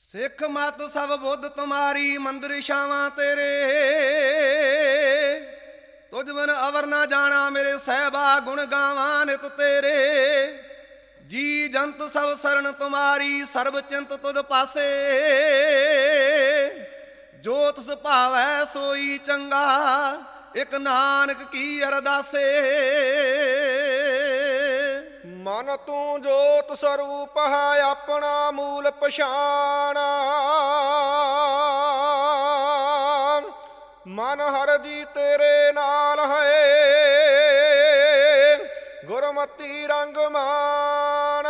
ਸਿੱਖ ਮਤ ਸਭ ਬੁੱਧ ਤੁਮਾਰੀ ਮੰਦਰ ਛਾਵਾਂ ਤੇਰੇ। ਤੁਝ ਬਿਨ ਅਵਰ ਨਾ ਜਾਣਾ ਮੇਰੇ ਸਹਿਬਾ ਗੁਣ ਗਾਵਾਂ ਨਿਤ ਤੇਰੇ। ਜੀ ਜੰਤ ਸਭ ਸਰਣ ਤੁਮਾਰੀ ਸਰਬ ਚਿੰਤ ਤੁਧ ਪਾਸੇ। ਜੋਤ ਸੁਭਾਵੈ ਸੋਈ ਚੰਗਾ ਇਕ ਨਾਨਕ ਕੀ ਅਰਦਾਸੇ। ਮਨ ਤੂੰ ਜੋਤ ਸਰੂਪ ਹੈ ਆਪਣਾ ਮੂਲ ਪਛਾਣ। ਮਨ ਹਰ ਜੀ ਤੇਰੇ ਨਾਲ ਹੈ ਗੁਰਮਤੀ ਰੰਗ ਮਾਣ।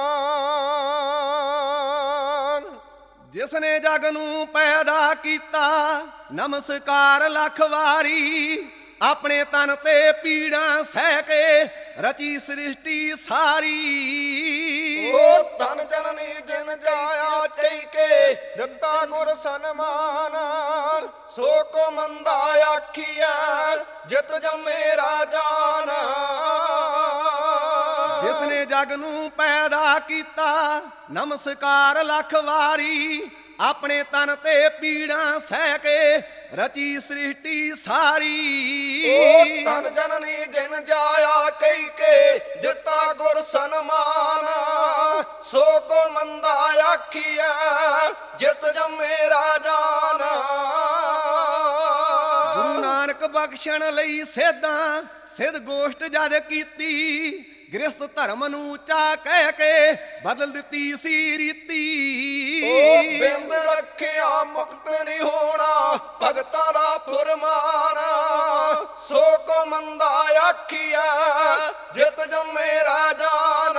ਜਿਸ ਨੇ ਜਗ ਨੂੰ ਪੈਦਾ ਕੀਤਾ ਨਮਸਕਾਰ ਲੱਖ ਵਾਰੀ। ਆਪਣੇ ਤਨ ਤੇ ਪੀੜਾਂ ਸਹਿ ਕੇ ਰਚੀ ਸ੍ਰਿਸ਼ਟੀ ਸਾਰੀ। ਉਹ ਧਨ ਜਨਨੀ ਜਿਨ ਜਾਇਆ ਕਈ ਕੇ ਦਿੱਤਾ ਗੁਰ ਸਨਮਾਨ। ਸੋ ਕੋ ਮੰਦਾ ਆਖੀਐ ਜਿਤ ਜੰਮੇ ਰਾਜਾਨ। ਜਿਸ ਨੇ ਜਗ ਨੂੰ ਪੈਦਾ ਕੀਤਾ ਨਮਸਕਾਰ ਲੱਖ ਵਾਰੀ। ਆਪਣੇ ਤਨ ਤੇ ਪੀੜਾਂ ਸਹਿ ਕੇ ਰਚੀ ਸ੍ਰਿਸ਼ਟੀ ਸਾਰੀ। ਉਹ ਧਨ ਜਨਨੀ ਜਿਨ ਜਾਇਆ ਕਈ ਕੇ ਦਿੱਤਾ ਗੁਰ ਸਨਮਾਨ। ਸੋ ਕੋ ਮੰਦਾ ਆਖੀਐ ਜਿਤ ਜੰਮੇ ਰਾਜਾਨ। ਗੁਰੂ ਨਾਨਕ ਬਖਸ਼ਣ ਲਈ ਸੇਧਾਂ ਸਿੱਧ ਗੋਸ਼ਟ ਜਦ ਕੀਤੀ। ਗ੍ਰਸਤ ਧਰਮ ਨੂੰ ਉੱਚਾ ਕਹਿ ਕੇ ਬਦਲ ਦਿੱਤੀ ਸੀ ਰੀਤੀ। ਉਹ ਬਿੰਦ ਰੱਖਿਆ ਮੁਕਤ ਨਹੀਂ ਹੋਣਾ ਭਗਤਾਂ ਦਾ ਫੁਰਮਾਨ। ਸੋ ਕੋ ਮੰਦਾ ਆਖੀਐ ਜਿਤ ਜੰਮੇ ਰਾਜਾਨ।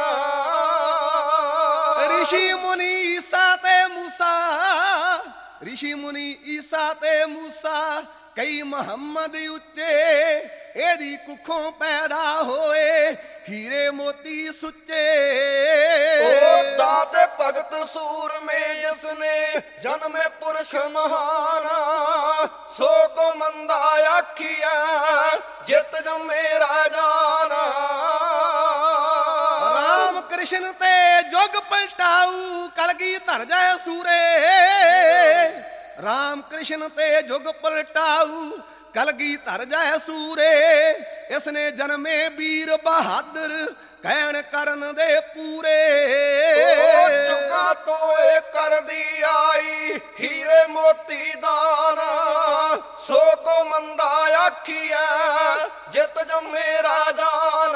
ਰਿਸ਼ੀ ਮੁਨੀ ਈਸਾ ਤੇ ਮੂਸਾ। ਰਿਸ਼ੀ ਮੁਨੀ ਈਸਾ ਤੇ ਮੂਸਾ ਕਈ ਮੁਹੰਮਦ ਉੱਚੇ। ਇਹਦੀ ਕੁੱਖੋਂ ਪੈਦਾ ਹੋਏ ਹੀਰੇ ਮੋਤੀ ਸੁੱਚੇ। ਉਹ ਦਾਤੇ ਭਗਤ ਸੂਰਮੇ ਜਿਸ ਨੇ ਜਨਮੇ ਪੁਰਸ਼ ਮਹਾਨ। ਸੋ ਕੋ ਮੰਦਾ ਆਖੀਐ ਜਿਤ ਜੰਮੇ ਰਾਜਾਨ। ਰਾਮ ਕ੍ਰਿਸ਼ਨ ਤੇ ਜੁਗ ਪਲਟਾਊ ਕਲਗੀਧਰ ਜੈ ਸੂਰੇ। ਰਾਮ ਕ੍ਰਿਸ਼ਨ ਤੇ ਜੁਗ ਪਲਟਾਊ ਕਲਗੀਧਰ ਜੈ ਸੂਰੇ। ਇਸ ਨੇ ਜਨਮੇ ਵੀਰ ਬਹਾਦਰ ਕਹਿਣ ਕਰਨ ਦੇ ਪੂਰੇ। ਜੁਗਾਂ ਤੋਂ ਇਹ ਕਰਦੀ ਆਈ ਹੀਰੇ ਮੋਤੀ ਦਾਨ। ਸੋ ਕੋ ਮੰਦਾ ਆਖੀਐ ਜਿਤ ਜੰਮੇ ਰਾਜਾਨ।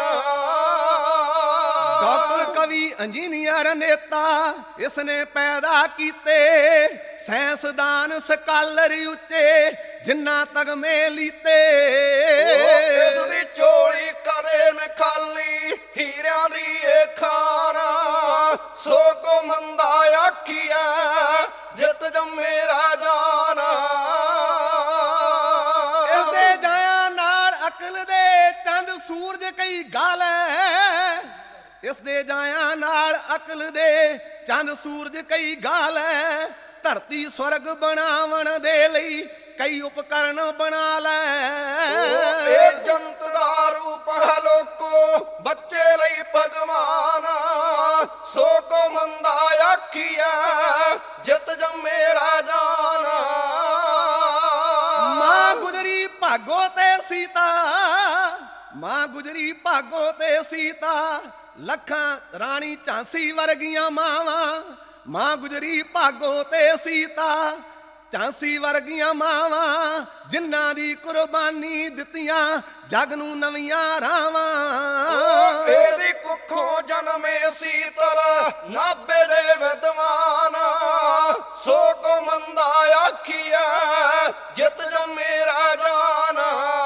ਡਾਕਟਰ ਕਵੀ ਇੰਜੀਨੀਅਰ ਨੇਤਾ ਇਸ ਨੇ ਪੈਦਾ ਕੀਤੇ। ਸਾਇੰਸਦਾਨ ਸਕਾਲਰ ਉੱਚੇ ਜਿੰਨਾ ਤਗਮੇ ਲੀਤੇ। ਇਸ ਦੀ ਝੋਲੀ ਕਦੇ ਨ ਖਾਲੀ ਹੀਰਿਆਂ ਦੀ ਏ ਖਾਨ। ਸੋ ਕੋ ਮੰਦਾ ਆਖੀਐ ਜਿਤ ਜੰਮੇ ਰਾਜਾਨ। ਇਸ ਦੇ ਜਾਇਆ ਨਾਲ ਅਕਲ ਦੇ ਚੰਦ ਸੂਰਜ ਕਈ ਗਾਲੈ। ਇਸ ਦੇ ਜਾਇਆ ਨਾਲ ਅਕਲ ਦੇ ਚੰਦ ਸੂਰਜ ਕਈ ਗਾਲੈ। ਧਰਤੀ ਸਵਰਗ ਬਣਾਵਣ ਦੇ ਲਈ ਕਈ ਉਪਕਰਨ ਬਣਾ ਲੈ। ਇਹ ਜੰਤ ਦਾ ਰੂਪ ਹੈ ਲੋਕੋ ਬੱਚੇ ਲਈ ਭਗਵਾਨ। ਸੋ ਕੋ ਮੰਦਾ ਆਖੀਐ ਜਿਤ ਜੰਮੇ ਰਾਜਾਨ। ਮਾਂ ਗੁਜਰੀ ਭਾਗੋ ਤੇ ਸੀਤਾ। ਮਾਂ ਗੁਜਰੀ ਭਾਗੋ ਤੇ ਸੀਤਾ ਲੱਖਾਂ ਰਾਣੀ ਝਾਂਸੀ ਵਰਗੀਆਂ ਮਾਵਾਂ। ਮਾਂ ਗੁਜਰੀ ਭਾਗੋ ਤੇ ਸੀਤਾ ਝਾਂਸੀ ਵਰਗੀਆਂ ਮਾਵਾਂ। ਜਿਨ੍ਹਾਂ ਦੀ ਕੁਰਬਾਨੀ ਦਿੱਤੀਆਂ ਜਗ ਨੂੰ ਨਵੀਆਂ ਰਾਵਾਂ। ਇਹਦੀ ਕੁੱਖੋਂ ਜਨਮੇ ਸੀਤਲ ਨਾਭੇ ਦੇ ਵਿਦਵਾਨ। ਸੋ ਕੋ ਮੰਦਾ ਆਖੀਐ ਜਿਤ ਜੰਮੇ ਰਾਜਾਨ।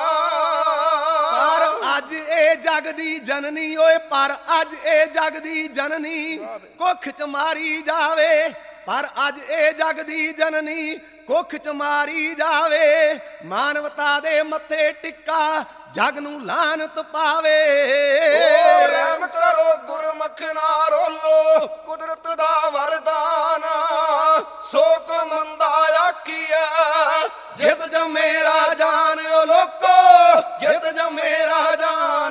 ਪਰ ਅੱਜ ਇਹ ਜਗ ਦੀ ਜਨਨੀ ਓਏ ਪਰ ਅੱਜ ਇਹ ਜਗ ਦੀ ਜਨਨੀ ਕੁੱਖ ਚ ਮਾਰੀ ਜਾਵੇ। ਪਰ ਅੱਜ ਇਹ ਜਗ ਦੀ ਜਨਨੀ ਕੁੱਖ ਚ ਮਾਰੀ ਜਾਵੇ। ਮਾਨਵਤਾ ਦੇ ਮੱਥੇ ਟਿੱਕਾ ਜਗ ਨੂੰ ਲਾਨਤ ਪਾਵੇ। ਰਹਿਮ ਕਰੋ ਗੁਰਮੁਖ ਨਾ ਰੋਲੋ ਕੁਦਰਤ ਦਾ ਵਰਦਾਨ। ਸੋ ਕੋ ਮੰਦਾ ਆਖੀਐ ਜਿਤ ਜੰਮੇ ਰਾਜਾਨ। ਓ ਲੋਕੋ ਜਿਤ ਜੰਮੇ ਰਾਜਾਨ।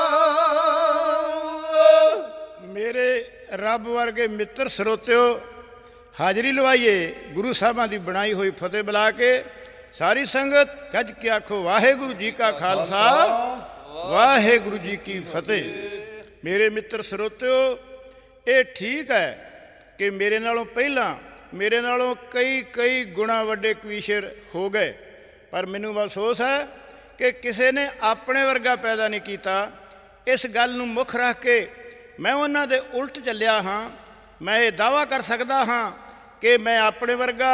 ਮੇਰੇ ਰੱਬ ਵਰਗੇ ਮਿੱਤਰ ਸਰੋਤਿਓ, ਹਾਜ਼ਰੀ ਲਵਾਈਏ ਗੁਰੂ ਸਾਹਿਬਾਂ ਦੀ ਬਣਾਈ ਹੋਈ ਫਤਿਹ ਬੁਲਾ ਕੇ। ਸਾਰੀ ਸੰਗਤ ਗੱਜ ਕੇ ਆਖੋ ਵਾਹਿਗੁਰੂ ਜੀ ਕਾ ਖਾਲਸਾ ਵਾਹਿਗੁਰੂ ਜੀ ਕੀ ਫਤਿਹ। ਮੇਰੇ ਮਿੱਤਰ ਸਰੋਤਿਓ, ਇਹ ਠੀਕ ਹੈ ਕਿ ਮੇਰੇ ਨਾਲੋਂ ਪਹਿਲਾਂ ਮੇਰੇ ਨਾਲੋਂ ਕਈ ਗੁਣਾ ਵੱਡੇ ਕਵੀਸ਼ਰ ਹੋ ਗਏ, ਪਰ ਮੈਨੂੰ ਅਫਸੋਸ ਹੈ ਕਿ ਕਿਸੇ ਨੇ ਆਪਣੇ ਵਰਗਾ ਪੈਦਾ ਨਹੀਂ ਕੀਤਾ। ਇਸ ਗੱਲ ਨੂੰ ਮੁੱਖ ਰੱਖ ਕੇ ਮੈਂ ਉਹਨਾਂ ਦੇ ਉਲਟ ਚੱਲਿਆ ਹਾਂ। ਮੈਂ ਇਹ ਦਾਅਵਾ ਕਰ ਸਕਦਾ ਹਾਂ ਕਿ ਮੈਂ ਆਪਣੇ ਵਰਗਾ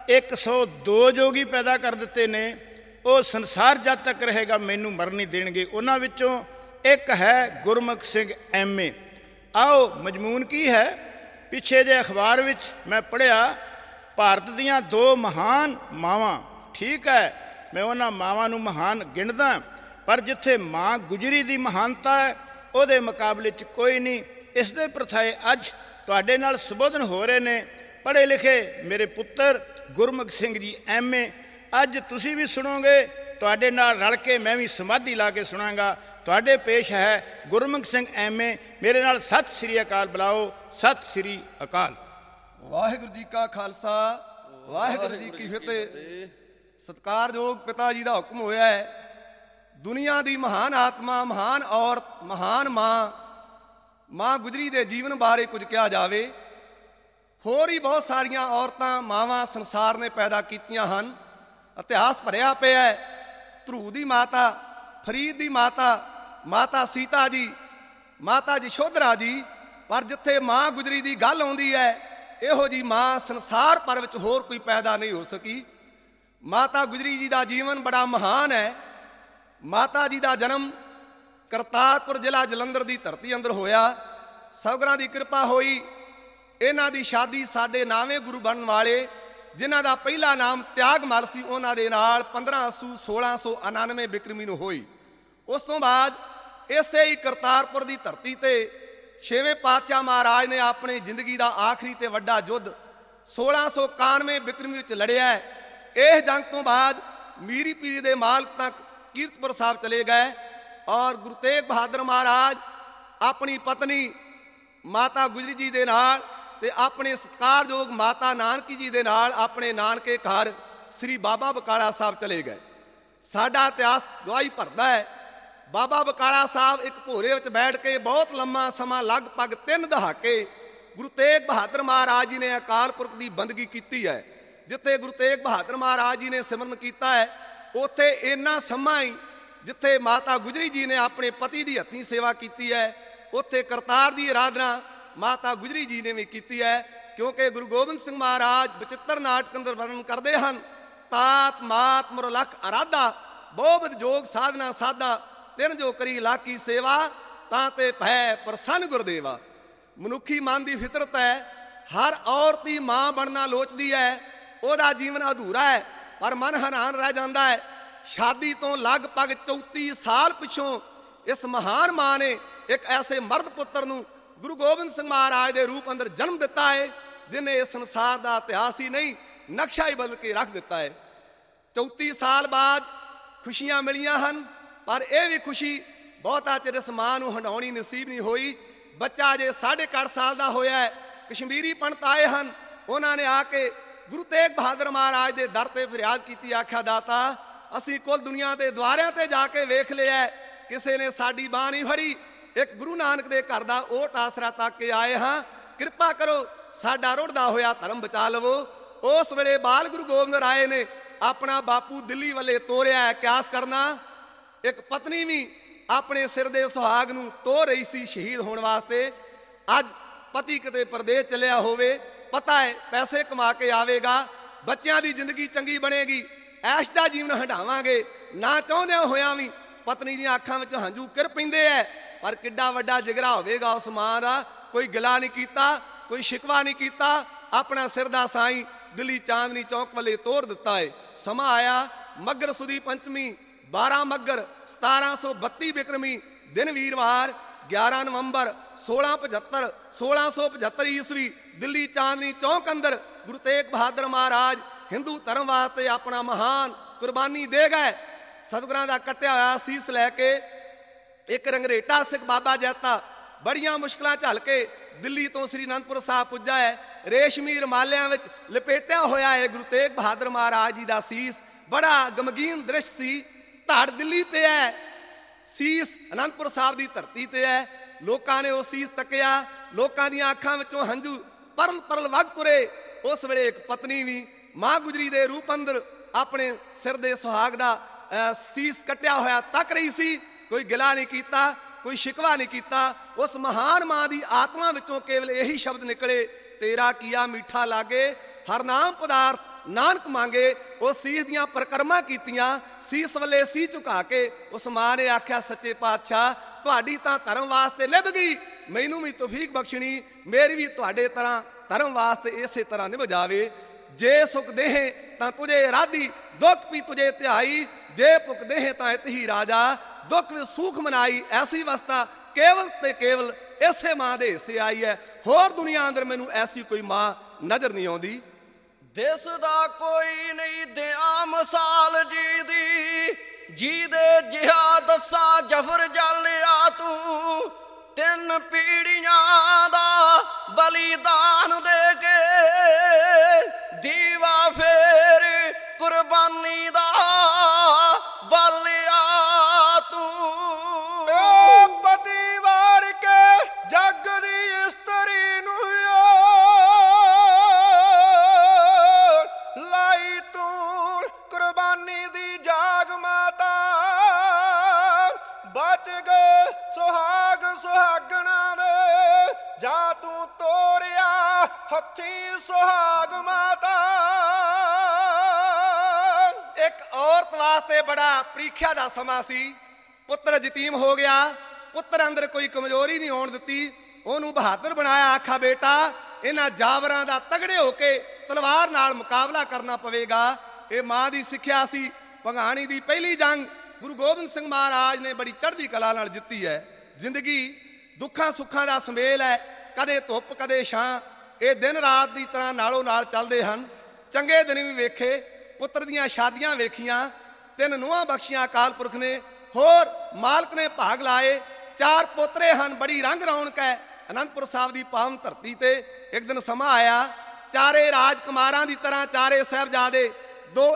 102 ਜੋਗੀ ਪੈਦਾ ਕਰ ਦਿੱਤੇ ਨੇ। ਉਹ ਸੰਸਾਰ ਜਦ ਤੱਕ ਰਹੇਗਾ ਮੈਨੂੰ ਮਰਨ ਨਹੀਂ ਦੇਣਗੇ। ਉਹਨਾਂ ਵਿੱਚੋਂ ਇੱਕ ਹੈ ਗੁਰਮੁਖ ਸਿੰਘ MA। ਆਓ ਮਜ਼ਮੂਨ ਕੀ ਹੈ, ਪਿੱਛੇ ਜੇ ਅਖਬਾਰ ਵਿੱਚ ਮੈਂ ਪੜ੍ਹਿਆ ਭਾਰਤ ਦੀਆਂ 2 ਮਹਾਨ ਮਾਵਾਂ। ਠੀਕ ਹੈ, ਮੈਂ ਉਹਨਾਂ ਮਾਵਾਂ ਨੂੰ ਮਹਾਨ ਗਿਣਦਾ, ਪਰ ਜਿੱਥੇ ਮਾਂ ਗੁਜਰੀ ਦੀ ਮਹਾਨਤਾ ਹੈ ਉਹਦੇ ਮੁਕਾਬਲੇ 'ਚ ਕੋਈ ਨਹੀਂ। ਇਸ ਦੇ ਪ੍ਰਥਾਏ ਅੱਜ ਤੁਹਾਡੇ ਨਾਲ ਸੰਬੋਧਨ ਹੋ ਰਹੇ ਨੇ ਪੜ੍ਹੇ ਲਿਖੇ ਮੇਰੇ ਪੁੱਤਰ ਗੁਰਮੁਖ ਸਿੰਘ ਜੀ MA। ਅੱਜ ਤੁਸੀਂ ਵੀ ਸੁਣੋਗੇ, ਤੁਹਾਡੇ ਨਾਲ ਰਲ ਕੇ ਮੈਂ ਵੀ ਸਮਾਧੀ ਲਾ ਕੇ ਸੁਣਾਂਗਾ। ਤੁਹਾਡੇ ਪੇਸ਼ ਹੈ ਗੁਰਮੁਖ ਸਿੰਘ MA। ਮੇਰੇ ਨਾਲ ਸਤਿ ਸ੍ਰੀ ਅਕਾਲ ਬੁਲਾਓ। ਸਤਿ ਸ੍ਰੀ ਅਕਾਲ। ਵਾਹਿਗੁਰੂ ਜੀ ਕਾ ਖਾਲਸਾ ਵਾਹਿਗੁਰੂ ਜੀ ਕੀ ਫਤਿਹ। ਸਤਿਕਾਰਯੋਗ ਪਿਤਾ ਜੀ ਦਾ ਹੁਕਮ ਹੋਇਆ ਹੈ, ਦੁਨੀਆ ਦੀ ਮਹਾਨ ਆਤਮਾ, ਮਹਾਨ ਔਰਤ, ਮਹਾਨ ਮਾਂ ਗੁਜਰੀ ਦੇ ਜੀਵਨ ਬਾਰੇ ਕੁਝ ਕਿਹਾ ਜਾਵੇ। ਹੋਰ ਹੀ ਬਹੁਤ ਸਾਰੀਆਂ ਔਰਤਾਂ, ਮਾਵਾਂ ਸੰਸਾਰ ਨੇ ਪੈਦਾ ਕੀਤੀਆਂ ਹਨ। ਇਤਿਹਾਸ ਭਰਿਆ ਪਿਆ ਹੈ। ਧਰੂ ਦੀ ਮਾਤਾ, ਫਰੀਦ ਦੀ ਮਾਤਾ, ਮਾਤਾ ਸੀਤਾ ਜੀ, ਮਾਤਾ ਯਸ਼ੋਧਰਾ ਜੀ। ਪਰ ਜਿੱਥੇ ਮਾਂ ਗੁਜਰੀ ਦੀ ਗੱਲ ਆਉਂਦੀ ਹੈ, ਇਹੋ ਜੀ ਮਾਂ ਸੰਸਾਰ ਭਰ ਵਿੱਚ ਹੋਰ ਕੋਈ ਪੈਦਾ ਨਹੀਂ ਹੋ ਸਕੀ। ਮਾਤਾ ਗੁਜਰੀ ਜੀ ਦਾ ਜੀਵਨ ਬੜਾ ਮਹਾਨ ਹੈ। ਮਾਤਾ ਜੀ ਦਾ ਜਨਮ ਕਰਤਾਰਪੁਰ ਜ਼ਿਲ੍ਹਾ ਜਲੰਧਰ ਦੀ ਧਰਤੀ ਅੰਦਰ ਹੋਇਆ। ਸੌਗਰਾਂ ਦੀ ਕਿਰਪਾ ਹੋਈ। ਇਹਨਾਂ ਦੀ ਸ਼ਾਦੀ ਸਾਡੇ 9ਵੇਂ ਗੁਰੂ ਬਣਨ ਵਾਲੇ, ਜਿਨ੍ਹਾਂ ਦਾ ਪਹਿਲਾ ਨਾਮ ਤਿਆਗਮਲ ਸੀ, ਉਹਨਾਂ ਦੇ ਨਾਲ 15 ਅੱਸੂ 1699 ਬਿਕਰਮੀ ਨੂੰ ਹੋਈ। ਉਸ ਤੋਂ ਬਾਅਦ ਇਸੇ ਹੀ ਕਰਤਾਰਪੁਰ ਦੀ ਧਰਤੀ ਤੇ 6ਵੇਂ ਪਾਤਸ਼ਾਹ ਮਹਾਰਾਜ ਨੇ ਆਪਣੀ ਜ਼ਿੰਦਗੀ ਦਾ ਆਖਰੀ ਤੇ ਵੱਡਾ ਯੁੱਧ 1691 ਬਿਕਰਮੀ ਵਿੱਚ ਲੜਿਆ। ਇਸ ਜੰਗ ਤੋਂ ਬਾਅਦ ਮੀਰੀ ਪੀਰੀ ਦੇ ਮਾਲਕ ਤੱਕ ਕੀਰਤਪੁਰ ਸਾਹਿਬ ਚਲੇ ਗਏ ਔਰ ਗੁਰੂ ਤੇਗ ਬਹਾਦਰ ਮਹਾਰਾਜ ਆਪਣੀ ਪਤਨੀ ਮਾਤਾ ਗੁਜਰੀ ਜੀ ਦੇ ਨਾਲ ਤੇ ਆਪਣੇ ਸਤਿਕਾਰਯੋਗ ਮਾਤਾ ਨਾਨਕੀ ਜੀ ਦੇ ਨਾਲ ਆਪਣੇ ਨਾਨਕੇ ਘਰ ਸ੍ਰੀ ਬਾਬਾ ਬਕਾਲਾ ਸਾਹਿਬ ਚਲੇ ਗਏ। ਸਾਡਾ ਇਤਿਹਾਸ ਗਵਾਹੀ ਭਰਦਾ ਹੈ। ਬਾਬਾ ਬਕਾਲਾ ਸਾਹਿਬ ਇੱਕ ਭੋਰੇ ਵਿੱਚ ਬੈਠ ਕੇ ਬਹੁਤ ਲੰਮਾ ਸਮਾਂ, ਲਗਭਗ 3 ਦਹਾਕੇ ਗੁਰੂ ਤੇਗ ਬਹਾਦਰ ਮਹਾਰਾਜ ਜੀ ਨੇ ਅਕਾਲ ਪੁਰਖ ਦੀ ਬੰਦਗੀ ਕੀਤੀ ਹੈ। ਜਿੱਥੇ ਗੁਰੂ ਤੇਗ ਬਹਾਦਰ ਮਹਾਰਾਜ ਜੀ ਨੇ ਸਿਮਰਨ ਕੀਤਾ ਹੈ, ਉੱਥੇ ਇੰਨਾ ਸਮਾਂ ਹੀ ਜਿੱਥੇ ਮਾਤਾ ਗੁਜਰੀ ਜੀ ਨੇ ਆਪਣੇ ਪਤੀ ਦੀ ਹੱਥੀਂ ਸੇਵਾ ਕੀਤੀ ਹੈ, ਉੱਥੇ ਕਰਤਾਰ ਦੀ ਆਰਾਧਨਾ ਮਾਤਾ ਗੁਜਰੀ ਜੀ ਨੇ ਵੀ ਕੀਤੀ ਹੈ। ਕਿਉਂਕਿ ਗੁਰੂ ਗੋਬਿੰਦ ਸਿੰਘ ਮਹਾਰਾਜ ਬਚਿੱਤਰ ਨਾਟਕ ਅੰਦਰ ਵਰਣਨ ਕਰਦੇ ਹਨ, ਤਾਤ ਮਾਤ ਮੁਰ ਲਖ ਅਰਾਧਾ, ਬਹੁ ਜੋਗ ਸਾਧਨਾ ਸਾਧਾ, 3 ਜੋ ਕਰੀ ਲਾਕੀ ਸੇਵਾ, ਤਾਂ ਤੇ ਭੈ ਪ੍ਰਸੰਨ ਗੁਰਦੇਵਾ। ਮਨੁੱਖੀ ਮਨ ਦੀ ਫਿਤਰਤ ਹੈ, ਹਰ ਔਰਤ ਦੀ ਮਾਂ ਬਣਨਾ ਲੋਚਦੀ ਹੈ। ਉਹਦਾ ਜੀਵਨ ਅਧੂਰਾ ਹੈ, ਪਰ ਮਨ ਹੈਰਾਨ ਰਹਿ ਜਾਂਦਾ ਹੈ। ਸ਼ਾਦੀ ਤੋਂ ਲਗਭਗ 34 ਸਾਲ ਪਿੱਛੋਂ ਇਸ ਮਹਾਨ ਮਾਂ ਨੇ ਇੱਕ ਐਸੇ ਮਰਦ ਪੁੱਤਰ ਨੂੰ ਗੁਰੂ ਗੋਬਿੰਦ ਸਿੰਘ ਮਹਾਰਾਜ ਦੇ ਰੂਪ ਅੰਦਰ ਜਨਮ ਦਿੱਤਾ ਹੈ, ਜਿਹਨੇ ਇਸ ਸੰਸਾਰ ਦਾ ਇਤਿਹਾਸ ਹੀ ਨਹੀਂ, ਨਕਸ਼ਾ ਹੀ ਬਦਲ ਕੇ ਰੱਖ ਦਿੱਤਾ ਹੈ। 34 ਸਾਲ ਬਾਅਦ ਖੁਸ਼ੀਆਂ ਮਿਲੀਆਂ ਹਨ, ਪਰ ਇਹ ਵੀ ਖੁਸ਼ੀ ਬਹੁਤਾ ਚਿਰ ਇਸ ਮਾਂ ਨੂੰ ਹੰਡਾਉਣੀ ਨਸੀਬ ਨਹੀਂ ਹੋਈ। ਬੱਚਾ ਜੇ 8.5 ਸਾਲ ਦਾ ਹੋਇਆ ਹੈ। ਕਸ਼ਮੀਰੀ ਪੰਡਤ ਆਏ ਹਨ, ਉਹਨਾਂ ਨੇ ਆ ਕੇ ਗੁਰੂ ਤੇਗ ਬਹਾਦਰ ਮਹਾਰਾਜ ਦੇ ਦਰ ਤੇ ਫਰਿਆਦ ਕੀਤੀ। ਆਖਿਆ, ਦਾਤਾ ਅਸੀਂ ਕੁੱਲ ਦੁਨੀਆ ਦੇ ਦੁਆਰਿਆਂ ਤੇ ਜਾ ਕੇ ਵੇਖ ਲਿਆ, ਕਿਸੇ ਨੇ ਸਾਡੀ ਬਾਂਹ ਨਹੀਂ ਫੜੀ। ਇੱਕ ਗੁਰੂ ਨਾਨਕ ਦੇ ਘਰ ਦਾ ਓਟ ਆਸਰਾ ਤੱਕ ਕੇ ਆਏ ਹਾਂ, ਕਿਰਪਾ ਕਰੋ ਸਾਡਾ ਰੁੜਦਾ ਹੋਇਆ ਧਰਮ ਬਚਾ ਲਵੋ। ਉਸ ਵੇਲੇ ਬਾਲ ਗੁਰੂ ਗੋਬਿੰਦ ਰਾਏ ਨੇ ਆਪਣਾ ਬਾਪੂ ਦਿੱਲੀ ਵੱਲੇ ਤੋਰਿਆ। ਕਿਆਸ ਕਰਨਾ, ਇੱਕ ਪਤਨੀ ਵੀ ਆਪਣੇ ਸਿਰ ਦੇ ਸੁਹਾਗ ਨੂੰ ਤੋਰ ਰਹੀ ਸੀ ਸ਼ਹੀਦ ਹੋਣ ਵਾਸਤੇ। ਅੱਜ ਪਤੀ ਕਿਤੇ ਪਰਦੇਸ ਚੱਲਿਆ ਹੋਵੇ, ਪਤਾ ਹੈ ਪੈਸੇ ਕਮਾ ਕੇ ਆਵੇਗਾ, ਬੱਚਿਆਂ ਦੀ ਜ਼ਿੰਦਗੀ ਚੰਗੀ ਬਣੇਗੀ, ਐਸ਼ ਦਾ ਜੀਵਨ ਹੰਢਾਵਾਂਗੇ। ਨਾ ਚਾਹੁੰਦਿਆਂ ਹੋਇਆਂ ਵੀ ਪਤਨੀ ਦੀਆਂ ਅੱਖਾਂ ਵਿੱਚ ਹੰਝੂ ਕਿਰ ਪੈਂਦੇ ਐ, ਪਰ ਕਿੱਡਾ ਵੱਡਾ ਜਿਗਰਾ ਹੋਵੇਗਾ ਉਸ ਮਾਂ ਦਾ। ਕੋਈ ਗਿਲਾ ਨਹੀਂ ਕੀਤਾ, ਕੋਈ ਸ਼ਿਕਵਾ ਨਹੀਂ ਕੀਤਾ, ਆਪਣਾ ਸਿਰ ਦਾ ਸਾਈਂ ਦਿੱਲੀ ਚਾਂਦਨੀ ਚੌਕ ਵੱਲੇ ਤੋਰ ਦਿੱਤਾ ਏ। ਸਮਾਂ ਆਇਆ ਮੱਘਰ ਸੁਦੀ ਪੰਚਮੀ, 12 ਮੱਘਰ 1732 ਬਿਕਰਮੀ, ਦਿਨ ਵੀਰਵਾਰ, 11 ਨਵੰਬਰ 1675 ਈਸਵੀ, ਦਿੱਲੀ ਚਾਂਦਨੀ ਚੌਕ ਅੰਦਰ ਗੁਰੂ ਤੇਗ ਬਹਾਦਰ ਮਹਾਰਾਜ ਹਿੰਦੂ ਧਰਮ ਵਾਸਤੇ ਆਪਣਾ ਮਹਾਨ ਕੁਰਬਾਨੀ ਦੇ ਗਏ। ਸਤਿਗੁਰਾਂ ਦਾ ਕੱਟਿਆ ਹੋਇਆ ਸੀਸ ਲੈ ਕੇ ਇੱਕ ਰੰਗਰੇਟਾ ਸਿੱਖ ਬਾਬਾ ਜੈਤਾ ਬੜੀਆਂ ਮੁਸ਼ਕਲਾਂ ਝੱਲ ਕੇ ਦਿੱਲੀ ਤੋਂ ਸ੍ਰੀ ਅਨੰਦਪੁਰ ਸਾਹਿਬ ਪੁੱਜਾ ਹੈ। ਰੇਸ਼ਮੀ ਰਮਾਲਿਆਂ ਵਿੱਚ ਲਪੇਟਿਆ ਹੋਇਆ ਹੈ ਗੁਰੂ ਤੇਗ ਬਹਾਦਰ ਮਹਾਰਾਜ ਜੀ ਦਾ ਸੀਸ। ਬੜਾ ਗਮਗੀਨ ਦ੍ਰਿਸ਼ ਸੀ। ਧੜ ਦਿੱਲੀ ਪਿਆ ਹੈ, ਸੀਸ ਅਨੰਦਪੁਰ ਸਾਹਿਬ ਦੀ ਧਰਤੀ ਤੇ ਹੈ। ਲੋਕਾਂ ਨੇ ਉਹ ਸੀਸ ਤੱਕਿਆ, ਲੋਕਾਂ ਦੀਆਂ ਅੱਖਾਂ ਵਿੱਚੋਂ ਹੰਝੂ ਪਰਲ ਪਰਲ ਵਗ ਤੁਰੇ। ਉਸ ਵੇਲੇ ਇੱਕ ਪਤਨੀ ਵੀ ਮਾਂ ਗੁਜਰੀ ਦੇ ਰੂਪ ਅੰਦਰ ਆਪਣੇ ਸਿਰ ਦੇ ਸੁਹਾਗ ਦਾ ਸੀਸ ਕੱਟਿਆ ਹੋਇਆ ਤੱਕ ਰਹੀ ਸੀ। ਕੋਈ ਗਿਲਾ ਨਹੀਂ ਕੀਤਾ, ਕੋਈ ਸ਼ਿਕਵਾ ਨਹੀਂ ਕੀਤਾ। ਉਸ ਮਹਾਨ ਮਾਂ ਦੀ ਆਤਮਾ ਵਿੱਚੋਂ ਕੇਵਲ ਇਹੀ ਸ਼ਬਦ ਨਿਕਲੇ, ਤੇਰਾ ਕੀਆ ਮਿੱਠਾ ਲਾਗੇ, ਹਰ ਨਾਮ ਪਦਾਰਥ ਨਾਨਕ ਮੰਗੇ। ਉਹ ਸੀਸ ਦੀਆਂ ਪਰਿਕਰਮਾ ਕੀਤੀਆਂ, ਸੀਸ ਵੱਲੇ ਸੀ ਝੁਕਾ ਕੇ ਉਸ ਮਾਂ ਨੇ ਆਖਿਆ, ਸੱਚੇ ਪਾਤਸ਼ਾਹ ਤੁਹਾਡੀ ਤਾਂ ਧਰਮ ਵਾਸਤੇ ਨਿਭ ਗਈ, ਮੈਨੂੰ ਵੀ ਤੌਫੀਕ ਬਖਸ਼ਣੀ, ਮੇਰੀ ਵੀ ਤੁਹਾਡੇ ਤਰ੍ਹਾਂ ਧਰਮ ਵਾਸਤੇ ਇਸੇ ਤਰ੍ਹਾਂ ਨਿਭ ਜਾਵੇ। ਜੇ ਸੁਖ ਦੇਹ ਤਾਂ ਤੁਝੇ ਰਾਧੀ, ਦੁੱਖ ਵੀ ਤੁਝੇ ਧਿਆਈ, ਜੇ ਭੁਖ ਦੇਹ ਤਾਂ ਇਤਹੀ ਰਾਜਾ, ਦੁੱਖ ਵਿੱਚ ਸੁਖ ਮਨਾਈ। ਐਸੀ ਅਵਸਥਾ ਕੇਵਲ ਤੇ ਕੇਵਲ ਇਸੇ ਮਾਂ ਦੇ ਹਿੱਸੇ ਆਈ ਹੈ। ਹੋਰ ਦੁਨੀਆ ਅੰਦਰ ਮੈਨੂੰ ਐਸੀ ਕੋਈ ਮਾਂ ਨਜ਼ਰ ਨਹੀਂ ਆਉਂਦੀ। ਦਿਸਦਾ ਕੋਈ ਨਹੀਂ ਦਿਆਂ ਮਿਸਾਲ ਜੀ ਦੀ, ਜੀ ਦੇ ਜਿਹਾ ਦੱਸਾਂ ਜਫਰ ਜਲਿਆ ਤੂੰ। 3 ਪੀੜ੍ਹੀਆਂ ਦਾ ਬਲੀਦਾਨ ਦੇ ਕੇ, ਦੀਵਾ ਫੇਰ ਕੁਰਬਾਨੀ ਦਾ ਬਲਿਆ ਤੂੰ। ਪਤੀ ਵਾਰ ਕੇ ਜੱਗ ਦੀ ਇਸਤਰੀ ਨੂੰ ਲਾਈ ਤੂੰ ਕੁਰਬਾਨੀ ਦੀ ਜਾਗ ਮਾਤਾ। ਬਚ ਗਏ ਸੁਹਾਗ ਸੁਹਾਗਣਾ ਨੇ, ਜਾ ਤੂੰ ਤੋਰਿਆ ਹੱਥੀਂ ਸੁਹਾਗ ਮਾਤਾ। ਇੱਕ ਔਰਤ ਵਾਸਤੇ ਬੜਾ ਪ੍ਰੀਖਿਆ ਦਾ ਸਮਾਂ ਸੀ। ਪੁੱਤਰ ਯਤੀਮ ਹੋ ਗਿਆ, ਪੁੱਤਰ ਅੰਦਰ ਕੋਈ ਕਮਜ਼ੋਰੀ ਨਹੀਂ ਆਉਣ ਦਿੱਤੀ, ਉਹਨੂੰ ਬਹਾਦਰ ਬਣਾਇਆ। ਆਖਾ ਬੇਟਾ ਇਹਨਾਂ ਜਾਵਰਾਂ ਦਾ ਤਗੜੇ ਹੋ ਕੇ ਤਲਵਾਰ ਨਾਲ ਮੁਕਾਬਲਾ ਕਰਨਾ ਪਵੇਗਾ। ਇਹ ਮਾਂ ਦੀ ਸਿੱਖਿਆ ਸੀ। ਭੰਗਾਣੀ ਦੀ ਪਹਿਲੀ ਜੰਗ ਗੁਰੂ ਗੋਬਿੰਦ ਸਿੰਘ ਮਹਾਰਾਜ ਨੇ ਬੜੀ ਚੜ੍ਹਦੀ ਕਲਾ ਨਾਲ ਜਿੱਤੀ ਹੈ। ਜ਼ਿੰਦਗੀ ਦੁੱਖਾਂ ਸੁੱਖਾਂ ਦਾ ਸੁਮੇਲ ਹੈ, ਕਦੇ ਧੁੱਪ ਕਦੇ ਛਾਂ। ਇਹ ਦਿਨ ਰਾਤ ਦੀ ਤਰ੍ਹਾਂ ਨਾਲੋਂ ਨਾਲ ਚੱਲਦੇ ਹਨ। ਚੰਗੇ ਦਿਨ ਵੀ ਵੇਖੇ, ਪੁੱਤਰ ਦੀਆਂ ਸ਼ਾਦੀਆਂ ਵੇਖੀਆਂ, 3 ਨੂੰਹਾਂ ਬਖਸ਼ੀਆਂ ਅਕਾਲ ਪੁਰਖ ਨੇ, ਹੋਰ ਮਾਲਕ ਨੇ ਭਾਗ ਲਾਏ। 4 ਪੋਤਰੇ ਹਨ, ਬੜੀ ਰੰਗ ਰੌਣਕ ਹੈ ਅਨੰਦਪੁਰ ਸਾਹਿਬ ਦੀ ਪਾਵਨ ਧਰਤੀ ਤੇ। ਇੱਕ ਦਿਨ ਸਮਾਂ ਆਇਆ, ਚਾਰੇ ਰਾਜਕੁਮਾਰਾਂ ਦੀ ਤਰ੍ਹਾਂ ਚਾਰੇ ਸਾਹਿਬਜ਼ਾਦੇ ਦੋ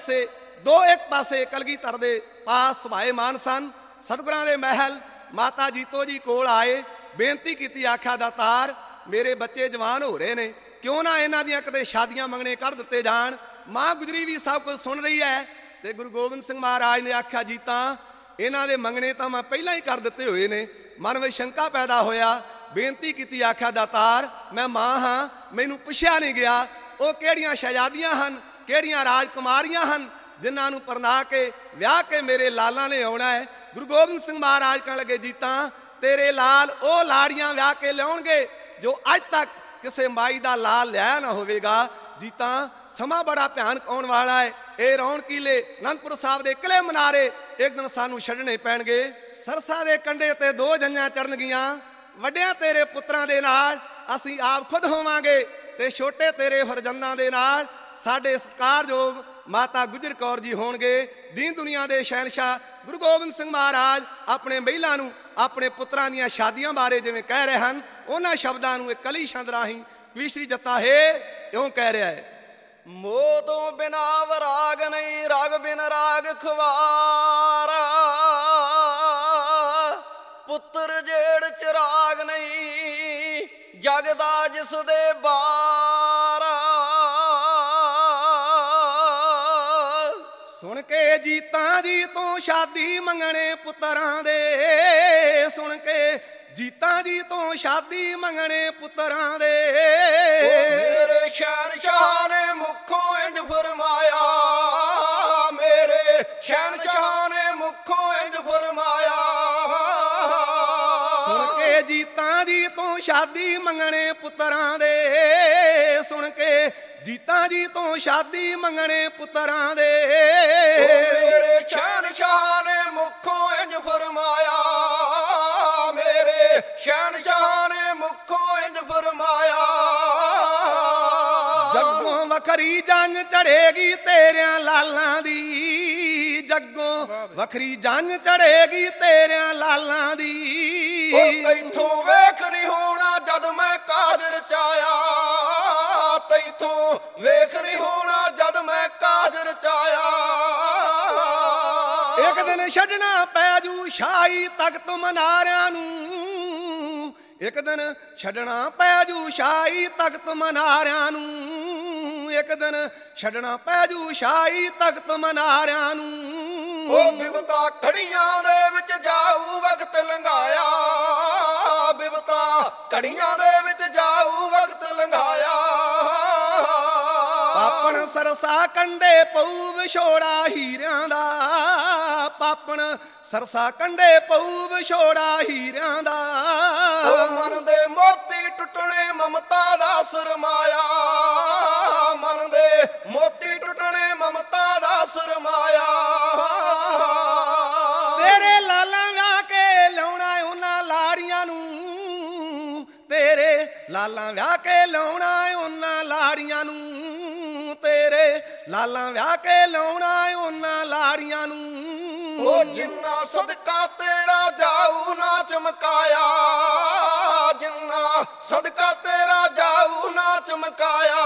ਇੱਕ ਪਾਸੇ ਕਲਗੀਧਰ ਦੇ ਪਾਸ ਸੁਭਾਏਮਾਨ ਸਨ। ਸਤਿਗੁਰਾਂ ਦੇ ਮਹਿਲ ਮਾਤਾ ਜੀਤੋ ਜੀ ਕੋਲ ਆਏ, ਬੇਨਤੀ ਕੀਤੀ, ਆਖਿਆ ਦਾਤਾਰ ਮੇਰੇ ਬੱਚੇ ਜਵਾਨ ਹੋ ਰਹੇ ਨੇ, ਕਿਉਂ ਨਾ ਇਹਨਾਂ ਦੀਆਂ ਕਦੇ ਸ਼ਾਦੀਆਂ ਮੰਗਣੇ ਕਰ ਦਿੱਤੇ ਜਾਣ। ਮਾਂ ਗੁਜਰੀ ਵੀ ਸਭ ਕੁਝ ਸੁਣ ਰਹੀ ਹੈ ਤੇ ਗੁਰੂ ਗੋਬਿੰਦ ਸਿੰਘ ਮਹਾਰਾਜ ਨੇ ਆਖਿਆ, ਜੀਤਾਂ ਇਹਨਾਂ ਦੇ ਮੰਗਣੇ ਤਾਂ ਮੈਂ ਪਹਿਲਾਂ ਹੀ ਕਰ ਦਿੱਤੇ ਹੋਏ ਨੇ। ਮਨ ਵਿੱਚ ਸ਼ੰਕਾ ਪੈਦਾ ਹੋਇਆ, ਬੇਨਤੀ ਕੀਤੀ, ਆਖਿਆ ਦਾਤਾਰ ਮੈਂ ਮਾਂ ਹਾਂ, ਮੈਨੂੰ ਪੁੱਛਿਆ ਨਹੀਂ ਗਿਆ ਉਹ ਕਿਹੜੀਆਂ ਸ਼ਹਿਜ਼ਾਦੀਆਂ ਹਨ, ਕਿਹੜੀਆਂ ਰਾਜਕੁਮਾਰੀਆਂ ਹਨ ਜਿਨ੍ਹਾਂ ਨੂੰ ਪਰਨਾ ਕੇ ਵਿਆਹ ਕੇ ਮੇਰੇ ਲਾਲਾਂ ਨੇ ਆਉਣਾ ਹੈ। ਗੁਰੂ ਗੋਬਿੰਦ ਸਿੰਘ ਮਹਾਰਾਜ ਕਹਿਣ ਲੱਗੇ, ਜੀਤਾਂ ਤੇਰੇ ਲਾਲ ਉਹ ਲਾੜੀਆਂ ਵਿਆਹ ਕੇ ਲਿਆਉਣਗੇ ਜੋ ਅੱਜ ਤੱਕ ਕਿਸੇ ਮਾਈ ਦਾ ਲਾਲ ਲਿਆ ਨਾ ਹੋਵੇਗਾ। ਜੀਤਾਂ ਸਮਾਂ ਬੜਾ ਭਿਆਨਕ ਆਉਣ ਵਾਲਾ ਹੈ। ਇਹ ਰੌਣਕੀਲੇ ਅਨੰਦਪੁਰ ਸਾਹਿਬ ਦੇ ਕਿਲੇ ਮਨਾਰੇ ਇੱਕ ਦਿਨ ਸਾਨੂੰ ਛੱਡਣੇ ਪੈਣਗੇ। ਸਰਸਾ ਦੇ ਕੰਢੇ ਤੇ 2 ਜੰਜਾਂ ਚੜਨਗੀਆਂ, ਵੱਡਿਆਂ ਤੇਰੇ ਪੁੱਤਰਾਂ ਦੇ ਨਾਲ ਅਸੀਂ ਆਪ ਖੁਦ ਹੋਵਾਂਗੇ ਤੇ ਛੋਟੇ ਤੇਰੇ ਫਰਜ਼ੰਦਾਂ ਦੇ ਨਾਲ ਸਾਡੇ ਸਤਿਕਾਰਯੋਗ ਮਾਤਾ ਗੁਜਰ ਕੌਰ ਜੀ ਹੋਣਗੇ। ਦੀਨ ਦੁਨੀਆ ਦੇ ਸ਼ਹਿਨਸ਼ਾਹ ਗੁਰੂ ਗੋਬਿੰਦ ਸਿੰਘ ਮਹਾਰਾਜ ਆਪਣੇ ਮਹਿਲਾ ਨੂੰ ਆਪਣੇ ਪੁੱਤਰਾਂ ਦੀਆਂ ਸ਼ਾਦੀਆਂ ਬਾਰੇ ਜਿਵੇਂ ਕਹਿ ਰਹੇ ਹਨ, ਉਹਨਾਂ ਸ਼ਬਦਾਂ ਨੂੰ ਇੱਕ ਕਲੀ ਛੰਦ ਰਾਹੀਂ ਕਵੀਸ਼ਰੀ ਜੱਤਾ ਹੈ ਇਉਂ ਕਹਿ ਰਿਹਾ ਹੈ, ਮੋਹ ਤੋਂ ਬਿਨਾ ਵਰਾਗ ਨਹੀਂ, ਰਾਗ ਬਿਨ ਰਾਗ ਖਵਾਰਾ, ਪੁੱਤਰ ਜੇੜ ਚਿਰਾਗ ਨਹੀਂ, ਜਗਦਾ ਜਿਸ ਦੇ ਬਾਰਾ। ਸੁਣ ਕੇ ਜੀਤਾਂ ਜੀ ਤੋਂ ਸ਼ਾਦੀ ਮੰਗਣੇ ਪੁੱਤਰਾਂ ਦੇ, ਸੁਣ ਕੇ ਜੀਤਾਂ ਜੀ ਤੋਂ ਸ਼ਾਦੀ ਮੰਗਣੇ ਪੁੱਤਰਾਂ ਦੇ, ਮੇਰੇ ਸ਼ਹਿਨਸ਼ਾਹ ਨੇ ਮੁੱਖੋਂ ਇੰਜ ਫਰਮਾਇਆ, ਮੇਰੇ ਸ਼ਹਿਨਸ਼ਾਹ ਨੇ ਮੁੱਖੋਂ ਇੰਜ ਫਰਮਾਇਆ। ਸੁਣ ਕੇ ਜੀਤਾਂ ਜੀ ਤੋਂ ਸ਼ਾਦੀ ਮੰਗਣੇ ਪੁੱਤਰਾਂ ਦੇ, ਸੁਣ ਕੇ ਜੀਤਾਂ ਜੀ ਤੋਂ ਸ਼ਾਦੀ ਮੰਗਣੇ ਪੁੱਤਰਾਂ ਦੇ, ਮੇਰੇ ਸ਼ਹਿਨਸ਼ਾਹ ਨੇ ਮੁੱਖੋਂ ਇੰਜ ਫਰਮਾਇਆ, ਮੇਰੇ ਸ਼ਹਿਨਸ਼ਾਹ ਨੇ ਮੁੱਖੋਂ ਇੰਜ ਫਰਮਾਇਆ। ਜੱਗੋਂ ਵੱਖਰੀ ਜੰਗ ਚੜੇਗੀ ਤੇਰਿਆਂ ਲਾਲਾਂ ਦੀ, ਜੱਗੋਂ ਵੱਖਰੀ ਜੰਗ ਚੜੇਗੀ ਤੇਰਿਆਂ ਲਾਲਾਂ ਦੀ, ਉਹ ਤੈਥੋਂ ਵੇਖ ਨਹੀਂ ਹੋਣਾ ਜਦ ਮੈਂ ਕਾਦਰ ਚ ਆਇਆ, ਮੈਥੋਂ ਵੇਖ ਨਹੀਂ ਹੋਣਾ ਜਦ ਮੈਂ ਕਾਜ ਰਚਾਇਆ। ਇੱਕ ਦਿਨ ਛੱਡਣਾ ਪੈ ਜੂ ਸ਼ਾਹੀ ਤਖਤ ਮਨਾਰਿਆਂ ਨੂੰ, ਇੱਕ ਦਿਨ ਛੱਡਣਾ ਪੈ ਜੂ ਸ਼ਾਹੀ ਤਖਤ ਮਨਾਰਿਆਂ ਨੂੰ, ਇੱਕ ਦਿਨ ਛੱਡਣਾ ਪੈ ਜੂ ਸ਼ਾਹੀ ਤਖਤ ਮਨਾਰਿਆਂ ਨੂੰ। ਉਹ ਬਿਪਤਾ ਘੜੀਆਂ ਦੇ ਵਿੱਚ ਜਾਊ ਵਕਤ ਲੰਘਾਇਆ, ਬਿਪਤਾ ਘੜੀਆਂ ਦੇ ਵਿੱਚ ਜਾਊ ਵਕਤ ਲੰਘਾਇਆ। ਪਾਪਣ ਸਰਸਾ ਕੰਡੇ ਪਊ ਵਿਛੋੜਾ ਹੀਰਿਆਂ ਦਾ, ਪਾਪਣ ਸਰਸਾ ਕੰਡੇ ਪਊ ਵਿਛੋੜਾ ਹੀਰਿਆਂ ਦਾ। ਉਹ ਮਨ ਦੇ ਮੋਤੀ ਟੁੱਟਣੇ ਮਮਤਾ ਦਾ ਸਰਮਾਇਆ, ਮਨ ਦੇ ਮੋਤੀ ਟੁੱਟਣੇ ਮਮਤਾ ਦਾ ਸਰਮਾਇਆ। ਤੇਰੇ ਲਾਲਾਂ ਵਿਆਹ ਕੇ ਲਾਉਣਾ ਉਹਨਾਂ ਲਾੜੀਆਂ ਨੂੰ, ਤੇਰੇ ਲਾਲਾਂ ਵਿਆਹ ਕੇ ਲਾਉਣਾ ਉਹਨਾਂ ਲਾੜੀਆਂ ਨੂੰ, ਤੇਰੇ ਲਾਲਾਂ ਵਿਆਹ ਕੇ ਲਾਉਣਾ ਉਹਨਾਂ ਲਾੜੀਆਂ ਨੂੰ। ਉਹ ਜਿੰਨਾ ਸਦਕਾ ਤੇਰਾ ਜਾਊ ਨਾ ਚਮਕਾਇਆ, ਜਿੰਨਾ ਸਦਕਾ ਤੇਰਾ ਜਾਊ ਨਾ ਚਮਕਾਇਆ।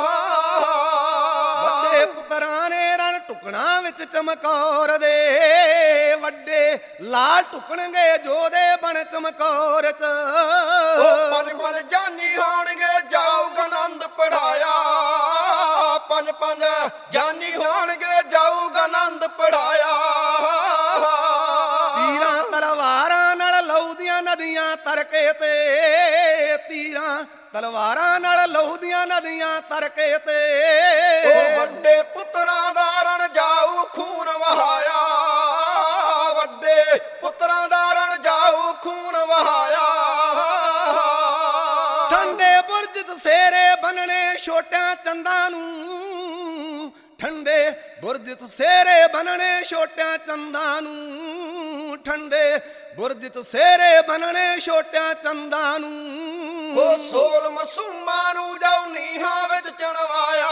ਵੱਡੇ ਪੁੱਤਰਾਂ ਨੇ ਰਣ ਟੁਕਣਾ ਵਿੱਚ ਚਮਕੌਰ ਦੇ, ਵੱਡੇ ਲਾਲ ਟੁਕਣਗੇ ਜੋਦੇ ਬਣ ਚਮਕੌਰ ਚ। ਉਹ ਪੰਜ ਪੰਜ ਜਾਨੀ ਹੋਣਗੇ ਜਾਊਗਾ ਆਨੰਦ ਪੜਾਇਆ, ਪੰਜ ਪੰਜ ਜਾਨੀ ਹੋਣਗੇ ਜਾਊਗਾ ਆਨੰਦ ਪੜਾਇਆ। ਤੀਰਾਂ ਤਲਵਾਰਾਂ ਨਾਲ ਲਹੂ ਦੀਆਂ ਨਦੀਆਂ ਤਰਕੇ ਤੇ, ਤੀਰਾਂ ਤਲਵਾਰਾਂ ਨਾਲ ਲਹੂ ਦੀਆਂ ਨਦੀਆਂ ਤਰਕੇ ਤੇ। ਉਹ ਵੱਡੇ ਪੁੱਤਰਾਂ ਦਾ ਰਣ ਜਾਊ ਖੂਨ ਵਹਾਇਆ, ਵੱਡੇ ਪੁੱਤਰਾਂ ਦਾ ਰਣ ਜਾਊ ਖੂਨ ਵਹਾਇਆ। ਠੰਡੇ ਬੁਰਜ 'ਚ ਸੇਰੇ ਬੰਨਣੇ ਛੋਟਿਆਂ ਚੰਦਾਂ ਨੂੰ, ਠੰਡੇ ਬੁਰਜ 'ਚ ਸੇਰੇ ਬੰਨਣੇ ਛੋਟਿਆਂ ਚੰਦਾਂ ਨੂੰ, ਠੰਡੇ ਬੁਰਜ 'ਚ ਸੇਰੇ ਬੰਨਣੇ ਛੋਟਿਆਂ ਚੰਦਾਂ ਨੂੰ। ਉਹ ਸੋਲ ਮਸੂਮਾਂ ਨੂੰ ਜਾਉ ਨੀਹਾਂ ਵਿੱਚ ਚਣਵਾਇਆ,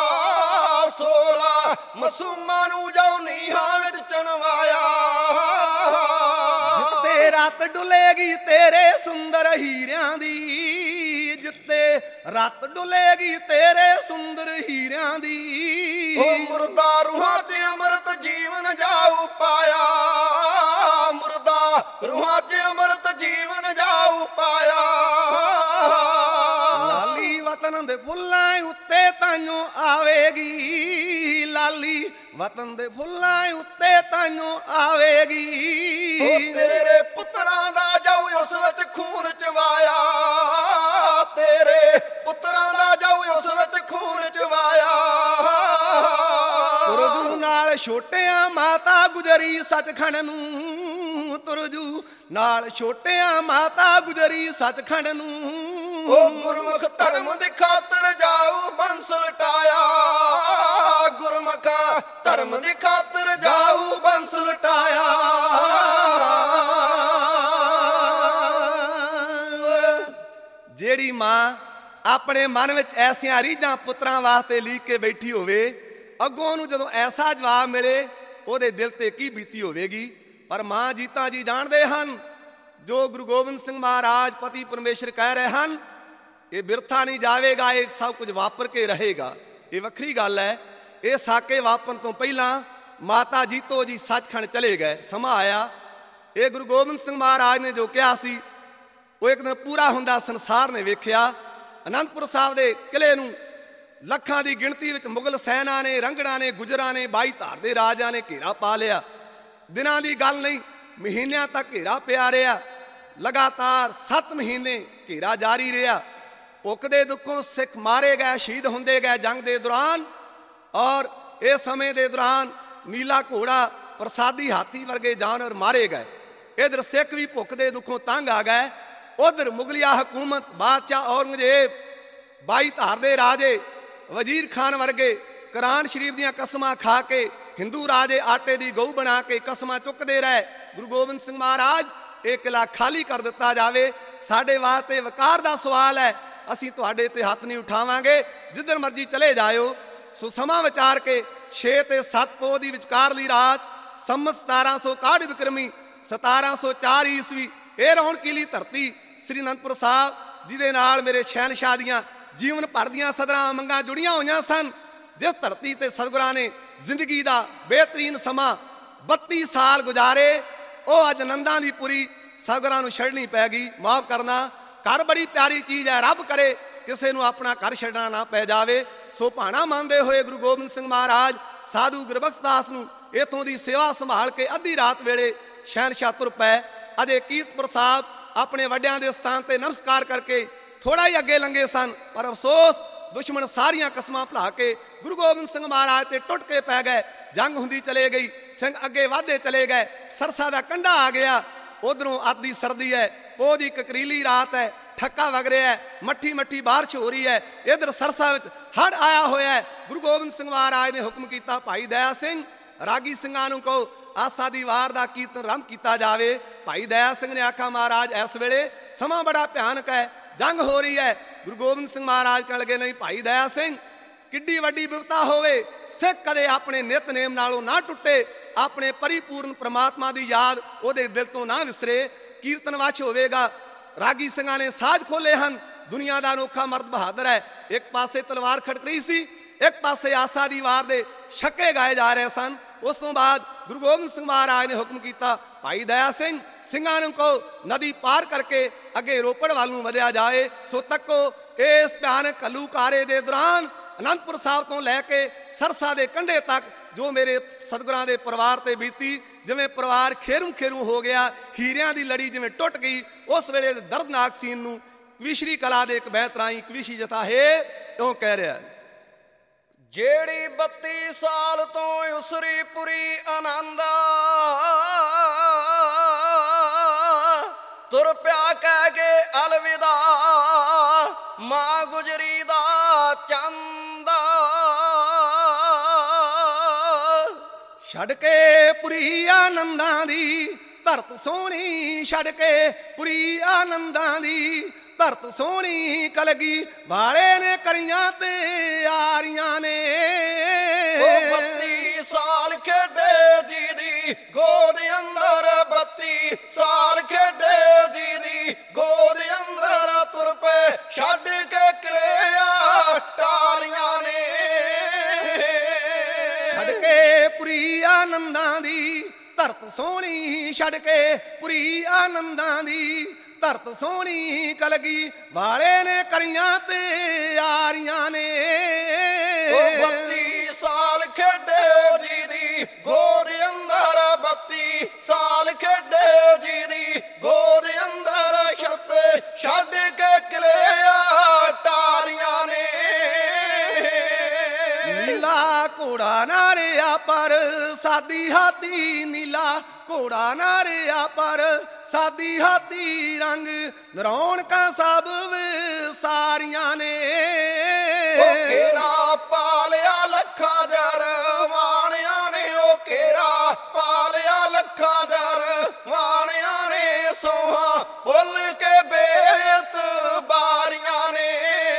ਸੋਲਾ ਮਸੂਮਾਂ ਨੂੰ ਜਾਉ ਨੀਹਾਂ ਵਿੱਚ ਚਣਵਾਇਆ। ਜਿੱਤੇ ਰਾਤ ਡੁੱਲੇਗੀ ਤੇਰੇ ਸੁੰਦਰ ਹੀਰਿਆਂ ਦੀ, ਜਿੱਤੇ ਰਾਤ ਡੁੱਲੇਗੀ ਤੇਰੇ ਸੁੰਦਰ ਹੀਰਿਆਂ ਦੀ। ਉਹ ਮੁਰਦਾ ਰੂਹਾਂ 'ਚ ਅੰਮ੍ਰਿਤ ਜੀਵਨ ਜਾਊ ਪਾਇਆ, ਮੁਰਦਾ ਰੂਹਾਂ 'ਚ ਅੰਮ੍ਰਿਤ ਜੀਵਨ ਜਾਊ ਪਾਇਆ। ਲਾਲੀ ਵਤਨ ਦੇ ਫੁੱਲਾਂ ਉੱਤੇ ਤਾਈਓ ਆਵੇਗੀ, ਲਾਲੀ ਵਤਨ ਦੇ ਫੁੱਲਾਂ ਉੱਤੇ ਤਾਈਓ ਆਵੇਗੀ। ਉਹ ਤੇਰੇ ਪੁੱਤਰਾਂ ਦਾ ਜਾਊ ਉਸ ਵਿੱਚ ਖੂਨ ਚਵਾਇਆ, ਤੇਰੇ ਪੁੱਤਰਾਂ ਦਾ ਜਾਊ ਉਸ ਵਿੱਚ ਖੂਨ ਚਵਾਇਆ। ਤੁਰਜੂ ਨਾਲ ਛੋਟਿਆਂ ਮਾਤਾ ਗੁਜਰੀ ਸੱਚਖੰਡ ਨੂੰ, ਤੁਰਜੂ ਨਾਲ ਛੋਟਿਆਂ ਮਾਤਾ ਗੁਜਰੀ ਸੱਚਖੰਡ ਨੂੰ। ਉਹ ਗੁਰਮੁਖ ਧਰਮ ਦੀ ਖਾਤਰ ਜਾਊ ਬੰਸ ਲਟਾਇਆ, ਗੁਰਮੁਖ ਧਰਮ ਦੀ ਖਾਤਰ ਜਾਊ ਬੰਸ ਲਟਾਇਆ। ਜਿਹੜੀ ਮਾਂ ਆਪਣੇ ਮਨ ਵਿੱਚ ਐਸੀਆਂ ਰੀਝਾਂ ਪੁੱਤਰਾਂ ਵਾਸਤੇ ਲੀਕ ਕੇ ਬੈਠੀ ਹੋਵੇ, ਅੱਗੋਂ ਨੂੰ ਜਦੋਂ ਐਸਾ ਜਵਾਬ ਮਿਲੇ ਉਹਦੇ ਦਿਲ ਤੇ ਕੀ ਬੀਤੀ ਹੋਵੇਗੀ। ਪਰ ਮਾਂ ਜੀਤਾ ਜੀ ਜਾਣਦੇ ਹਨ, ਜੋ ਗੁਰੂ ਗੋਬਿੰਦ ਸਿੰਘ ਮਹਾਰਾਜ ਪਤੀ ਪਰਮੇਸ਼ਰ ਕਹਿ ਰਹੇ ਹਨ, ਇਹ ਬਿਰਥਾ ਨਹੀਂ ਜਾਵੇਗਾ, ਇਹ ਸਭ ਕੁਝ ਵਾਪਰ ਕੇ ਰਹੇਗਾ। ਇਹ ਵੱਖਰੀ ਗੱਲ ਹੈ। ਇਹ ਸਾਕੇ ਵਾਪਰਨ ਤੋਂ ਪਹਿਲਾਂ ਮਾਤਾ ਜੀਤੋ ਜੀ ਸੱਚਖੰਡ ਚਲੇ ਗਏ। ਸਮਾਂ ਆਇਆ, ਇਹ ਗੁਰੂ ਗੋਬਿੰਦ ਸਿੰਘ ਮਹਾਰਾਜ ਨੇ ਜੋ ਕਿਹਾ ਸੀ ਉਹ ਇੱਕ ਦਿਨ ਪੂਰਾ ਹੁੰਦਾ ਸੰਸਾਰ ਨੇ ਵੇਖਿਆ। ਅਨੰਦਪੁਰ ਸਾਹਿਬ ਦੇ ਕਿਲੇ ਨੂੰ ਲੱਖਾਂ ਦੀ ਗਿਣਤੀ ਵਿੱਚ ਮੁਗਲ ਸੈਨਾ ਨੇ, ਰੰਗੜਾਂ ਨੇ, ਗੁਜਰਾਂ ਨੇ, 22 ਧਾਰ ਦੇ ਰਾਜਿਆਂ ਨੇ ਘੇਰਾ ਪਾ ਲਿਆ। ਦਿਨਾਂ ਦੀ ਗੱਲ ਨਹੀਂ, ਮਹੀਨਿਆਂ ਤੱਕ ਘੇਰਾ ਪਿਆ ਰਿਹਾ। ਲਗਾਤਾਰ 7 ਮਹੀਨੇ ਘੇਰਾ ਜਾਰੀ ਰਿਹਾ। ਭੁੱਖ ਦੇ ਦੁੱਖੋਂ ਸਿੱਖ ਮਾਰੇ ਗਏ, ਸ਼ਹੀਦ ਹੁੰਦੇ ਗਏ ਜੰਗ ਦੇ ਦੌਰਾਨ। ਔਰ ਇਸ ਸਮੇਂ ਦੇ ਦੌਰਾਨ ਨੀਲਾ ਘੋੜਾ, ਪ੍ਰਸਾਦੀ ਹਾਥੀ ਵਰਗੇ ਜਾਨਵਰ ਮਾਰੇ ਗਏ। ਇਧਰ ਸਿੱਖ ਵੀ ਭੁੱਖ ਦੇ ਦੁੱਖੋਂ ਤੰਗ ਆ ਗਏ। ਉਧਰ ਮੁਗਲਿਆ ਹਕੂਮਤ, ਬਾਦਸ਼ਾਹ ਔਰੰਗਜ਼ੇਬ, 22 ਧਾਰ ਦੇ ਰਾਜੇ, ਵਜ਼ੀਰ ਖਾਨ ਵਰਗੇ ਕੁਰਾਨ ਸ਼ਰੀਫ ਦੀਆਂ ਕਸਮਾਂ ਖਾ ਕੇ, ਹਿੰਦੂ ਰਾਜੇ ਆਟੇ ਦੀ ਗਊ ਬਣਾ ਕੇ ਕਸਮਾਂ ਚੁੱਕਦੇ ਰਹੇ। ਗੁਰੂ ਗੋਬਿੰਦ ਸਿੰਘ ਮਹਾਰਾਜ, ਇਹ ਕਿਲਾ ਖਾਲੀ ਕਰ ਦਿੱਤਾ ਜਾਵੇ। ਸਾਡੇ ਵਾਸਤੇ ਵਕਾਰ ਦਾ ਸਵਾਲ ਹੈ, ਅਸੀਂ ਤੁਹਾਡੇ ਤੇ ਹੱਥ ਨਹੀਂ ਉਠਾਵਾਂਗੇ, ਜਿੱਧਰ ਮਰਜ਼ੀ ਚਲੇ ਜਾਇਓ। ਸੋ ਸਮਾਂ ਵਿਚਾਰ ਕੇ 6 ਤੇ 7 ਪੋਹ ਦੀ ਵਿਚਕਾਰਲੀ ਰਾਤ, ਸੰਮਤ 1761 ਵਿਕਰਮੀ 1704 ਈਸਵੀ, ਇਹ ਰੌਣਕੀਲੀ ਧਰਤੀ ਸ੍ਰੀ ਅਨੰਦਪੁਰ ਸਾਹਿਬ, ਜਿਹਦੇ ਨਾਲ ਮੇਰੇ ਸ਼ਹਿਨਸ਼ਾਹ ਦੀਆਂ ਜੀਵਨ ਭਰ ਦੀਆਂ ਸਦਰਾਂ ਮੰਗਾਂ ਜੁੜੀਆਂ ਹੋਈਆਂ ਸਨ। ਜਿਸ ਧਰਤੀ ਤੇ ਸਤਿਗੁਰਾਂ ਨੇ ਜ਼ਿੰਦਗੀ ਦਾ ਬਿਹਤਰੀਨ ਸਮਾਂ 32 ਸਾਲ ਗੁਜ਼ਾਰੇ, ਉਹ ਅੱਜ ਆਨੰਦਾਂ ਦੀ ਪੁਰੀ ਸਤਿਗੁਰਾਂ ਨੂੰ ਛੱਡਣੀ ਪੈ ਗਈ। ਮਾਫ ਕਰਨਾ, ਘਰ ਬੜੀ ਪਿਆਰੀ ਚੀਜ਼ ਹੈ, ਰੱਬ ਕਰੇ ਕਿਸੇ ਨੂੰ ਆਪਣਾ ਘਰ ਛੱਡਣਾ ਨਾ ਪੈ ਜਾਵੇ। ਸੋ ਭਾਣਾ ਮੰਨਦੇ ਹੋਏ ਗੁਰੂ ਗੋਬਿੰਦ ਸਿੰਘ ਮਹਾਰਾਜ ਸਾਧੂ ਗੁਰਬਖਸ਼ ਦਾਸ ਨੂੰ ਇੱਥੋਂ ਦੀ ਸੇਵਾ ਸੰਭਾਲ ਕੇ ਅੱਧੀ ਰਾਤ ਵੇਲੇ ਸ਼ਹਿਨਸ਼ਾਹ ਤੁਰ ਪਏ। ਅਜੇ ਕੀਰਤਪੁਰ ਸਾਹਿਬ ਆਪਣੇ ਵੱਡਿਆਂ ਦੇ ਸਥਾਨ ਤੇ ਨਮਸਕਾਰ ਕਰਕੇ ਥੋੜਾ ਹੀ ਅੱਗੇ ਲੰਘੇ ਸਨ, ਪਰ ਅਫਸੋਸ ਦੁਸ਼ਮਣ ਸਾਰੀਆਂ ਕਸਮਾਂ ਭੁਲਾ ਕੇ ਗੁਰੂ ਗੋਬਿੰਦ ਸਿੰਘ ਮਹਾਰਾਜ ਤੇ ਟੁੱਟ ਕੇ ਪੈ ਗਏ। ਜੰਗ ਹੁੰਦੀ ਚਲੇ ਗਈ, ਸਿੰਘ ਅੱਗੇ ਵਧਦੇ ਚਲੇ ਗਏ। ਸਰਸਾ ਦਾ ਕੰਢਾ ਆ ਗਿਆ, ਉਧਰੋਂ ਅੱਤ ਦੀ ਸਰਦੀ ਹੈ, ਪੋਹ ਦੀ ਕਕਰੀਲੀ ਰਾਤ ਹੈ, ਠੱਕਾ ਵਗ ਰਿਹਾ ਹੈ, ਮੱਠੀ ਮੱਠੀ ਬਾਰਿਸ਼ ਹੋ ਰਹੀ ਹੈ। ਇਧਰ ਸਰਸਾ ਵਿੱਚ ਹੜ੍ਹ ਆਇਆ ਹੋਇਆ ਹੈ। ਗੁਰੂ ਗੋਬਿੰਦ ਸਿੰਘ ਮਹਾਰਾਜ ਨੇ ਹੁਕਮ ਕੀਤਾ, ਭਾਈ ਦਇਆ ਸਿੰਘ ਰਾਗੀ ਸਿੰਘਾਂ ਨੂੰ ਕਹੋ ਆਸਾ ਦੀ ਵਾਰ ਦਾ ਕੀਰਤਨ ਆਰੰਭ ਕੀਤਾ ਜਾਵੇ। ਭਾਈ ਦਇਆ ਸਿੰਘ ਨੇ ਆਖਿਆ, ਮਹਾਰਾਜ ਇਸ ਵੇਲੇ ਸਮਾਂ ਬੜਾ ਭਿਆਨਕ ਹੈ, ਜੰਗ ਹੋ ਰਹੀ ਹੈ। ਗੁਰੂ ਗੋਬਿੰਦ ਸਿੰਘ ਮਹਾਰਾਜ ਕਹਿਣ ਲੱਗੇ, ਨਹੀਂ ਭਾਈ ਦਇਆ ਸਿੰਘ, ਕਿੱਡੀ ਵੱਡੀ ਬਿਪਤਾ ਹੋਵੇ, ਸਿੱਖ ਕਦੇ ਆਪਣੇ ਨਿਤਨੇਮ ਨਾਲੋਂ ਨਾ ਟੁੱਟੇ, ਆਪਣੇ ਪਰਿਪੂਰਨ ਪ੍ਰਮਾਤਮਾ ਦੀ ਯਾਦ ਉਹਦੇ ਦਿਲ ਤੋਂ ਨਾ ਵਿਸਰੇ। ਕੀਰਤਨ ਵਾਚ ਹੋਵੇਗਾ। ਰਾਗੀ ਸਿੰਘਾਂ ਨੇ ਸਾਜ਼ ਖੋਲੇ ਹਨ। ਦੁਨੀਆ ਦਾ ਅਨੋਖਾ ਮਰਦ ਬਹਾਦਰ ਹੈ। ਇੱਕ ਪਾਸੇ ਤਲਵਾਰ ਖੜਕ ਰਹੀ ਸੀ, ਇੱਕ ਪਾਸੇ ਆਸਾ ਦੀ ਵਾਰ ਦੇ ਛੱਕੇ ਗਾਏ ਜਾ ਰਹੇ ਸਨ। ਉਸ ਤੋਂ ਬਾਅਦ ਗੁਰੂ ਗੋਬਿੰਦ ਸਿੰਘ ਮਹਾਰਾਜ ਨੇ ਹੁਕਮ ਕੀਤਾ, ਭਾਈ ਦਇਆ ਸਿੰਘ ਸਿੰਘਾਂ ਨੂੰ ਕਹੋ ਨਦੀ ਪਾਰ ਕਰਕੇ ਅੱਗੇ ਰੋਪੜ ਵੱਲ ਨੂੰ ਵਧਿਆ ਜਾਏ। ਸੋ ਤੱਕੋ ਇਸ ਭਿਆਨਕ ਘੱਲੂਘਾਰੇ ਦੇ ਦੌਰਾਨ ਅਨੰਦਪੁਰ ਸਾਹਿਬ ਤੋਂ ਲੈ ਕੇ ਸਰਸਾ ਦੇ ਕੰਢੇ ਤੱਕ ਜੋ ਮੇਰੇ ਸਤਿਗੁਰਾਂ ਦੇ ਪਰਿਵਾਰ ਤੇ ਬੀਤੀ, ਜਿਵੇਂ ਪਰਿਵਾਰ ਖੇਰੂ ਖੇਰੂ ਹੋ ਗਿਆ, ਹੀਰਿਆਂ ਦੀ ਲੜੀ ਜਿਵੇਂ ਟੁੱਟ ਗਈ, ਉਸ ਵੇਲੇ ਦਰਦਨਾਕ ਸੀਨ ਨੂੰ ਕਵੀਸ਼ਰੀ ਕਲਾ ਦੇ ਇੱਕ ਬੈਤ ਰਾਹੀਂ ਕਵੀਸ਼ੀ ਜਥਾ ਹੈ ਉਹ ਕਹਿ ਰਿਹਾ, ਜਿਹੜੀ 32 ਸਾਲ ਤੋਂ ਉਸਰੀ ਪੁਰੀ ਆਨੰਦ ਤੁਰ ਪਿਆ ਕਹਿ ਕੇ ਅਲਵਿਦਾ ਮਾਂ ਗੁਜਰੀ ਦਾ ਚੰਦ ਛੱਡ ਕੇ ਪੁਰੀ ਆਨੰਦਾਂ ਦੀ ਧਰਤ ਸੋਹਣੀ, ਛੱਡ ਕੇ ਪੁਰੀ ਆਨੰਦਾਂ ਦੀ ਧਰਤ ਸੋਹਣੀ, ਕਲਗੀ ਵਾਲੇ ਨੇ ਕਰੀਆਂ ਤੇ ਆਰੀਆਂ ਨੇ। ਉਹ 32 ਸਾਲ ਖੇਡੇ ਜੀ ਦੀ ਗੋਦ ਅੰਦਰ, 32 ਸਾਲ ਖੇਡੇ ਜੀ ਦੀ ਗੋਦ ਅੰਦਰ, ਤੁਰ ਪਏ ਛੱਡ ਕੇ ਕਿਲਿਆ ਟਾਰੀਆਂ ਨੇ। ਛੱਡ ਕੇ ਪੁਰੀ ਆਨੰਦਾਂ ਦੀ ਧਰਤ ਸੋਹਣੀ, ਛੱਡ ਕੇ ਪੁਰੀ ਆਨੰਦਾਂ ਦੀ ਧਰਤ ਸੋਹਣੀ, ਕਲਗੀ ਵਾਲੇ ਨੇ ਕਰੀਆਂ ਤੇ ਆਰੀਆਂ ਨੇ। ਉਹ 32 ਸਾਲ ਖੇਡੇ ਜੀ ਦੀ ਗੋਦ ਅੰਦਰ, 32 ਸਾਲ ਖੇਡੇ ਜੀ ਦੀ ਗੋਦ ਅੰਦਰ, ਛੱਪੇ ਛੱਡ ਕੇ ਕਿਲਿਆ ਟਾਰੀਆਂ ਨੇ। ਨੀਲਾ ਘੋੜਾ ਨਾ ਰਿਹਾ ਪਰ ਸਾਦੀ ਹਾਥੀ, ਨੀਲਾ ਘੋੜਾ ਨਾ ਰਿਹਾ ਪਰ ਸਾਦੀ ਹਾਥੀ, ਰੰਗ ਰੌਣਕਾਂ ਸਭ ਸਾਰੀਆਂ ਨੇ। ਉਹ ਕੇਰਾ ਪਾਲਿਆ ਲੱਖਾਂ ਜਰ ਵਾਣਿਆਂ ਨੇ, ਉਹ ਕੇਰਾ ਪਾਲਿਆ ਲੱਖਾਂ ਜਰ ਵਾਣਿਆਂ ਨੇ, ਸੋਹਾਂ ਭੁੱਲ ਕੇ ਬੇਤ ਬਾਰੀਆਂ ਨੇ।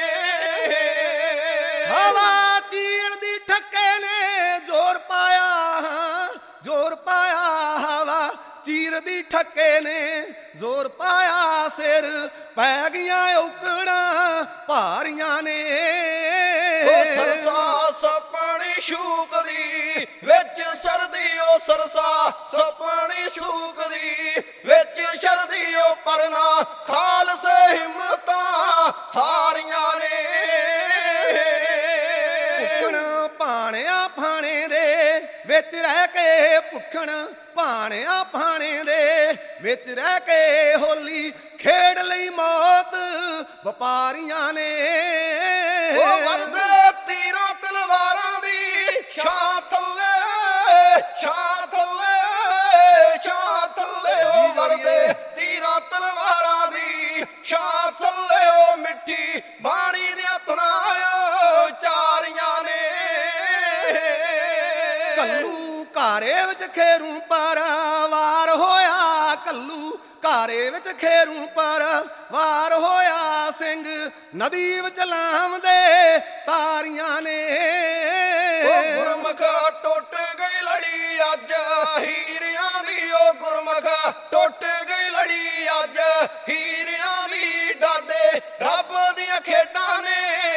ਹਵਾ ਤੀਰ ਦੀ ਠੱਕੇ ਨੇ ਜ਼ੋਰ ਪਾਇਆ, ਜ਼ੋਰ ਪਾਇਆ, ਹਵਾ ਚੀਰ ਦੀ ਠੱਕੇ ਨੇ ਜ਼ੋਰ ਪਾਇਆ, ਸਿਰ ਪੈ ਗਈਆਂ ਔਕੜਾਂ ਭਾਰੀਆਂ ਨੇ। ਉਹ ਸਰਸਾ ਸਪਣੀ ਸ਼ੂਕਦੀ ਵਿੱਚ ਸਰਦੀ, ਉਹ ਸਰਸਾ ਸਪਣੀ ਸ਼ੂਕਦੀ ਵਿੱਚ ਸਰਦੀ, ਉਹ ਪਰਨਾ ਖਾਲਸੇ ਹਿੰਮਤਾਂ ਹਾਰੀਆਂ ਨੇ। ਭੁੱਖਣ ਭਾਣਿਆਂ ਫਾਣੇ ਦੇ ਵਿੱਚ ਰਹਿ ਕੇ, ਭੁੱਖਣ ਭਾਣਿਆਂ ਫਾਣੇ ਦੇ ਵਿੱਚ ਰਹਿ ਕੇ, ਹੋਲੀ ਖੇਡ ਲਈ ਮੌਤ ਵਪਾਰੀਆਂ ਨੇ। ਉਹ ਵਰਦੇ ਤੀਰਾਂ ਤਲਵਾਰਾਂ ਦੀ ਛਾਂ ਥੱਲੇ, ਛਾਂ ਥੱਲੇ, ਛਾਂ ਥੱਲੇ, ਉਹ ਵਰਦੇ ਤੀਰਾਂ ਤਲਵਾਰਾਂ ਦੀ ਛਾਂ ਥੱਲੇ, ਉਹ ਮਿੱਠੀ ਬਾਣੀ ਦੀਆਂ ਧੁਨਾਂ ਚਾਰੀਆਂ ਨੇ। ਕੱਲੂ ਘਾਰੇ ਵਿੱਚ ਖੇਰੂ ਪਰ ਵਾਰ ਹੋਇਆ, ਕੱਲੂ ਘਾਰੇ ਵਿੱਚ ਖੇਰੂ ਪਰ ਵਾਰ ਹੋਇਆ, ਸਿੰਘ ਨਦੀ ਵਿੱਚ ਲਾਂਵਦੇ ਤਾਰੀਆਂ ਨੇ। ਉਹ ਗੁਰਮੁਖ ਟੁੱਟ ਗਈ ਲੜੀ ਅੱਜ ਹੀਰਿਆਂ ਦੀ, ਉਹ ਗੁਰਮੁਖ ਟੁੱਟ ਗਈ ਲੜੀ ਅੱਜ ਹੀਰਿਆਂ ਦੀ, ਡਾਡੇ ਰੱਬ ਦੀਆਂ ਖੇਡਾਂ ਨੇ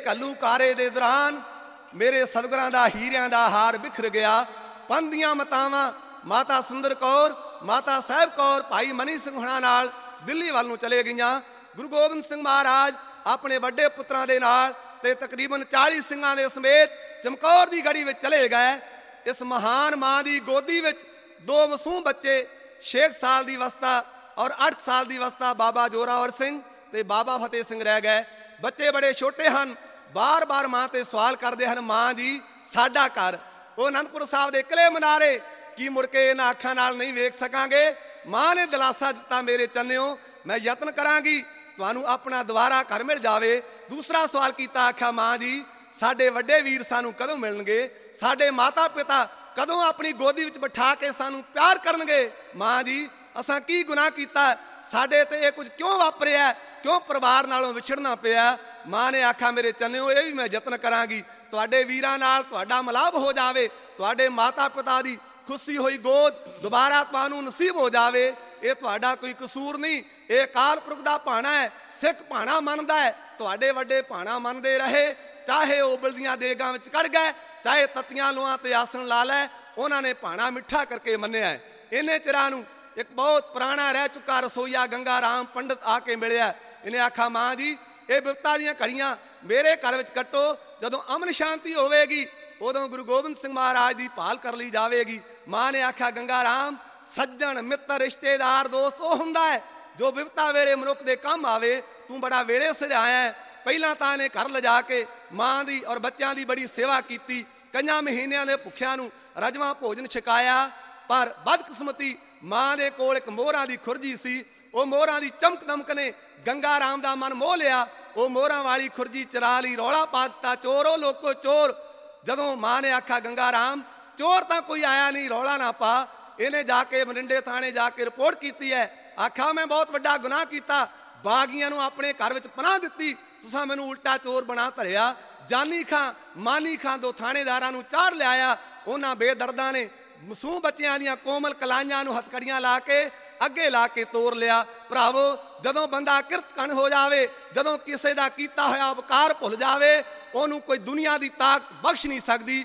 ਘੱਲੂਕਾਰੇ ਦੇ ਦੌਰਾਨ ਮੇਰੇ ਸਤਿਗੁਰਾਂ ਦਾ ਹੀਰਿਆਂ ਦਾ ਹਾਰ ਬਿਖਰ ਗਿਆ। ਪੰਥ ਦੀਆਂ ਮਾਤਾਵਾਂ ਮਾਤਾ ਸੁੰਦਰ ਕੌਰ, ਮਾਤਾ ਸਾਹਿਬ ਕੌਰ, ਭਾਈ ਮਨੀ ਸਿੰਘ ਹੁਣਾਂ ਨਾਲ ਦਿੱਲੀ ਵੱਲ ਨੂੰ ਚਲੇ ਗਈਆਂ। ਗੁਰੂ ਗੋਬਿੰਦ ਸਿੰਘ ਮਹਾਰਾਜ ਆਪਣੇ ਵੱਡੇ ਪੁੱਤਰਾਂ ਦੇ ਨਾਲ ਤੇ ਤਕਰੀਬਨ 40 ਸਿੰਘਾਂ ਦੇ ਸਮੇਤ ਚਮਕੌਰ ਦੀ ਗੜੀ ਵਿੱਚ ਚਲੇ ਗਏ। ਇਸ ਮਹਾਨ ਮਾਂ ਦੀ ਗੋਦੀ ਵਿੱਚ 2 ਮਾਸੂਮ ਬੱਚੇ 6 ਸਾਲ ਦੀ ਅਵਸਥਾ ਔਰ 8 ਸਾਲ ਦੀ ਅਵਸਥਾ ਬਾਬਾ ਜੋਰਾਵਰ ਸਿੰਘ ਤੇ ਬਾਬਾ ਫਤਿਹ ਸਿੰਘ ਰਹਿ ਗਏ। ਬੱਚੇ ਬੜੇ ਛੋਟੇ ਹਨ, ਬਾਰ-ਬਾਰ ਮਾਂ ਤੇ ਸਵਾਲ ਕਰਦੇ ਹਨ, ਮਾਂ ਜੀ ਸਾਡਾ ਘਰ। ਉਹ ਅਨੰਦਪੁਰ ਸਾਹਿਬ ਦੇ ਕਿਲੇ ਮਨਾਰੇ ਕੀ ਮੁੜ ਕੇ ਇਹਨਾਂ ਅੱਖਾਂ ਨਾਲ ਨਹੀਂ ਵੇਖ ਸਕਾਂਗੇ। ਮਾਂ ਨੇ ਦਿਲਾਸਾ ਦਿੱਤਾ, ਮੇਰੇ ਚੰਨਿਓ ਮੈਂ ਯਤਨ ਕਰਾਂਗੀ ਤੁਹਾਨੂੰ ਆਪਣਾ ਦੁਬਾਰਾ ਘਰ ਮਿਲ ਜਾਵੇ। ਦੂਸਰਾ ਸਵਾਲ ਕੀਤਾ, ਆਖਿਆ ਮਾਂ ਜੀ ਸਾਡੇ ਵੱਡੇ ਵੀਰ ਸਾਨੂੰ ਕਦੋਂ ਮਿਲਣਗੇ, ਸਾਡੇ ਮਾਤਾ ਪਿਤਾ ਕਦੋਂ ਆਪਣੀ ਗੋਦੀ ਵਿੱਚ ਬਿਠਾ ਕੇ ਸਾਨੂੰ ਪਿਆਰ ਕਰਨਗੇ। ਮਾਂ ਜੀ ਅਸਾਂ ਕੀ ਗੁਨਾਹ ਕੀਤਾ, ਸਾਡੇ ਤੇ ਇਹ ਕੁਝ ਕਿਉਂ ਵਾਪਰਿਆ, ਕਿਉਂ ਪਰਿਵਾਰ ਨਾਲੋਂ ਵਿਛੜਨਾ ਪਿਆ। ਮਾਂ ਨੇ ਆਖਿਆ, ਮੇਰੇ ਚੰਨਿਓ ਇਹ ਵੀ ਮੈਂ ਯਤਨ ਕਰਾਂਗੀ ਤੁਹਾਡੇ ਵੀਰਾਂ ਨਾਲ ਤੁਹਾਡਾ ਮਿਲਾਪ ਹੋ ਜਾਵੇ, ਤੁਹਾਡੇ ਮਾਤਾ ਪਿਤਾ ਦੀ ਖੁਸ਼ੀ ਹੋਈ ਗੋਦ ਦੁਬਾਰਾ ਤੁਹਾਨੂੰ ਨਸੀਬ ਹੋ ਜਾਵੇ। ਇਹ ਤੁਹਾਡਾ ਕੋਈ ਕਸੂਰ ਨਹੀਂ, ਇਹ ਅਕਾਲ ਪੁਰਖ ਦਾ ਭਾਣਾ ਹੈ। ਸਿੱਖ ਭਾਣਾ ਮੰਨਦਾ ਹੈ, ਤੁਹਾਡੇ ਵੱਡੇ ਭਾਣਾ ਮੰਨਦੇ ਰਹੇ। ਚਾਹੇ ਉਹ ਉਬਲਦੀਆਂ ਦੇਗਾਂ ਵਿੱਚ ਕੜ ਗਏ, ਚਾਹੇ ਤੱਤੀਆਂ ਲੋਹਾਂ ਤੇ ਆਸਣ ਲਾ ਲੈ, ਉਹਨਾਂ ਨੇ ਭਾਣਾ ਮਿੱਠਾ ਕਰਕੇ ਮੰਨਿਆ ਹੈ। ਇੰਨੇ ਚਿਰਾਂ ਨੂੰ ਇੱਕ ਬਹੁਤ ਪੁਰਾਣਾ ਰਹਿ ਚੁੱਕਾ ਰਸੋਈਆ ਗੰਗਾ ਰਾਮ ਪੰਡਤ ਆ ਕੇ ਮਿਲਿਆ। ਇਹਨੇ ਆਖਿਆ, ਮਾਂ ਜੀ ਇਹ ਬਿਪਤਾ ਦੀਆਂ ਘੜੀਆਂ ਮੇਰੇ ਘਰ ਵਿੱਚ ਕੱਟੋ, ਜਦੋਂ ਅਮਨ ਸ਼ਾਂਤੀ ਹੋਵੇਗੀ ਉਦੋਂ ਗੁਰੂ ਗੋਬਿੰਦ ਸਿੰਘ ਮਹਾਰਾਜ ਦੀ ਭਾਲ ਕਰ ਲਈ ਜਾਵੇਗੀ। ਮਾਂ ਨੇ ਆਖਿਆ, ਗੰਗਾ ਰਾਮ ਸੱਜਣ ਮਿੱਤਰ ਰਿਸ਼ਤੇਦਾਰ ਦੋਸਤ ਉਹ ਹੁੰਦਾ ਹੈ ਜੋ ਬਿਪਤਾ ਵੇਲੇ ਮਨੁੱਖ ਦੇ ਕੰਮ ਆਵੇ। ਤੂੰ ਬੜਾ ਵੇਲੇ ਸਿਰ ਆਇਆ ਹੈ। ਪਹਿਲਾਂ ਤਾਂ ਇਹਨੇ ਘਰ ਲਿਜਾ ਕੇ ਮਾਂ ਦੀ ਔਰ ਬੱਚਿਆਂ ਦੀ ਬੜੀ ਸੇਵਾ ਕੀਤੀ। ਕਈਆਂ ਮਹੀਨਿਆਂ ਦੇ ਭੁੱਖਿਆਂ ਨੂੰ ਰਜਵਾਂ ਭੋਜਨ ਛਕਾਇਆ, ਪਰ ਬਦਕਿਸਮਤੀ ਮਾਂ ਦੇ ਕੋਲ ਇੱਕ ਮੋਹਰਾਂ ਦੀ ਖੁਰਜੀ ਸੀ। ਉਹ ਮੋਹਰਾਂ ਦੀ ਚਮਕ ਦਮਕ ਨੇ ਗੰਗਾ ਰਾਮ ਦਾ ਮਨ ਮੋਹ ਲਿਆ। ਉਹ ਮੋਹਰਾਂ ਵਾਲੀ ਖੁਰਜੀ ਚਰਾ ਲਈ, ਰੌਲਾ ਪਾ ਦਿੱਤਾ, ਚੋਰੋ ਲੋਕੋ ਚੋਰ। ਜਦੋਂ ਮਾਂ ਨੇ ਆਖਿਆ, ਗੰਗਾ ਰਾਮ ਚੋਰ ਤਾਂ ਕੋਈ ਆਇਆ ਨਹੀਂ, ਰੌਲਾ ਨਾ ਪਾ। ਇਹਨੇ ਜਾ ਕੇ ਮਰਿੰਡੇ ਥਾਣੇ ਜਾ ਕੇ ਰਿਪੋਰਟ ਕੀਤੀ ਹੈ। ਆਖਿਆ, ਮੈਂ ਬਹੁਤ ਵੱਡਾ ਗੁਨਾਹ ਕੀਤਾ, ਬਾਗੀਆਂ ਨੂੰ ਆਪਣੇ ਘਰ ਵਿੱਚ ਪਨਾਹ ਦਿੱਤੀ, ਤੁਸੀਂ ਮੈਨੂੰ ਉਲਟਾ ਚੋਰ ਬਣਾ ਧਰਿਆ। ਜਾਨੀ ਖਾਂ ਮਾਨੀ ਖਾਂ 2 ਥਾਣੇਦਾਰਾਂ ਨੂੰ ਚਾੜ ਲਿਆਇਆ। ਉਹਨਾਂ ਬੇਦਰਦਾਂ ਨੇ ਮਾਸੂਮ ਬੱਚਿਆਂ ਦੀਆਂ ਕੋਮਲ ਕਲਾਈਆਂ ਨੂੰ ਹਥਕੜੀਆਂ ਲਾ ਕੇ ਅੱਗੇ ਲਾ ਕੇ ਤੋਰ ਲਿਆ। ਭਰਾਵੋ ਜਦੋਂ ਬੰਦਾ ਕਿਰਤਕਣ ਹੋ ਜਾਵੇ, ਜਦੋਂ ਕਿਸੇ ਦਾ ਕੀਤਾ ਹੋਇਆ ਉਪਕਾਰ ਭੁੱਲ ਜਾਵੇ, ਉਹਨੂੰ ਕੋਈ ਦੁਨੀਆ ਦੀ ਤਾਕਤ ਬਖਸ਼ ਨਹੀਂ ਸਕਦੀ।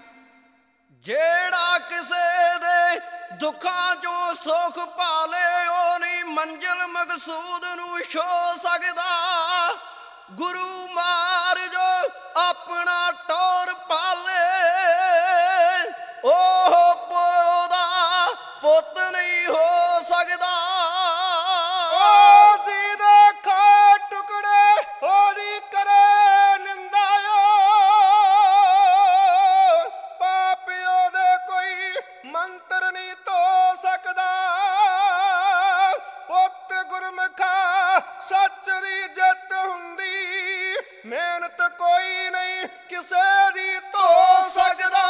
ਜਿਹੜਾ ਕਿਸੇ ਦੇ ਦੁੱਖਾਂ ਚੋਂ ਸੁੱਖ ਪਾਲੇ, ਉਹ ਨਹੀਂ ਮੰਜ਼ਿਲ ਮਕਸੂਦ ਨੂੰ ਛੋ ਸਕਦਾ। ਗੁਰੂ ਮਾਰ ਜੋ ਆਪਣਾ ਟੋਰ ਪਾਲੇ, ਉਹ ਪਿਓ ਦਾ ਪੁੱਤ ਨਹੀਂ ਹੋ ਸਕਦਾ। ਉਹ ਜੀ ਦੇ ਖਾ ਟੁਕੜੇ ਹੋਰੀ ਕਰੇ ਨਿੰਦਾਇਓ, ਪਾਪਿਓ ਦੇ ਕੋਈ ਮੰਤਰ ਨਹੀਂ ਧੋ ਸਕਦਾ। ਪੁੱਤ ਗੁਰਮੁਖਾ ਸੱਚ ਦੀ ਜਿੱਤ ਹੁੰਦੀ, ਮਿਹਨਤ ਕੋਈ ਨਹੀਂ ਕਿਸੇ ਦੀ ਧੋ ਸਕਦਾ।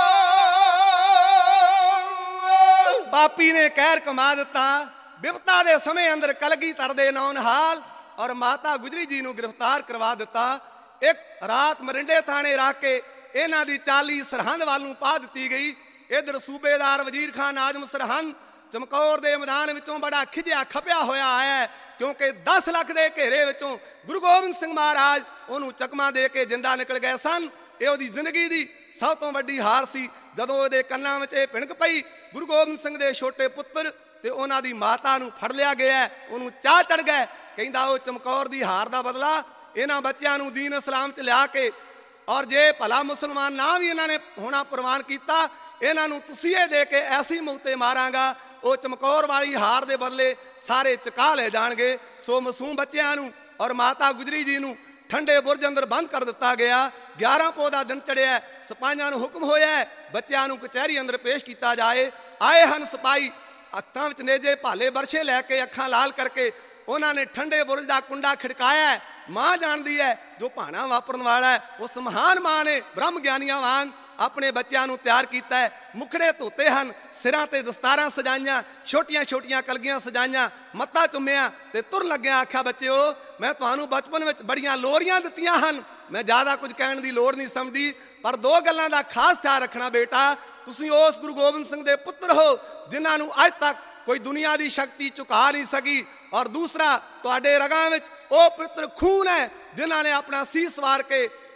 ਪਾਪੀ ਨੇ ਕਹਿਰ ਕਮਾ ਦਿੱਤਾ। ਬਿਪਤਾ ਦੇ ਸਮੇਂ ਅੰਦਰ ਕਲਗੀਧਰ ਦੇ ਨੌਨਹਾਲ ਔਰ ਮਾਤਾ ਗੁਜਰੀ ਜੀ ਨੂੰ ਗ੍ਰਿਫਤਾਰ ਕਰਵਾ ਦਿੱਤਾ। ਇੱਕ ਰਾਤ ਮਰਿੰਡੇ ਥਾਣੇ ਰੱਖ ਕੇ ਇਹਨਾਂ ਦੀ ਚਾਲੀ ਸਰਹੰਦ ਵੱਲ ਨੂੰ ਪਾ ਦਿੱਤੀ ਗਈ। ਇਧਰ ਸੂਬੇਦਾਰ ਵਜ਼ੀਰ ਖਾਨ ਆਜ਼ਮ ਸਰਹੰਦ ਚਮਕੌਰ ਦੇ ਮੈਦਾਨ ਵਿੱਚੋਂ ਬੜਾ ਖਿਜਿਆ ਖਪਿਆ ਹੋਇਆ ਆਇਆ, ਕਿਉਂਕਿ 10 ਲੱਖ ਦੇ ਘੇਰੇ ਵਿੱਚੋਂ ਗੁਰੂ ਗੋਬਿੰਦ ਸਿੰਘ ਮਹਾਰਾਜ ਉਹਨੂੰ ਚਕਮਾ ਦੇ ਕੇ ਜਿੰਦਾ ਨਿਕਲ ਗਏ ਸਨ। ਇਹ ਉਹਦੀ ਜ਼ਿੰਦਗੀ ਦੀ ਸਭ ਤੋਂ ਵੱਡੀ ਹਾਰ ਸੀ। ਜਦੋਂ ਉਹਦੇ ਕੰਨਾਂ ਵਿੱਚ ਇਹ ਭਿਣਕ ਪਈ, ਗੁਰੂ ਗੋਬਿੰਦ ਸਿੰਘ ਦੇ ਛੋਟੇ ਪੁੱਤਰ ਤੇ ਉਹਨਾਂ ਦੀ ਮਾਤਾ ਨੂੰ ਫੜ ਲਿਆ ਗਿਆ। ਉਹਨੂੰ ਚਾਹ ਚੜ ਗਏ, ਕਹਿੰਦਾ ਉਹ ਚਮਕੌਰ ਦੀ ਹਾਰ ਦਾ ਬਦਲਾ ਇਹਨਾਂ ਬੱਚਿਆਂ ਨੂੰ ਦੀਨ ਇਸਲਾਮ 'ਚ ਲਿਆ ਕੇ, ਔਰ ਜੇ ਭਲਾ ਮੁਸਲਮਾਨ ਨਾ ਵੀ ਇਹਨਾਂ ਨੇ ਹੋਣਾ ਪ੍ਰਵਾਨ ਕੀਤਾ, ਇਹਨਾਂ ਨੂੰ ਤਸੀਹੇ ਦੇ ਕੇ ਐਸੀ ਮੌਤੇ ਮਾਰਾਂਗਾ, ਉਹ ਚਮਕੌਰ ਵਾਲੀ ਹਾਰ ਦੇ ਬਦਲੇ ਸਾਰੇ ਚੁਕਾ ਲੈ ਜਾਣਗੇ। ਸੋ ਮਾਸੂਮ ਬੱਚਿਆਂ ਨੂੰ ਔਰ ਮਾਤਾ ਗੁਜਰੀ ਜੀ ਨੂੰ ਠੰਡੇ ਬੁਰਜ ਅੰਦਰ ਬੰਦ ਕਰ ਦਿੱਤਾ ਗਿਆ। 11 ਪੋਹ ਦਾ ਦਿਨ ਚੜਿਆ। ਸਿਪਾਹੀਆਂ ਨੂੰ ਹੁਕਮ ਹੋਇਆ ਬੱਚਿਆਂ ਨੂੰ ਕਚਹਿਰੀ ਅੰਦਰ ਪੇਸ਼ ਕੀਤਾ ਜਾਏ। ਆਏ ਹਨ ਸਿਪਾਹੀ, ਅੱਖਾਂ ਵਿੱਚ ਨੇਜੇ ਭਾਲੇ ਬਰਛੇ ਲੈ ਕੇ, ਅੱਖਾਂ ਲਾਲ ਕਰਕੇ। ਉਹਨਾਂ ਨੇ ਠੰਡੇ ਬੁਰਜ ਦਾ ਕੁੰਡਾ ਖਿੜਕਾਇਆ। ਮਾਂ ਜਾਣਦੀ ਹੈ ਜੋ ਭਾਣਾ ਵਾਪਰਨ ਵਾਲਾ ਹੈ। ਉਸ ਮਹਾਨ ਮਾਂ ਨੇ ਬ੍ਰਹਮ ਗਿਆਨੀਆਂ ਵਾਂਗ ਆਪਣੇ ਬੱਚਿਆਂ ਨੂੰ ਤਿਆਰ ਕੀਤਾ ਹੈ। ਮੁਖੜੇ ਧੋਤੇ ਹਨ, ਸਿਰਾਂ ਤੇ ਦਸਤਾਰਾਂ ਸਜਾਈਆਂ, ਛੋਟੀਆਂ ਛੋਟੀਆਂ ਕਲਗੀਆਂ ਸਜਾਈਆਂ, ਮੱਥਾ ਚੁੰਮਿਆ ਤੇ ਤੁਰ ਲੱਗਿਆ। ਆਖਿਆ, ਬੱਚਿਓ ਮੈਂ ਤੁਹਾਨੂੰ ਬਚਪਨ ਵਿੱਚ ਬੜੀਆਂ ਲੋਰੀਆਂ ਦਿੱਤੀਆਂ ਹਨ, ਮੈਂ ਜ਼ਿਆਦਾ ਕੁਝ ਕਹਿਣ ਦੀ ਲੋੜ ਨਹੀਂ ਸਮਝਦੀ, ਪਰ 2 ਗੱਲਾਂ ਦਾ ਖਾਸ ਖਿਆਲ ਰੱਖਣਾ ਬੇਟਾ। ਤੁਸੀਂ ਉਸ ਗੁਰੂ ਗੋਬਿੰਦ ਸਿੰਘ ਦੇ ਪੁੱਤਰ ਹੋ ਜਿਨ੍ਹਾਂ ਨੂੰ ਅੱਜ ਤੱਕ ਕੋਈ ਦੁਨੀਆ ਦੀ ਸ਼ਕਤੀ ਝੁਕਾ ਨਹੀਂ ਸਕੀ, ਔਰ ਦੂਸਰਾ ਤੁਹਾਡੇ ਰਗਾਂ ਵਿੱਚ ਉਹ ਪਵਿੱਤਰ ਖੂਨ ਹੈ ਜਿਨ੍ਹਾਂ ਨੇ ਆਪਣਾ ਸੀਸ ਵਾਰ ਕੇ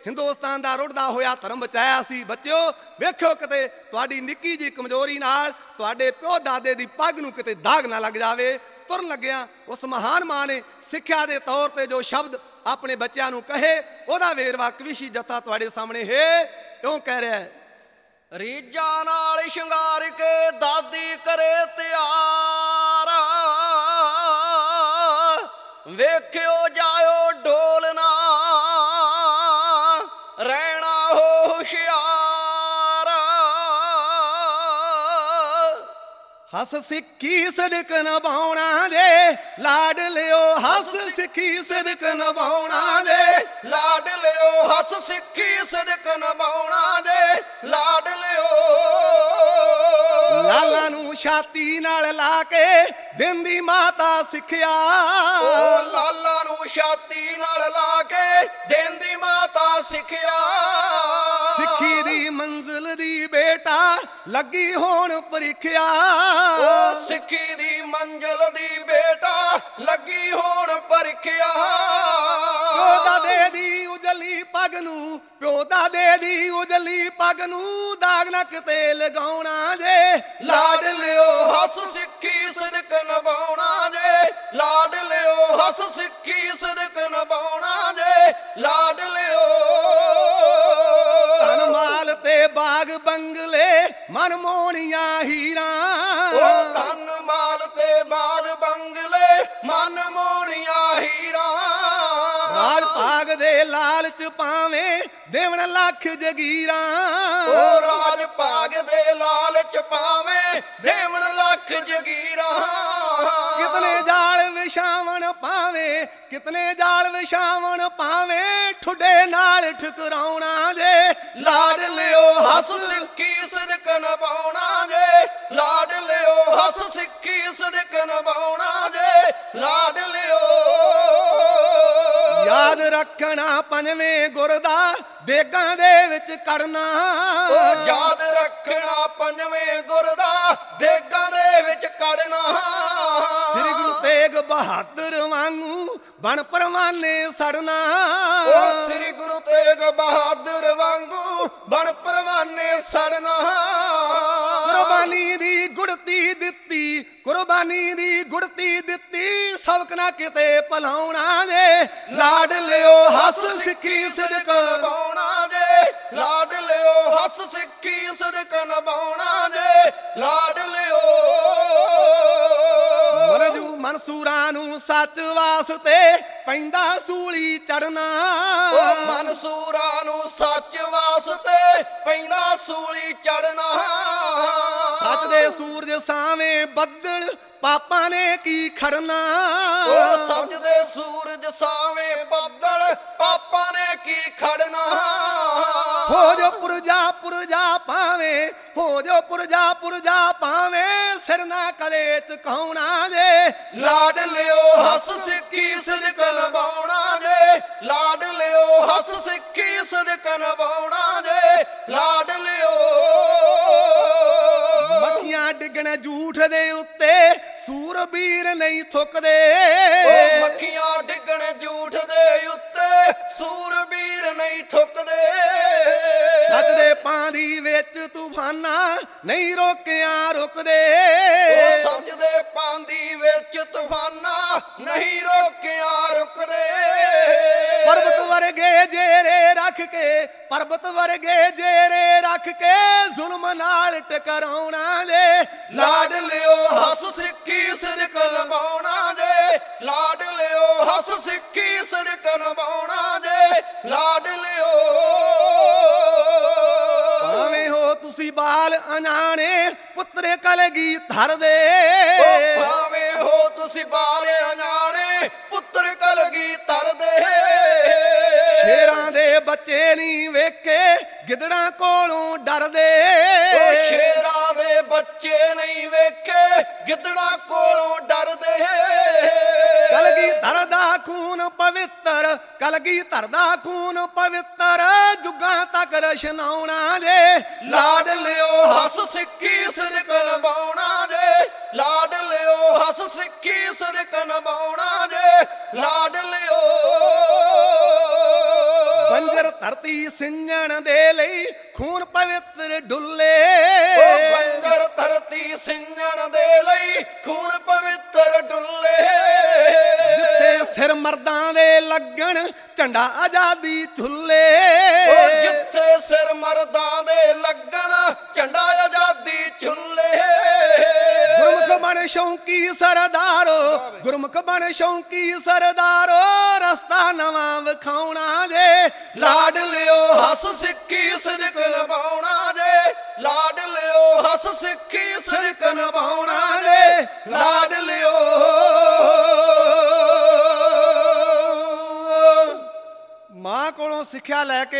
ਹਿੰਦੁਸਤਾਨ ਦਾ ਰੁੜਦਾ ਹੋਇਆ ਧਰਮ ਬਚਾਇਆ ਸੀ। ਬੱਚਿਓ ਵੇਖਿਓ ਕਿਤੇ ਤੁਹਾਡੀ ਨਿੱਕੀ ਜਿਹੀ ਕਮਜ਼ੋਰੀ ਨਾਲ ਤੁਹਾਡੇ ਪਿਓ ਦਾਦੇ ਦੀ ਪੱਗ ਨੂੰ ਕਿਤੇ ਦਾਗ ਨਾ ਲੱਗ ਜਾਵੇ। ਤੁਰਨ ਲੱਗਿਆ ਉਸ ਮਹਾਨ ਮਾਂ ਨੇ ਸਿੱਖਿਆ ਦੇ ਤੌਰ ਤੇ ਜੋ ਸ਼ਬਦ ਆਪਣੇ ਬੱਚਿਆਂ ਨੂੰ ਕਹੇ, ਉਹਦਾ ਵੇਰਵਾ ਕਵਿਸ਼ੀ ਜੱਥਾ ਤੁਹਾਡੇ ਸਾਹਮਣੇ ਹੈ। ਕਿਉਂ ਕਹਿ ਰਿਹਾ ਹੈ? ਰੀਝਾਂ ਨਾਲ ਸ਼ਿੰਗਾਰ ਕੇ ਦਾਦੀ ਕਰੇ ਤਿਆਰ, ਵੇਖਿਓ ਜਾਇਓ ਢੋਲਣਾ, ਰਹਿਣਾ ਹੋਸ਼ਿਆਰ। ਹੱਸ ਸਿੱਖੀ ਸਦਕ ਨਿਭਾਉਣਾ ਜੇ ਲਾਡ ਲਿਓ, ਹੱਸ ਸਿੱਖੀ ਸਦਕ ਨਿਭਾਉਣਾ ਜੇ ਲਾਡ ਲਿਓ, ਹੱਸ ਸਿੱਖੀ ਸਦਕ ਨਿਭਾਉਣਾ ਜੇ ਲਾਡ ਲਿਓ। ਲਾਲਾਂ ਨੂੰ ਛਾਤੀ ਨਾਲ ਲਾ ਕੇ ਦਿੰਦੀ ਮਾਤਾ ਸਿੱਖਿਆ, ਉਹ ਲਾਲਾਂ ਨੂੰ ਛਾਤੀ ਨਾਲ ਲਾ ਕੇ ਦਿੰਦੀ ਮਾਤਾ ਸਿੱਖਿਆ। ਸਿੱਖੀ ਦੀ ਮੰਜ਼ਿਲ ਦੀ ਬੇਟਾ ਲੱਗੀ ਹੋਣ ਪ੍ਰੀਖਿਆ, ਉਹ ਸਿੱਖੀ ਦੀ ਮੰਜ਼ਿਲ ਦੀ ਬੇਟਾ ਲੱਗੀ ਹੋਣ ਪ੍ਰੀਖਿਆ। ਪਿਓ ਦਾਦੇ ਦੀ ਉਜਲੀ ਪੱਗ ਨੂੰ, ਪਿਓ ਦਾਦੇ ਦੀ ਉਜਲੀ ਪੱਗ ਨੂੰ ਦਾਗ ਨਾ ਕਿਤੇ ਲਗਾਉਣਾ ਜੇ ਲਾਡ ਲਿਓ, ਹੱਸ ਸਿੱਖੀ ਸਦਕ ਨਿਭਾਉਣਾ ਜੇ ਲਾਡ ਲਿਓ, ਹੱਸ ਸਿੱਖੀ ਸਦਕ ਨਿਭਾਉਣਾ ਜੇ ਲਾਡ ਲਿਓ। ਧਨ ਮਾਲ ਤੇ ਬਾਗ ਬੰਗਲੇ ਮਨ ਮੋਹਣੀਆਂ ਹੀਰਾਂ, ਉਹ ਧਨ ਮਾਲ ਤੇ ਬਾਗ ਬੰਗਲੇ ਮਨ ਮੋਹਣੀਆਂ ਹੀਰਾਂ। ਰਾਜ ਭਾਗ ਦੇ ਲਾਲਚ ਪਾਵੇਂ ਦੇਵਣ ਲੱਖ ਜਗੀਰਾਂ, ਉਹ ਰਾਜ ਭਾਗ ਦੇ ਲਾਲਚ ਪਾਵੇਂ ਦੇਵਣ ਲੱਖ ਜਗੀਰਾਂ। ਕਿਤਨੇ ਜਾਲ ਵਿਛਾਵਣ ਪਾਵੇਂ, ਕਿਤਨੇ ਜਾਲ ਵਿਛਾਵਣ ਪਾਵੇਂ ਠੁੱਡੇ ਨਾਲ ਠੁਕਰਾਉਣਾ ਜੇ ਲਾਡ ਲਿਓ, ਹੱਸ ਸਿੱਖੀ ਸਦਕ ਨਿਭਾਉਣਾ ਜੇ ਲਾਡ ਲਿਓ, ਹੱਸ ਸਿੱਖੀ ਸਦਕ ਨਿਭਾਉਣਾ ਜੇ ਲਾਡ ਲਿਓ। ਯਾਦ ਰੱਖਣਾ ਪੰਜਵੇਂ ਗੁਰ ਦਾ ਦੇਗਾਂ ਦੇ ਵਿੱਚ ਕੜਨਾ, ਉਹ ਯਾਦ ਰੱਖਣਾ ਪੰਜਵੇਂ ਗੁਰ ਦਾ ਦੇਗਾਂ ਦੇ ਵਿੱਚ ਕੜਨਾ। ਸ੍ਰੀ ਗੁਰੂ ਤੇਗ ਬਹਾਦਰ ਵਾਂਗੂ ਬਣ ਪਰਵਾਨੇ ਸੜਨਾ, ਉਹ ਸ੍ਰੀ ਗੁਰੂ ਤੇਗ ਬਹਾਦਰ ਵਾਂਗੂ ਬਣ ਪਰਵਾਨੇ ਸੜਨਾ। ਕੁਰਬਾਨੀ ਦੀ ਗੁੜਤੀ ਦਿੱਤੀ, ਕੁਰਬਾਨੀ ਦੀ ਗੁੜਤੀ ਦਿੱਤੀ, ਸਬਕ ਨਾ ਕਿਤੇ ਭਲਾਉਣਾ ਜੇ ਲਾਡ ਲਿਓ, ਹੱਸ ਸਿੱਖੀ ਸਦਕ ਨਿਭਾਉਣਾ ਜੇ ਲਾਡ ਲਿਓ, ਹੱਸ ਸਿੱਖੀ ਸਦਕ ਨਿਭਾਉਣਾ ਜੇ ਲਾਡ ਲਿਓ। ਮਰਜੂ ਮਨਸੂਰਾਂ ਨੂੰ ਸੱਚ ਵਾਸਤੇ ਪੈਂਦਾ ਸੂਲੀ ਚੜਨਾ, ਉਹ ਮਨਸੂਰਾਂ ਨੂੰ ਸੱਚ ਵਾਸਤੇ ਪੈਂਦਾ ਸੂਲੀ ਚੜਨਾ। ਸੱਚ ਦੇ ਸੂਰਜ ਸਾਵੇਂ ਬੱਦਲ ਪਾਪਾਂ ਨੇ ਕੀ ਖੜਨਾ, ਉਹ ਸੱਚ ਦੇ ਸੂਰਜ ਸਾਵੇਂ ਬੱਦਲ ਪਾਪਾਂ ਨੇ ਕੀ ਖੜਨਾ। ਹੋ ਜੋ ਪੁਰਜਾ ਪੁਰਜਾ ਪਾਵੇਂ, ਹੋ ਜੋ ਪੁਰਜਾ ਪੁਰਜਾ ਪਾਵੇਂ, ਸਿਰ ਨਾ ਕਲੇ ਝੁਕਾਉਣਾ ਜੇ ਲਾਡ ਲਿਓ, ਹੱਸ ਸਿੱਖੀ ਸਦਕ ਨਿਭਾਉਣਾ ਜੇ ਲਾਡ ਲਿਓ, ਹੱਸ ਸਿੱਖੀ ਸਦਕ ਨਿਭਾਉਣਾ ਜੇ ਲਾਡ ਲਿਓ। ਮੱਖੀਆਂ ਡਿੱਗਣ ਝੂਠ ਦੇ ਉੱਤੇ ਸੂਰਬੀਰ ਨਹੀਂ ਥੁੱਕਦੇ, ਉਹ ਮੱਖੀਆਂ ਡਿੱਗਣ ਝੂਠ ਦੇ ਉੱਤੇ ਸੂਰਬੀਰ ਨਹੀਂ ਥੁੱਕਦੇ। ਸੱਚ ਦੇ ਪਾਣੀ ਵਿੱਚ ਤੂਫਾਨਾਂ ਨਹੀਂ ਰੋਕਿਆ ਰੁਕਦੇ, ਉਹ ਸੱਚ ਦੇ ਪਾਂਦੀ ਵਿੱਚ ਤੂਫਾਨਾਂ ਨਹੀਂ ਰੋਕਿਆ ਰੁਕਦੇ। ਪਰਬਤ ਵਰਗੇ ਜੇਰੇ ਰੱਖ ਕੇ, ਪਰਬਤ ਵਰਗੇ ਜੇਰੇ ਰੱਖ ਕੇ ਜ਼ੁਲਮ ਨਾਲ ਟਕਰਾਉਣਾ ਜੇ ਲਾਡ ਲਿਓ, ਹੱਸ ਸਿੱਖੀ ਸਦਕ ਨਿਭਾਉਣਾ ਜੇ ਲਾਡ ਲਿਓ, ਹੱਸ ਸਿੱਖੀ ਸਦਕ ਨਿਭਾਉਣਾ ਜੇ ਲਾਡ ਲਿਓ। ਭਾਵੇਂ ਹੋ ਤੁਸੀਂ ਬਾਲ ਅਨਾਣੇ ਪੁੱਤਰ ਕਲਗੀ ਧਰਦੇ, ਉਹ ਭਾਵੇਂ ਹੋ ਤੁਸੀਂ ਬਾਲ ਅਣਜਾਣੇ ਪੁੱਤਰ ਕਲਗੀ ਧਰਦੇ। ਸ਼ੇਰਾਂ ਦੇ ਬੱਚੇ ਨਹੀਂ ਵੇਖੇ ਗਿੱਦੜਾਂ ਕੋਲੋਂ ਡਰਦੇ, ਉਹ ਸ਼ੇਰਾਂ ਦੇ ਬੱਚੇ ਨਹੀਂ ਵੇਖੇ ਗਿੱਦੜਾਂ ਕੋਲੋਂ ਡਰਦੇ। ਕਲਗੀ ਧਰਦਾ ਖੂਨ ਪਵਿੱਤਰ, ਕਲਗੀ ਧਰਦਾ ਖੂਨ ਪਵਿੱਤਰ, ਜੁਗਾਂ ਤੱਕ ਰਸ਼ਨਾਉਣਾ ਜੇ ਲਾਡ ਲਿਓ, ਹੱਸ ਸਿੱਖੀ ਸਦਕ ਨਿਭਾਉਣਾ ਜੇ ਲਾਡ ਲਿਓ, ਹੱਸ ਸਿੱਖੀ ਸਦਕ ਨਿਭਾਉਣਾ ਜੇ ਲਾਡ ਲਿਓ। ਬੰਜਰ ਧਰਤੀ ਧਰਤੀ ਸਿੰਜਣ ਦੇ ਲਈ ਖੂਨ ਪਵਿੱਤਰ ਡੁੱਲੇ। ਉਹ ਬੰਜਰ ਧਰਤੀ ਸਿੰਜਣ ਦੇ ਲਈ ਖੂਨ ਪਵਿੱਤਰ ਡੁੱਲੇ। ਜਿੱਥੇ ਸਿਰ ਮਰਦਾਂ ਦੇ ਲੱਗਣ ਝੰਡਾ ਆਜ਼ਾਦੀ ਝੁੱਲੇ। ਉਹ ਜਿੱਥੇ ਸਿਰ ਮਰਦਾਂ ਦੇ ਲੱਗਣ ਝੰਡਾ ਆਜ਼ਾਦੀ ਝੁੱਲੇ। ਗੁਰਮੁਖ ਬਣ ਸ਼ੌਂਕੀ ਸਰਦਾਰੋ, ਗੁਰਮੁਖ ਬਣ ਸ਼ੌਂਕੀ ਸਰਦਾਰੋ, ਰਸਤਾ ਨਵਾਂ ਵਿਖਾਉਣਾ ਜੇ। ਲਾਡ ਲਿਓ ਹੱਸ ਸਿੱਖੀ ਸਦਕ ਨਿਭਾਉਣਾ ਜੇ। ਲਾਡ ਲਿਓ ਹੱਸ ਸਿੱਖੀ ਸਦਕ ਨਿਭਾਉਣਾ ਜੇ। ਲਾਡ ਲਿਓ। ਮਾਂ ਕੋਲੋਂ ਸਿੱਖਿਆ ਲੈ ਕੇ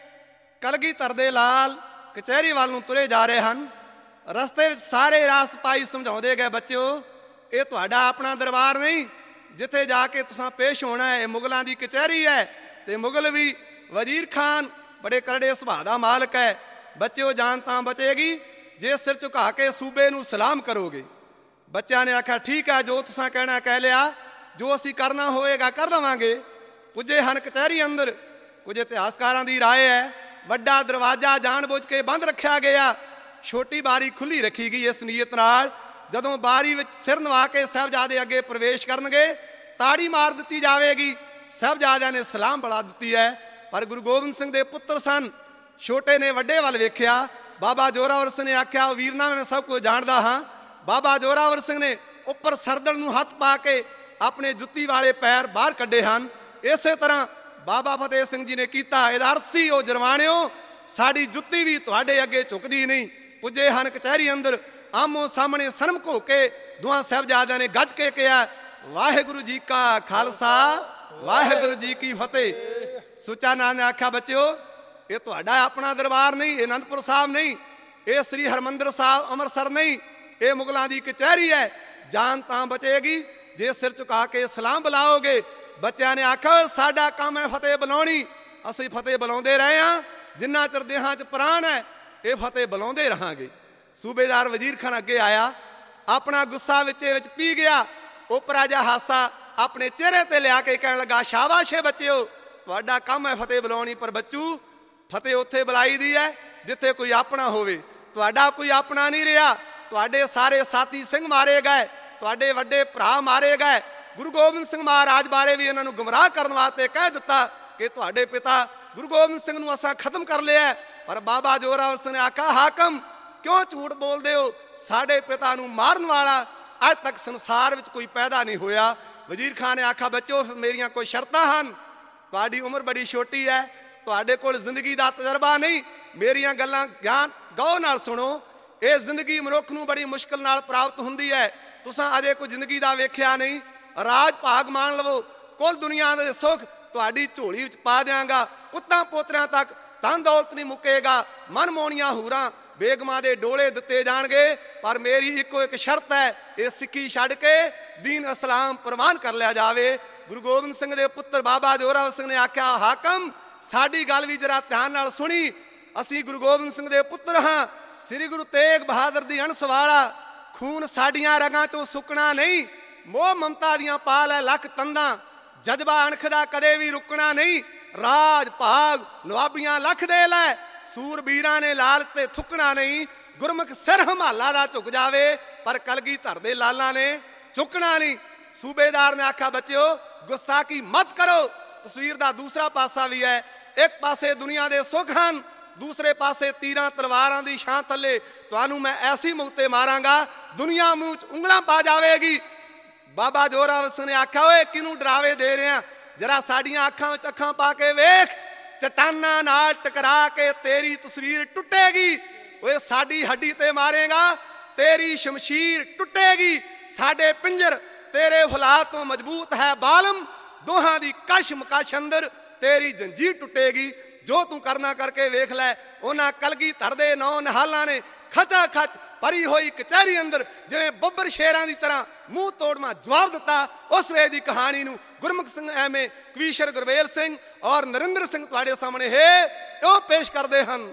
ਕਲਗੀਧਰ ਦੇ ਲਾਲ ਕਚਹਿਰੀ ਵੱਲ ਨੂੰ ਤੁਰੇ ਜਾ ਰਹੇ ਹਨ। ਰਸਤੇ ਵਿੱਚ ਸਾਰੇ ਰਾਹ ਸਿਪਾਹੀ ਸਮਝਾਉਂਦੇ ਗਏ, ਬੱਚਿਓ ਇਹ ਤੁਹਾਡਾ ਆਪਣਾ ਦਰਬਾਰ ਨਹੀਂ, ਜਿੱਥੇ ਜਾ ਕੇ ਤੁਸੀਂ ਪੇਸ਼ ਹੋਣਾ ਹੈ। ਇਹ ਮੁਗਲਾਂ ਦੀ ਕਚਹਿਰੀ ਹੈ ਤੇ ਮੁਗਲ ਵੀ ਵਜ਼ੀਰ ਖਾਨ ਬੜੇ ਕਰੜੇ ਸੁਭਾਅ ਦਾ ਮਾਲਕ ਹੈ। ਬੱਚਿਓ ਜਾਨ ਤਾਂ ਬਚੇਗੀ ਜੇ ਸਿਰ ਝੁਕਾ ਕੇ ਸੂਬੇ ਨੂੰ ਸਲਾਮ ਕਰੋਗੇ। ਬੱਚਿਆਂ ਨੇ ਆਖਿਆ ਠੀਕ ਹੈ, ਜੋ ਤੁਸੀਂ ਕਹਿਣਾ ਕਹਿ ਲਿਆ, ਜੋ ਅਸੀਂ ਕਰਨਾ ਹੋਏਗਾ ਕਰ ਲਵਾਂਗੇ। ਪੁੱਜੇ ਹਨ ਕਚਹਿਰੀ ਅੰਦਰ। ਕੁਝ ਇਤਿਹਾਸਕਾਰਾਂ ਦੀ ਰਾਏ ਹੈ ਵੱਡਾ ਦਰਵਾਜ਼ਾ ਜਾਣਬੁੱਝ ਕੇ ਬੰਦ ਰੱਖਿਆ ਗਿਆ, ਛੋਟੀ ਬਾਰੀ ਖੁੱਲੀ ਰੱਖੀ ਗਈ ਇਸ ਨੀਅਤ ਨਾਲ ਜਦੋਂ ਬਾਰੀ ਵਿੱਚ ਸਿਰ ਨਵਾ ਕੇ ਸਾਹਿਬਜ਼ਾਦੇ ਅੱਗੇ ਪ੍ਰਵੇਸ਼ ਕਰਨਗੇ ਤਾੜੀ ਮਾਰ ਦਿੱਤੀ ਜਾਵੇਗੀ। ਸਾਹਿਬਜ਼ਾਦਿਆਂ ਨੇ ਸਲਾਮ ਬੁਲਾ ਦਿੱਤੀ ਹੈ, ਪਰ ਗੁਰੂ ਗੋਬਿੰਦ ਸਿੰਘ ਦੇ ਪੁੱਤਰ ਸਨ। ਛੋਟੇ ਨੇ ਵੱਡੇ ਵੱਲ ਵੇਖਿਆ। ਬਾਬਾ ਜ਼ੋਰਾਵਰ ਸਿੰਘ ਨੇ ਆਖਿਆ, ਉਹ ਵੀਰਨਾਮੇ ਮੈਂ ਸਭ ਕੁਝ ਜਾਣਦਾ ਹਾਂ। ਬਾਬਾ ਜ਼ੋਰਾਵਰ ਸਿੰਘ ਨੇ ਉੱਪਰ ਸਰਦਲ ਨੂੰ ਹੱਥ ਪਾ ਕੇ ਆਪਣੇ ਜੁੱਤੀ ਵਾਲੇ ਪੈਰ ਬਾਹਰ ਕੱਢੇ ਹਨ। ਇਸੇ ਤਰ੍ਹਾਂ ਬਾਬਾ ਫਤਿਹ ਸਿੰਘ ਜੀ ਨੇ ਕੀਤਾ। ਇਹਦਾ ਅਰਥ ਸੀ, ਉਹ ਜਰਵਾਣਿਓ ਸਾਡੀ ਜੁੱਤੀ ਵੀ ਤੁਹਾਡੇ ਅੱਗੇ ਝੁਕਦੀ ਨਹੀਂ। ਪੁੱਜੇ ਹਨ ਕਚਹਿਰੀ ਅੰਦਰ। ਆਮੋ ਸਾਹਮਣੇ ਸਨਮ ਘੋ ਕੇ ਦੋਹਾਂ ਸਾਹਿਬਜ਼ਾਦਿਆਂ ਨੇ ਗੱਜ ਕੇ ਕਿਹਾ, ਵਾਹਿਗੁਰੂ ਜੀ ਕਾ ਖਾਲਸਾ ਵਾਹਿਗੁਰੂ ਜੀ ਕੀ ਫਤਿਹ। ਸੁੱਚਾ ਨਾਨਕ ਨੇ ਆਖਿਆ, ਬੱਚਿਓ ਇਹ ਤੁਹਾਡਾ ਆਪਣਾ ਦਰਬਾਰ ਨਹੀਂ, ਇਹ ਅਨੰਦਪੁਰ ਸਾਹਿਬ ਨਹੀਂ, ਇਹ ਸ੍ਰੀ ਹਰਮੰਦਰ ਸਾਹਿਬ ਅੰਮ੍ਰਿਤਸਰ ਨਹੀਂ, ਇਹ ਮੁਗਲਾਂ ਦੀ ਕਚਹਿਰੀ ਹੈ। ਜਾਨ ਤਾਂ ਬਚੇਗੀ ਜੇ ਸਿਰ ਝੁਕਾ ਕੇ ਸਲਾਮ ਬੁਲਾਓਗੇ। ਬੱਚਿਆਂ ਨੇ ਆਖਿਆ, ਸਾਡਾ ਕੰਮ ਹੈ ਫਤਿਹ ਬੁਲਾਉਣੀ, ਅਸੀਂ ਫਤਿਹ ਬੁਲਾਉਂਦੇ ਰਹੇ ਹਾਂ ਜਿੰਨਾ ਚਿਰ ਦੇਹਾਂ 'ਚ ਪ੍ਰਾਣ ਹੈ, ਇਹ ਫਤਿਹ ਬੁਲਾਉਂਦੇ ਰਹਾਂਗੇ। ਸੂਬੇਦਾਰ ਵਜ਼ੀਰ ਖਾਨ ਅੱਗੇ ਆਇਆ, ਆਪਣਾ ਗੁੱਸਾ ਵਿੱਚ ਪੀ ਗਿਆ। ਉਪਰਾ ਜਿਹਾ ਹਾਸਾ ਆਪਣੇ ਚਿਹਰੇ ਤੇ ਲਿਆ ਕੇ ਕਹਿਣ ਲੱਗਾ, ਸ਼ਾਬਾਸ਼ ਏ ਬੱਚਿਓ, ਤੁਹਾਡਾ ਕੰਮ ਹੈ ਫਤਿਹ ਬੁਲਾਉਣੀ, ਪਰ ਬੱਚੂ ਫਤਿਹ ਉੱਥੇ ਬੁਲਾਈ ਦੀ ਹੈ ਜਿੱਥੇ ਕੋਈ ਆਪਣਾ ਹੋਵੇ। ਤੁਹਾਡਾ ਕੋਈ ਆਪਣਾ ਨਹੀਂ ਰਿਹਾ। ਤੁਹਾਡੇ ਸਾਰੇ ਸਾਥੀ ਸਿੰਘ ਮਾਰੇ ਗਏ, ਤੁਹਾਡੇ ਵੱਡੇ ਭਰਾ ਮਾਰੇ ਗਏ। ਗੁਰੂ ਗੋਬਿੰਦ ਸਿੰਘ ਮਹਾਰਾਜ ਬਾਰੇ ਵੀ ਇਹਨਾਂ ਨੂੰ ਗੁੰਮਰਾਹ ਕਰਨ ਵਾਸਤੇ ਕਹਿ ਦਿੱਤਾ ਕਿ ਤੁਹਾਡੇ ਪਿਤਾ ਗੁਰੂ ਗੋਬਿੰਦ ਸਿੰਘ ਨੂੰ ਅਸਾਂ ਖਤਮ ਕਰ ਲਿਆ। ਪਰ ਬਾਬਾ ਜ਼ੋਰਾਵਰ ਸਿੰਘ ਨੇ ਆਖਿਆ, ਹਾਕਮ ਕਿਉਂ ਝੂਠ ਬੋਲਦੇ ਹੋ? ਸਾਡੇ ਪਿਤਾ ਨੂੰ ਮਾਰਨ ਵਾਲਾ ਅੱਜ ਤੱਕ ਸੰਸਾਰ ਵਿੱਚ ਕੋਈ ਪੈਦਾ ਨਹੀਂ ਹੋਇਆ। ਵਜ਼ੀਰ ਖਾਨ ਨੇ ਆਖਿਆ, ਬੱਚੋ ਮੇਰੀਆਂ ਕੋਈ ਸ਼ਰਤਾਂ ਹਨ। ਤੁਹਾਡੀ ਉਮਰ ਬੜੀ ਛੋਟੀ ਹੈ, ਤੁਹਾਡੇ ਕੋਲ ਜ਼ਿੰਦਗੀ ਦਾ ਤਜਰਬਾ ਨਹੀਂ। ਮੇਰੀਆਂ ਗੱਲਾਂ ਗਿਆਨ ਗੌਰ ਨਾਲ ਸੁਣੋ। ਇਹ ਜ਼ਿੰਦਗੀ ਮਨੁੱਖ ਨੂੰ ਬੜੀ ਮੁਸ਼ਕਲ ਨਾਲ ਪ੍ਰਾਪਤ ਹੁੰਦੀ ਹੈ। ਤੁਸੀਂ ਅਜੇ ਕੋਈ ਜ਼ਿੰਦਗੀ ਦਾ ਵੇਖਿਆ ਨਹੀਂ। ਰਾਜ ਭਾਗ ਮਾਣ ਲਵੋ, ਕੁੱਲ ਦੁਨੀਆ ਦੇ ਸੁੱਖ ਤੁਹਾਡੀ ਝੋਲੀ ਵਿੱਚ ਪਾ ਦਿਆਂਗਾ। ਪੁੱਤਾਂ ਪੋਤਰਿਆਂ ਤੱਕ ਧਨ ਦੌਲਤ ਨਹੀਂ ਮੁੱਕੇਗਾ। ਮਨਮੋਹਣੀਆਂ ਹੂਰਾਂ ਬੇਗਮਾਂ ਦੇ ਡੋਲੇ ਦਿੱਤੇ ਜਾਣਗੇ, ਪਰ ਮੇਰੀ ਇੱਕੋ ਇੱਕ ਸ਼ਰਤ ਹੈ, ਇਹ ਸਿੱਖੀ ਛੱਡ ਕੇ ਦੀਨ ਇਸਲਾਮ ਪ੍ਰਵਾਨ ਕਰ ਲਿਆ ਜਾਵੇ। ਗੁਰੂ ਗੋਬਿੰਦ ਸਿੰਘ ਦੇ ਪੁੱਤਰ ਬਾਬਾ ਜ਼ੋਰਾਵਰ ਸਿੰਘ ਨੇ ਆਖਿਆ, ਹਾਕਮ ਸਾਡੀ ਗੱਲ ਵੀ ਜਰਾ ਧਿਆਨ ਨਾਲ ਸੁਣੀ। ਅਸੀਂ ਗੁਰੂ ਗੋਬਿੰਦ ਸਿੰਘ ਦੇ ਪੁੱਤਰ ਹਾਂ। ਸ੍ਰੀ ਗੁਰੂ ਤੇਗ ਬਹਾਦਰ ਦੀ ਅੰਸ਼ ਵਾਲਾ ਖੂਨ ਸਾਡੀਆਂ ਰਗਾਂ ਚੋਂ ਸੁੱਕਣਾ ਨਹੀਂ। ਮੋਹ ਮਮਤਾ ਦੀਆਂ ਪਾਲ ਹੈ ਲੱਖ ਤੰਦਾਂ, ਜਜ਼ਬਾ ਅਣਖ ਦਾ ਕਦੇ ਵੀ ਰੁਕਣਾ ਨਹੀਂ। ਰਾਜ ਭਾਗ ਨਵਾਬੀਆਂ ਲੱਖ ਦੇ ਲੈ, ਸੂਰਬੀਰਾਂ ਨੇ ਲਾਲਚ ਤੇ ਥੁੱਕਣਾ ਨਹੀਂ। ਗੁਰਮੁਖ ਸਿਰ ਹਮਾਲਾ ਦਾ ਝੁਕ ਜਾਵੇ, ਪਰ ਕਲਗੀਧਰ ਦੇ ਲਾਲਾਂ ਨੇ ਝੁਕਣਾ ਨਹੀਂ। ਸੂਬੇਦਾਰ ਨੇ ਆਖਿਆ, ਬੱਚਿਓ ਗੁਸਤਾਖੀ ਮਤ ਕਰੋ। ਤਸਵੀਰ ਦਾ ਦੂਸਰਾ ਪਾਸਾ ਵੀ ਹੈ। ਇੱਕ ਪਾਸੇ ਦੁਨੀਆ ਦੇ ਸੁੱਖ ਹਨ, ਦੂਸਰੇ ਪਾਸੇ ਤੀਰਾਂ ਤਲਵਾਰਾਂ ਦੀ ਛਾਂ ਥੱਲੇ ਤੁਹਾਨੂੰ ਮੈਂ ਐਸੀ ਮੌਤੇ ਮਾਰਾਂਗਾ ਦੁਨੀਆ ਮੂੰਹ 'ਚ ਉਂਗਲਾਂ ਪਾ ਜਾਵੇਗੀ। ਬਾਬਾ ਜ਼ੋਰਾਵਰ ਸਿੰਘ ਨੇ ਆਖਿਆ, ਓਏ ਕਿਹਨੂੰ ਡਰਾਵੇ ਦੇ ਰਿਹਾ? ਜਰਾ ਸਾਡੀਆਂ ਅੱਖਾਂ ਵਿੱਚ ਅੱਖਾਂ ਪਾ ਕੇ ਵੇਖ, ਚਟਾਨਾਂ ਨਾਲ ਟਕਰਾ ਕੇ ਤੇਰੀ ਤਸਵੀਰ ਟੁੱਟੇਗੀ। ਓਏ ਸਾਡੀ ਹੱਡੀ ਤੇ ਮਾਰੇਗਾ, ਤੇਰੀ ਸ਼ਮਸ਼ੀਰ ਟੁੱਟੇਗੀ। ਸਾਡੇ ਪਿੰਜਰ ਤੇਰੇ ਫੁਲਾਦ ਤੋਂ ਮਜ਼ਬੂਤ ਹੈ ਬਾਲਮ, ਦੋਹਾਂ ਦੀ ਕਸ਼ ਮਕਸ਼ ਅੰਦਰ ਤੇਰੀ ਜੰਜੀਰ ਟੁੱਟੇਗੀ। ਜੋ ਤੂੰ ਕਰਨਾ ਕਰਕੇ ਵੇਖ ਲੈ। ਉਹਨਾਂ ਕਲਗੀਧਰ ਦੇ ਨੌ ਨਿਹਾਲਾਂ ਨੇ ਖਚਾ ਖਚ ਭਰੀ ਹੋਈ ਕਚਹਿਰੀ ਅੰਦਰ ਜਿਵੇਂ ਬੱਬਰ ਸ਼ੇਰਾਂ ਦੀ ਤਰ੍ਹਾਂ ਮੂੰਹ ਤੋੜਵਾ ਜਵਾਬ ਦਿੱਤਾ। ਉਸ ਵੇਲੇ ਦੀ ਕਹਾਣੀ ਨੂੰ ਗੁਰਮੁਖ ਸਿੰਘ ਐਵੇਂ ਕਵੀਸ਼ਰ ਗੁਰਵੇਲ ਸਿੰਘ ਔਰ ਨਰਿੰਦਰ ਸਿੰਘ ਤੁਹਾਡੇ ਸਾਹਮਣੇ ਹੈ ਉਹ ਪੇਸ਼ ਕਰਦੇ ਹਨ।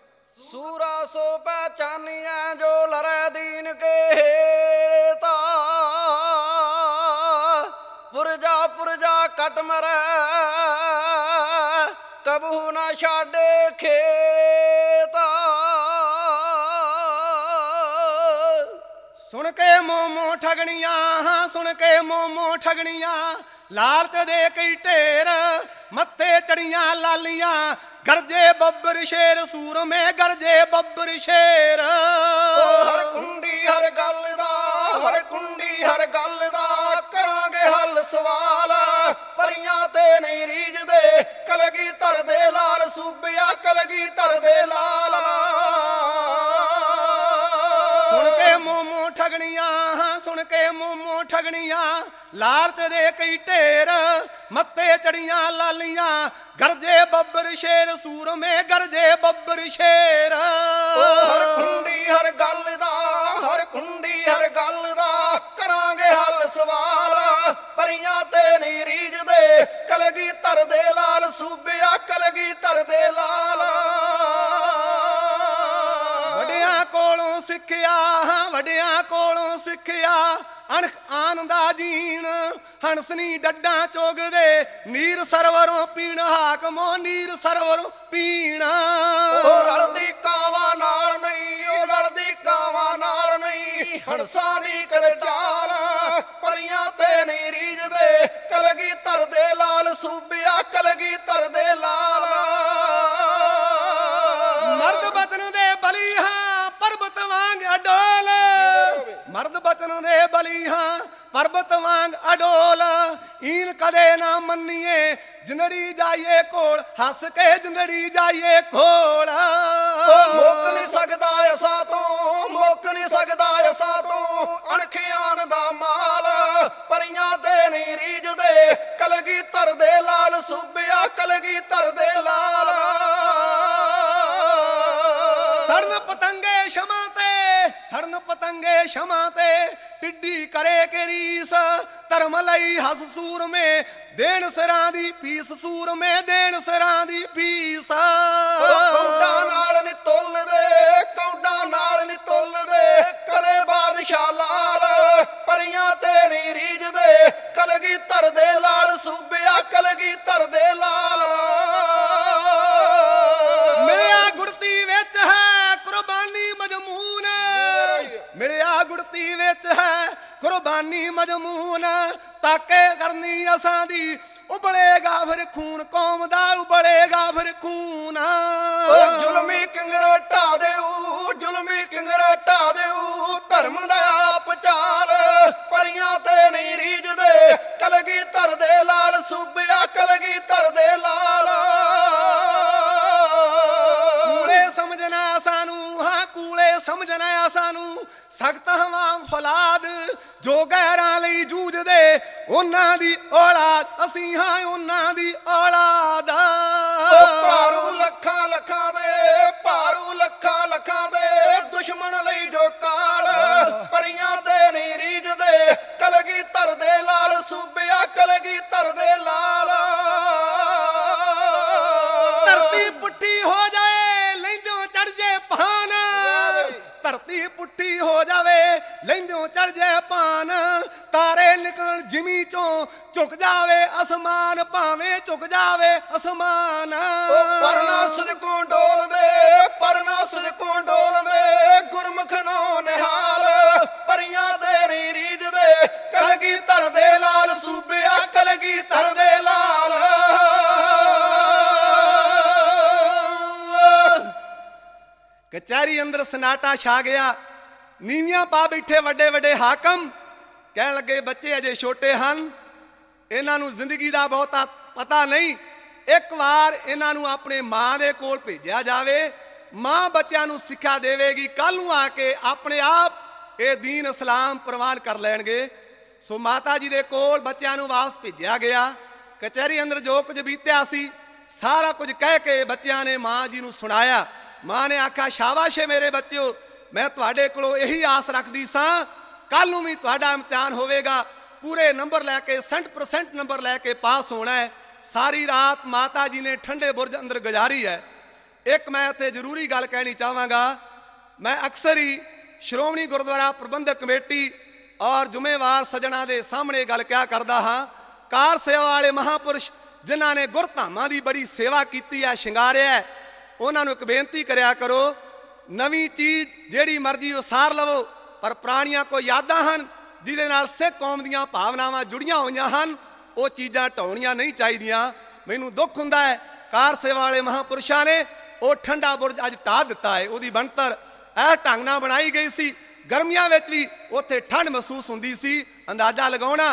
ਸੂਰਾ ਸੋ ਪਹਿਚਾਨੀਆਂ ਜੋ ਲਰੇ ਦੀਨ ਕੇ ਹੇਤਾ, ਪੁਰਜਾ ਪੁਰਜਾ ਕਟ ਮਰੇ ਕਬਹੂ ਨਾ ਛਾਡੇ ਖੇਤ। ਸੁਣ ਕੇ ਮੋਮੋ ਠਗਣੀਆਂ, ਸੁਣ ਕੇ ਮੋਮੋ ਠਗਣੀਆਂ, ਲਾਲਚ ਦੇ ਕਈ ਢੇਰ, ਮੱਥੇ ਚੜੀਆਂ ਲਾਲੀਆਂ, ਗਰਜੇ ਬੱਬਰ ਸ਼ੇਰ ਸੂਰਮੇ, ਗਰਜੇ ਬੱਬਰ ਸ਼ੇਰ। ਹਰ ਕੁੰਡੀ ਹਰ ਗੱਲ ਦਾ, ਹਰ ਕੁੰਡੀ ਹਰ ਗੱਲ ਦਾ ਕਰਾਂਗੇ ਹੱਲ ਸਵਾਲ। ਪਰੀਆਂ ਤੇ ਨਹੀਂ ਰੀਝਦੇ ਕਲਗੀਧਰ ਦੇ ਲਾਲ, ਸੂਬਿਆ ਕਲਗੀਧਰ ਦੇ ਲਾਲ। ਸੁਣ ਕੇ ਮੋਮੋ ਠਗਣੀਆਂ, ਸੁਣ ਕੇ ਮੋਮੋ ਠਗਣੀਆਂ, ਲਾਲਚ ਦੇ ਕਈ ਢੇਰ, ਮੱਥੇ ਚੜੀਆਂ ਲਾਲੀਆਂ, ਗਰਜੇ ਬੱਬਰ ਸ਼ੇਰ ਸੂਰਮੇ, ਗਰਜੇ ਬੱਬਰ ਸ਼ੇਰ। ਹਰ ਕੁੰਡੀ ਹਰ ਗੱਲ ਦਾ, ਹਰ ਕੁੰਡੀ ਹਰ ਗੱਲ ਦਾ ਕਰਾਂਗੇ ਹੱਲ ਸਵਾਲ। ਪਰੀਆਂ ਤੇ ਨਹੀਂ ਰੀਝਦੇ ਕਲਗੀਧਰ ਦੇ ਲਾਲ, ਸੂਬਿਆ ਕਲਗੀਧਰ ਦੇ ਲਾਲ। ਵੱਡਿਆਂ ਕੋਲੋਂ ਸਿੱਖਿਆ, ਵੱਡਿਆਂ ਕੋਲੋਂ ਸਿੱਖਿਆ, ਅਣਖ ਆਨੰਦਾ ਜੀਣ, ਹੰਸਨੀ ਡੱਡਾਂ ਚੋਗਦੇ, ਨੀਰ ਸਰਵਰੋਂ ਪੀਣ, ਹਾਕਮੋ ਨੀਰ ਸਰਵਰੋਂ ਪੀਣ। ਉਹ ਰਲਦੀ ਕਾਵਾਂ ਨਾਲ ਨਹੀਂ, ਉਹ ਰਲਦੀ ਕਾਵਾਂ ਨਾਲ ਨਹੀਂ, ਹੰਸਾਂ ਦੀ ਕਦੇ ਚਾਲ। ਪਰੀਆਂ ਤੇ ਨਹੀਂ ਰੀਝਦੇ ਕਲਗੀਧਰ ਦੇ ਲਾਲ, ਸੂਬਿਆ ਕਲਗੀਧਰ ਦੇ ਲਾਲ। ਮਰਦ ਬਚਨ ਦੇ ਬਲੀ ਹਾਂ, ਪਰਬਤ ਵਾਂਗ ਅਡੋਲ, ਮਰਦ ਬਚਨ ਦੇ ਬਲੀ ਹਾਂ, ਪਰਬਤ ਵਾਂਗ ਅਡੋਲ। ਈਨ ਕਦੇ ਨਾ ਮੰਨੀਏ ਜਿੰਦੜੀ ਜਾਈਏ ਕੋਲ, ਹੱਸ ਕੇ ਜਿੰਦੜੀ ਜਾਈਏ ਕੋਲ। ਮੁੱਕ ਨਹੀਂ ਸਕਦਾ ਅਸਾਂ ਤੋਂ, ਮੁੱਕ ਨਹੀਂ ਸਕਦਾ ਅਸਾਂ ਤੋਂ ਅਣਖਿਆਨ ਦਾ ਮਾਲ। ਪਰੀਆਂ ਤੇ ਨਹੀਂ ਰੀਝਦੇ ਕਲਗੀਧਰ ਦੇ ਲਾਲ, ਸੂਬਿਆ ਕਲਗੀਧਰ ਦੇ ਲਾਲ। ਸਰਨ ਪਤੰਗੇ ਸ਼ਮਾ ਤੇ, ਸਰਨ ਪਤੰਗੇ ਸ਼ਮਾ ਤੇ, ਟਿੱਡੀ ਕਰੇ ਕੇ ਰੀਸ, ਧਰਮ ਲਈ ਹੱਸ ਸੂਰਮੇ, ਦੇਣ ਸਿਰਾਂ ਦੀ ਪੀਸ ਸੂਰਮੇ, ਦੇਣ ਸਿਰਾਂ ਦੀ ਪੀਸ। ਕੌਡਾ ਨਾਲ ਨੀ ਤੁਲਦੇ, ਕੌਡਾ ਨਾਲ ਨੀ ਤੁਲਦੇ ਕਰੇ ਬਾਦਸ਼ਾਹ ਲਾਲ। ਪਰੀਆਂ ਤੇ ਨਹੀਂ ਰੀਝਦੇ ਕਲਗੀਧਰ ਦੇ ਲਾਲ, ਸੂਬਿਆ ਕਲਗੀਧਰ ਦੇ ਲਾਲ। ਮਿਲਿਆ ਗੁੜਤੀ ਵਿੱਚ ਹੈ ਕੁਰਬਾਨੀ ਮਜਮੂਨ, ਮਿਲਿਆ ਗੁੜਤੀ ਵਿੱਚ ਹੈ ਕੁਰਬਾਨੀ ਮਜਮੂਨ, ਤਾਕੇ ਕਰਨੀ ਅਸਾਂ ਦੀ, ਉਬਲੇਗਾ ਫਿਰ ਖੂਨ ਕੌਮ ਦਾ, ਉਬਲੇਗਾ ਫਿਰ ਖੂਨ। ਜ਼ੁਲਮੀ ਕਿੰਗਰ ਢਾ ਦੇਊ, ਜ਼ੁਲਮੀ ਕਿੰਗਰ ਢਾ ਦੇਊ ਧਰਮ ਦਾ ਆਪ ਚਾਲ। ਪਰੀਆਂ ਤੇ ਨਹੀਂ ਰੀਝਦੇ ਕਲਗੀਧਰ ਦੇ ਲਾਲ, ਸੂਬਿਆ ਕਲਗੀਧਰ ਦੇ ਲਾਲ। ਕੂਲੇ ਸਮਝਣਾ ਸਾਨੂੰ, ਹਾਂ ਕੂਲੇ ਸਮਝਣਾ ਸਾਨੂੰ, ਸਖਤ ਹਵਾ ਫਲਾਦ, ਜੋ ਗੈਰਾਂ ਲਈ ਜੂਝਦੇ ਉਹਨਾਂ ਦੀ ਔਲਾਦ, ਅਸੀਂ ਹਾਂ ਉਹਨਾਂ ਦੀ ਔਲਾਦ। ਭਾਰੂ ਲੱਖਾਂ ਲੱਖਾਂ ਦੇ, ਭਾਰੂ ਲੱਖਾਂ ਲੱਖਾਂ ਦੇ ਦੁਸ਼ਮਣ ਲਈ ਜੋ ਕਾਲ। ਪਰੀਆਂ ਤੇ ਨਹੀਂ ਰੀਝਦੇ ਕਲਗੀਧਰ ਦੇ ਲਾਲ, ਸੂਬਿਆ ਕਲਗੀਧਰ ਦੇ ਲਾਲ। ਧਰਤੀ ਪੁੱਠੀ ਹੋ ਜਾਏ ਲੈਂਦਿਓ ਚੜ ਜੇ ਪਾਨ, ਧਰਤੀ ਪੁੱਠੀ ਹੋ ਜਾਵੇ ਲੈਂਦਿਓ ਚੜ ਜੇ ਪਾਨ, ਤਾਰੇ ਨਿਕਲਣ ਜਿਮੀ ਚੋਂ ਝੁਕ ਜਾਵੇ ਅਸਮਾਨ, ਭਾਵੇਂ ਝੁਕ ਜਾਵੇ ਅਸਮਾਨ। ਪਰਨਾ ਸਦਕੋਂ ਡੋਲਦੇ, ਪਰਨਾ ਸਦਕੋਂ ਡੋਲਦੇ ਗੁਰਮੁਖ ਨੋ ਨਿਹਾਲ। ਪਰੀਆਂ ਤੇ ਨਹੀਂ ਰੀਝਦੇ ਕਲਗੀਧਰ ਦੇ ਲਾਲ, ਸੂਬਿਆ ਕਲਗੀਧਰ ਦੇ ਲਾਲ। ਕਚਹਿਰੀ ਅੰਦਰ ਸਨਾਟਾ ਛਾ ਗਿਆ, ਨੀਵੀਆਂ ਪਾ ਬੈਠੇ ਵੱਡੇ ਵੱਡੇ ਹਾਕਮ, ਕਹਿਣ ਲੱਗੇ ਬੱਚੇ ਅਜੇ ਛੋਟੇ ਹਨ, ਇਹਨਾਂ ਨੂੰ ਜ਼ਿੰਦਗੀ ਦਾ ਬਹੁਤਾ ਪਤਾ ਨਹੀਂ, ਇੱਕ ਵਾਰ ਇਹਨਾਂ ਨੂੰ ਆਪਣੇ ਮਾਂ ਦੇ ਕੋਲ ਭੇਜਿਆ ਜਾਵੇ, ਮਾਂ ਬੱਚਿਆਂ ਨੂੰ ਸਿੱਖਿਆ ਦੇਵੇਗੀ, ਕੱਲ ਨੂੰ ਆ ਕੇ ਆਪਣੇ ਆਪ ਇਹ ਦੀਨ ਇਸਲਾਮ ਪ੍ਰਵਾਨ ਕਰ ਲੈਣਗੇ। ਸੋ ਮਾਤਾ ਜੀ ਦੇ ਕੋਲ ਬੱਚਿਆਂ ਨੂੰ ਵਾਪਸ ਭੇਜਿਆ ਗਿਆ। ਕਚਹਿਰੀ ਅੰਦਰ ਜੋ ਕੁਝ ਬੀਤਿਆ ਸੀ ਸਾਰਾ ਕੁਝ ਕਹਿ ਕੇ ਬੱਚਿਆਂ ਨੇ ਮਾਂ ਜੀ ਨੂੰ ਸੁਣਾਇਆ। ਮਾਂ ਨੇ ਆਖਿਆ ਸ਼ਾਬਾਸ਼ ਏ ਮੇਰੇ ਬੱਚਿਓ, ਮੈਂ ਤੁਹਾਡੇ ਕੋਲੋਂ ਇਹੀ ਆਸ ਰੱਖਦੀ ਸਾਂ, ਕੱਲ ਨੂੰ ਵੀ ਤੁਹਾਡਾ ਇਮਤਿਹਾਨ ਹੋਵੇਗਾ, ਪੂਰੇ ਨੰਬਰ ਲੈ ਕੇ 100% ਨੰਬਰ ਲੈ ਕੇ ਪਾਸ ਹੋਣਾ ਹੈ। ਸਾਰੀ ਰਾਤ ਮਾਤਾ ਜੀ ਨੇ ਠੰਡੇ ਬੁਰਜ ਅੰਦਰ ਗੁਜ਼ਾਰੀ ਹੈ। ਇੱਕ ਮੈਂ ਇੱਥੇ ਜ਼ਰੂਰੀ ਗੱਲ ਕਹਿਣੀ ਚਾਹਾਂਗਾ, ਮੈਂ ਅਕਸਰ ਹੀ ਸ਼੍ਰੋਮਣੀ ਗੁਰਦੁਆਰਾ ਪ੍ਰਬੰਧਕ ਕਮੇਟੀ ਔਰ ਜ਼ਿੰਮੇਵਾਰ ਸੱਜਣਾ ਦੇ ਸਾਹਮਣੇ ਗੱਲ ਕਿਹਾ ਕਰਦਾ ਹਾਂ। ਕਾਰ ਸੇਵਾ ਵਾਲੇ ਮਹਾਂਪੁਰਸ਼ ਜਿਨ੍ਹਾਂ ਨੇ ਗੁਰਧਾਮਾਂ ਦੀ ਬੜੀ ਸੇਵਾ ਕੀਤੀ ਹੈ, ਸ਼ਿੰਗਾਰਿਆ ਹੈ, ਉਹਨਾਂ ਨੂੰ ਇੱਕ ਬੇਨਤੀ ਕਰਿਆ ਕਰੋ, ਨਵੀਂ ਚੀਜ਼ ਜਿਹੜੀ ਮਰਜ਼ੀ ਉਸਾਰ ਲਵੋ, ਪਰ ਪੁਰਾਣੀਆਂ ਕੋਈ ਯਾਦਾਂ ਹਨ ਜਿਹਦੇ ਨਾਲ ਸਿੱਖ ਕੌਮ ਦੀਆਂ ਭਾਵਨਾਵਾਂ ਜੁੜੀਆਂ ਹੋਈਆਂ ਹਨ, ਉਹ ਚੀਜ਼ਾਂ ਢਾਉਣੀਆਂ ਨਹੀਂ ਚਾਹੀਦੀਆਂ। ਮੈਨੂੰ ਦੁੱਖ ਹੁੰਦਾ ਹੈ ਕਾਰ ਸੇਵਾ ਵਾਲੇ ਮਹਾਂਪੁਰਸ਼ਾਂ ਨੇ ਉਹ ਠੰਡਾ ਬੁਰਜ ਅੱਜ ਢਾਹ ਦਿੱਤਾ ਹੈ। ਉਹਦੀ ਬਣਤਰ ਇਹ ਢੰਗ ਨਾਲ ਬਣਾਈ ਗਈ ਸੀ, ਗਰਮੀਆਂ ਵਿੱਚ ਵੀ ਉੱਥੇ ਠੰਡ ਮਹਿਸੂਸ ਹੁੰਦੀ ਸੀ। ਅੰਦਾਜ਼ਾ ਲਗਾਉਣਾ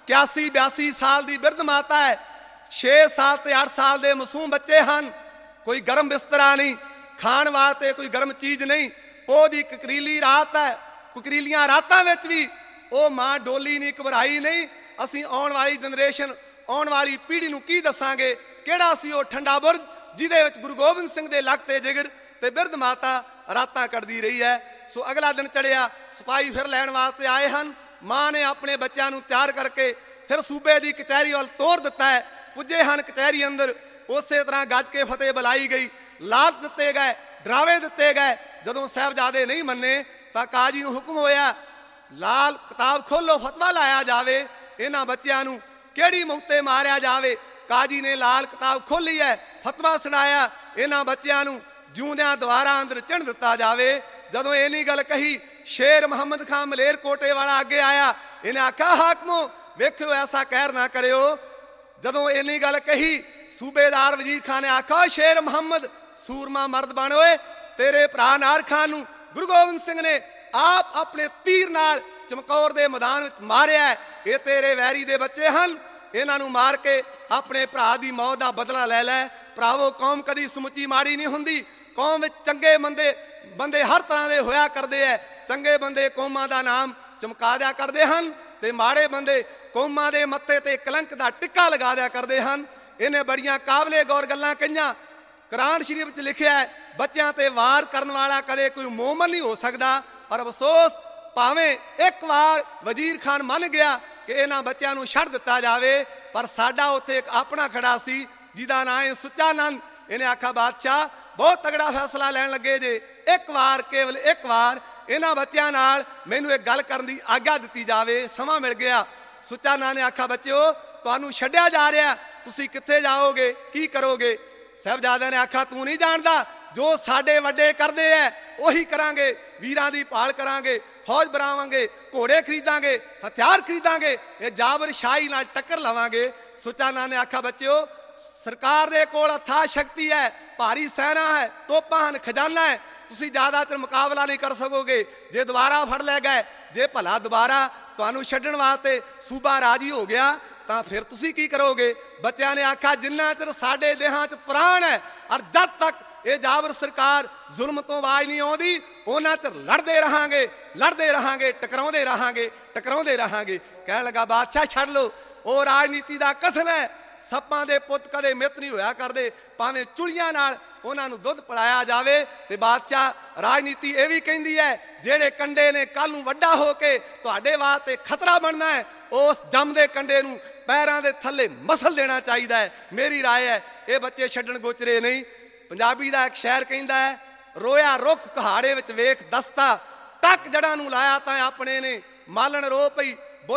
81-82 ਸਾਲ ਦੀ ਬਿਰਧ ਮਾਤਾ ਹੈ, 6 ਸਾਲ ਤੇ 8 ਸਾਲ ਦੇ ਮਾਸੂਮ ਬੱਚੇ ਹਨ, ਕੋਈ ਗਰਮ ਬਿਸਤਰਾ ਨਹੀਂ, ਖਾਣ ਵਾਸਤੇ ਕੋਈ ਗਰਮ ਚੀਜ਼ ਨਹੀਂ। ਉਹਦੀ ਕਕਰੀਲੀ ਰਾਤ ਹੈ, ਕਕਰੀਲੀਆਂ ਰਾਤਾਂ ਵਿੱਚ ਵੀ ਉਹ ਮਾਂ ਡੋਲੀ ਨਹੀਂ, ਘਬਰਾਈ ਨਹੀਂ। ਅਸੀਂ ਆਉਣ ਵਾਲੀ ਜਨਰੇਸ਼ਨ, ਆਉਣ ਵਾਲੀ ਪੀੜ੍ਹੀ ਨੂੰ ਕੀ ਦੱਸਾਂਗੇ ਕਿਹੜਾ ਸੀ ਉਹ ਠੰਡਾ ਬੁਰਜ ਜਿਹਦੇ ਵਿੱਚ ਗੁਰੂ ਗੋਬਿੰਦ ਸਿੰਘ ਦੇ ਲਖਤੇ ਜਿਗਰ ਤੇ ਬਿਰਧ ਮਾਤਾ ਰਾਤਾਂ ਕੱਢਦੀ ਰਹੀ ਹੈ। ਸੋ ਅਗਲਾ ਦਿਨ ਚੜਿਆ, ਸਿਪਾਹੀ ਫਿਰ ਲੈਣ ਵਾਸਤੇ ਆਏ ਹਨ। ਮਾਂ ਨੇ ਆਪਣੇ ਬੱਚਿਆਂ ਨੂੰ ਤਿਆਰ ਕਰਕੇ ਫਿਰ ਸੂਬੇ ਦੀ ਕਚਹਿਰੀ ਵੱਲ ਤੋਰ ਦਿੱਤਾ ਹੈ। ਪੁੱਜੇ ਹਨ ਕਚਹਿਰੀ ਅੰਦਰ, ਉਸੇ ਤਰ੍ਹਾਂ ਗੱਜ ਕੇ ਫਤਿਹ ਬੁਲਾਈ ਗਈ, ਲਾਲਚ ਦਿੱਤੇ ਗਏ, ਡਰਾਵੇ ਦਿੱਤੇ ਗਏ। ਜਦੋਂ ਸਾਹਿਬਜ਼ਾਦੇ ਨਹੀਂ ਮੰਨੇ ਤਾਂ ਕਾਜੀ ਨੂੰ ਹੁਕਮ ਹੋਇਆ, ਲਾਲ ਕਿਤਾਬ ਖੋਲੋ, ਫਤਵਾ ਲਾਇਆ ਜਾਵੇ, ਇਹਨਾਂ ਬੱਚਿਆਂ ਨੂੰ ਕਿਹੜੀ ਮੌਤੇ ਮਾਰਿਆ ਜਾਵੇ। ਕਾਜੀ ਨੇ ਲਾਲ ਕਿਤਾਬ ਖੋਲੀ ਹੈ, ਫਤਵਾ ਸੁਣਾਇਆ, ਇਹਨਾਂ ਬੱਚਿਆਂ ਨੂੰ ਜਿਉਂਦਿਆਂ ਦੁਆਰਾ ਅੰਦਰ ਚਿਣ ਦਿੱਤਾ ਜਾਵੇ। ਜਦੋਂ ਇੰਨੀ ਗੱਲ ਕਹੀ, ਸ਼ੇਰ ਮੁਹੰਮਦ ਖਾਨ ਮਲੇਰਕੋਟੇ ਵਾਲਾ ਅੱਗੇ ਆਇਆ, ਇਹਨੇ ਆਖਿਆ ਹਾਕਮੋ ਵੇਖਿਓ ਐਸਾ ਕਹਿਰ ਨਾ ਕਰਿਓ। ਜਦੋਂ ਇੰਨੀ ਗੱਲ ਕਹੀ, ਸੂਬੇਦਾਰ ਵਜ਼ੀਰ ਖਾਨ ਨੇ ਆਖਿਆ ਸ਼ੇਰ ਮੁਹੰਮਦ ਸੂਰਮਾ ਮਰਦ ਬਣ ਓਏ, ਤੇਰੇ ਭਰਾ ਨਾਰ ਖਾਨ ਨੂੰ ਗੁਰੂ ਗੋਬਿੰਦ ਸਿੰਘ ਨੇ ਆਪ ਆਪਣੇ ਤੀਰ ਨਾਲ ਚਮਕੌਰ ਦੇ ਮੈਦਾਨ ਵਿੱਚ ਮਾਰਿਆ। ਇਹ ਤੇਰੇ ਵੈਰੀ ਦੇ ਬੱਚੇ ਹਨ, ਇਹਨਾਂ ਨੂੰ ਮਾਰ ਕੇ ਆਪਣੇ ਭਰਾ ਦੀ ਮੌਤ ਦਾ ਬਦਲਾ ਲੈ ਲੈ। ਭਰਾਵੋ, ਕੌਮ ਕਦੀ ਸਮੁੱਚੀ ਮਾੜੀ ਨਹੀਂ ਹੁੰਦੀ। ਕੌਮ ਵਿੱਚ ਚੰਗੇ ਬੰਦੇ ਹਰ ਤਰ੍ਹਾਂ ਦੇ ਹੋਇਆ ਕਰਦੇ ਐ। ਚੰਗੇ ਬੰਦੇ ਕੌਮਾਂ ਦਾ ਨਾਮ ਚਮਕਾ ਦਿਆ ਕਰਦੇ ਹਨ ਤੇ ਮਾੜੇ ਬੰਦੇ ਕੌਮਾਂ ਦੇ ਮੱਥੇ ਤੇ ਕਲੰਕ ਦਾ ਟਿੱਕਾ ਲਗਾ ਦਿਆ ਕਰਦੇ ਹਨ। ਇਹਨੇ ਬੜੀਆਂ ਕਾਬਲੇ ਗੌਰ ਗੱਲਾਂ ਕਹੀਆਂ। ਕੁਰਾਨ ਸ਼ਰੀਫ ਵਿੱਚ ਲਿਖਿਆ ਹੈ, ਬੱਚਿਆਂ ਤੇ ਵਾਰ ਕਰਨ ਵਾਲਾ ਕਦੇ ਕੋਈ ਮੂਮਨ ਨਹੀਂ ਹੋ ਸਕਦਾ। ਪਰ ਅਫਸੋਸ, ਭਾਵੇਂ ਇੱਕ ਵਾਰ ਵਜ਼ੀਰ ਖਾਨ ਮੰਨ ਗਿਆ ਕਿ ਇਹਨਾਂ ਬੱਚਿਆਂ ਨੂੰ ਛੱਡ ਦਿੱਤਾ ਜਾਵੇ, ਪਰ ਸਾਡਾ ਉੱਥੇ ਇੱਕ ਆਪਣਾ ਖੜਾ ਸੀ ਜਿਹਦਾ ਨਾਂ ਹੈ ਸੁੱਚਾ ਨੰਦ। ਇਹਨੇ ਆਖਿਆ ਬਾਦਸ਼ਾਹ ਬਹੁਤ ਤਗੜਾ ਫੈਸਲਾ ਲੈਣ ਲੱਗੇ ਜੇ, ਇੱਕ ਵਾਰ, ਕੇਵਲ ਇੱਕ ਵਾਰ ਇਹਨਾਂ ਬੱਚਿਆਂ ਨਾਲ ਮੈਨੂੰ ਇੱਕ ਗੱਲ ਕਰਨ ਦੀ ਆਗਿਆ ਦਿੱਤੀ ਜਾਵੇ। ਸਮਾਂ ਮਿਲ ਗਿਆ। ਸੁੱਚਾ ਨੰਦ ਨੇ ਆਖਿਆ ਬੱਚਿਓ ਤੁਹਾਨੂੰ ਛੱਡਿਆ ਜਾ ਰਿਹਾ, ਤੁਸੀਂ ਕਿੱਥੇ ਜਾਓਗੇ, ਕੀ ਕਰੋਗੇ? ਸਾਹਿਬਜ਼ਾਦਿਆਂ ਨੇ ਆਖਿਆ ਤੂੰ ਨਹੀਂ ਜਾਣਦਾ, ਜੋ ਸਾਡੇ ਵੱਡੇ ਕਰਦੇ ਐ ਉਹੀ ਕਰਾਂਗੇ। ਵੀਰਾਂ ਦੀ ਭਾਲ ਕਰਾਂਗੇ, ਫੌਜ ਬਣਾਵਾਂਗੇ, ਘੋੜੇ ਖਰੀਦਾਂਗੇ, ਹਥਿਆਰ ਖਰੀਦਾਂਗੇ, ਇਹ ਜਾਬਰ ਸ਼ਾਹੀ ਨਾਲ ਟੱਕਰ ਲਵਾਂਗੇ। ਸੁੱਚਾ ਨੰਦ ਨੇ ਆਖਿਆ ਬੱਚਿਓ ਸਰਕਾਰ ਦੇ ਕੋਲ ਅਥਾਹ ਸ਼ਕਤੀ ਹੈ, ਭਾਰੀ ਸੈਨਾ ਹੈ, ਤੋਪਾਂ ਹਨ, ਖਜ਼ਾਨਾ ਹੈ, ਤੁਸੀਂ ਜ਼ਿਆਦਾਤਰ ਮੁਕਾਬਲਾ ਨਹੀਂ ਕਰ ਸਕੋਗੇ। ਜੇ ਦੁਬਾਰਾ ਫੜ ਲੈ ਗਏ, ਜੇ ਭਲਾ ਦੁਬਾਰਾ ਤੁਹਾਨੂੰ ਛੱਡਣ ਵਾਸਤੇ ਸੂਬਾ ਰਾਜੀ ਹੋ ਗਿਆ ਤਾਂ ਫਿਰ ਤੁਸੀਂ ਕੀ ਕਰੋਗੇ? ਬੱਚਿਆਂ ਨੇ ਆਖਿਆ ਜਿੰਨਾ ਚਿਰ ਸਾਡੇ ਦੇਹਾਂ 'ਚ ਪ੍ਰਾਣ ਹੈ ਔਰ ਜਦ ਤੱਕ ਇਹ ਜਾਬਰ ਸਰਕਾਰ ਜ਼ੁਲਮ ਤੋਂ ਆਵਾਜ਼ ਨਹੀਂ ਆਉਂਦੀ, ਉਹਨਾਂ ਚਿਰ ਲੜਦੇ ਰਹਾਂਗੇ, ਲੜਦੇ ਰਹਾਂਗੇ, ਟਕਰਾਉਂਦੇ ਰਹਾਂਗੇ, ਟਕਰਾਉਂਦੇ ਰਹਾਂਗੇ। ਕਹਿਣ ਲੱਗਾ ਬਾਦਸ਼ਾਹ ਛੱਡ ਲਓ, ਉਹ ਰਾਜਨੀਤੀ ਦਾ ਕਥਨ ਹੈ। ਸੱਪਾਂ ਦੇ ਪੁੱਤ ਕਦੇ ਮਿੱਤ ਨਹੀਂ ਹੋਇਆ ਕਰਦੇ, ਭਾਵੇਂ ਚੁਲੀਆਂ ਨਾਲ ਉਹਨਾਂ ਨੂੰ ਦੁੱਧ ਪਿਲਾਇਆ ਜਾਵੇ। ਤੇ ਬਾਦਸ਼ਾਹ ਰਾਜਨੀਤੀ ਇਹ ਵੀ ਕਹਿੰਦੀ ਹੈ ਜਿਹੜੇ ਕੰਡੇ ਨੇ ਕੱਲ ਨੂੰ ਵੱਡਾ ਹੋ ਕੇ ਤੁਹਾਡੇ ਵਾਸਤੇ ਖਤਰਾ ਬਣਨਾ ਹੈ, ਉਸ ਜੰਮਦੇ ਕੰਡੇ ਨੂੰ ਪੈਰਾਂ ਦੇ ਥੱਲੇ ਮਸਲ ਦੇਣਾ ਚਾਹੀਦਾ ਹੈ। ਮੇਰੀ ਰਾਏ ਹੈ ਇਹ ਬੱਚੇ ਛੱਡਣ ਗੋਚਰੇ ਨਹੀਂ। ਪੰਜਾਬੀ ਦਾ ਇੱਕ ਸ਼ਾਇਰ ਕਹਿੰਦਾ ਹੈ, ਰੋਇਆ ਰੁੱਖ ਕਹਾੜੇ ਵਿੱਚ ਵੇਖ ਦਸਤਾ, ਟੱਕ ਜੜਾਂ ਨੂੰ ਲਾਇਆ ਤਾਂ ਆਪਣੇ ਨੇ, ਮਾਲਣ ਰੋ ਪਈ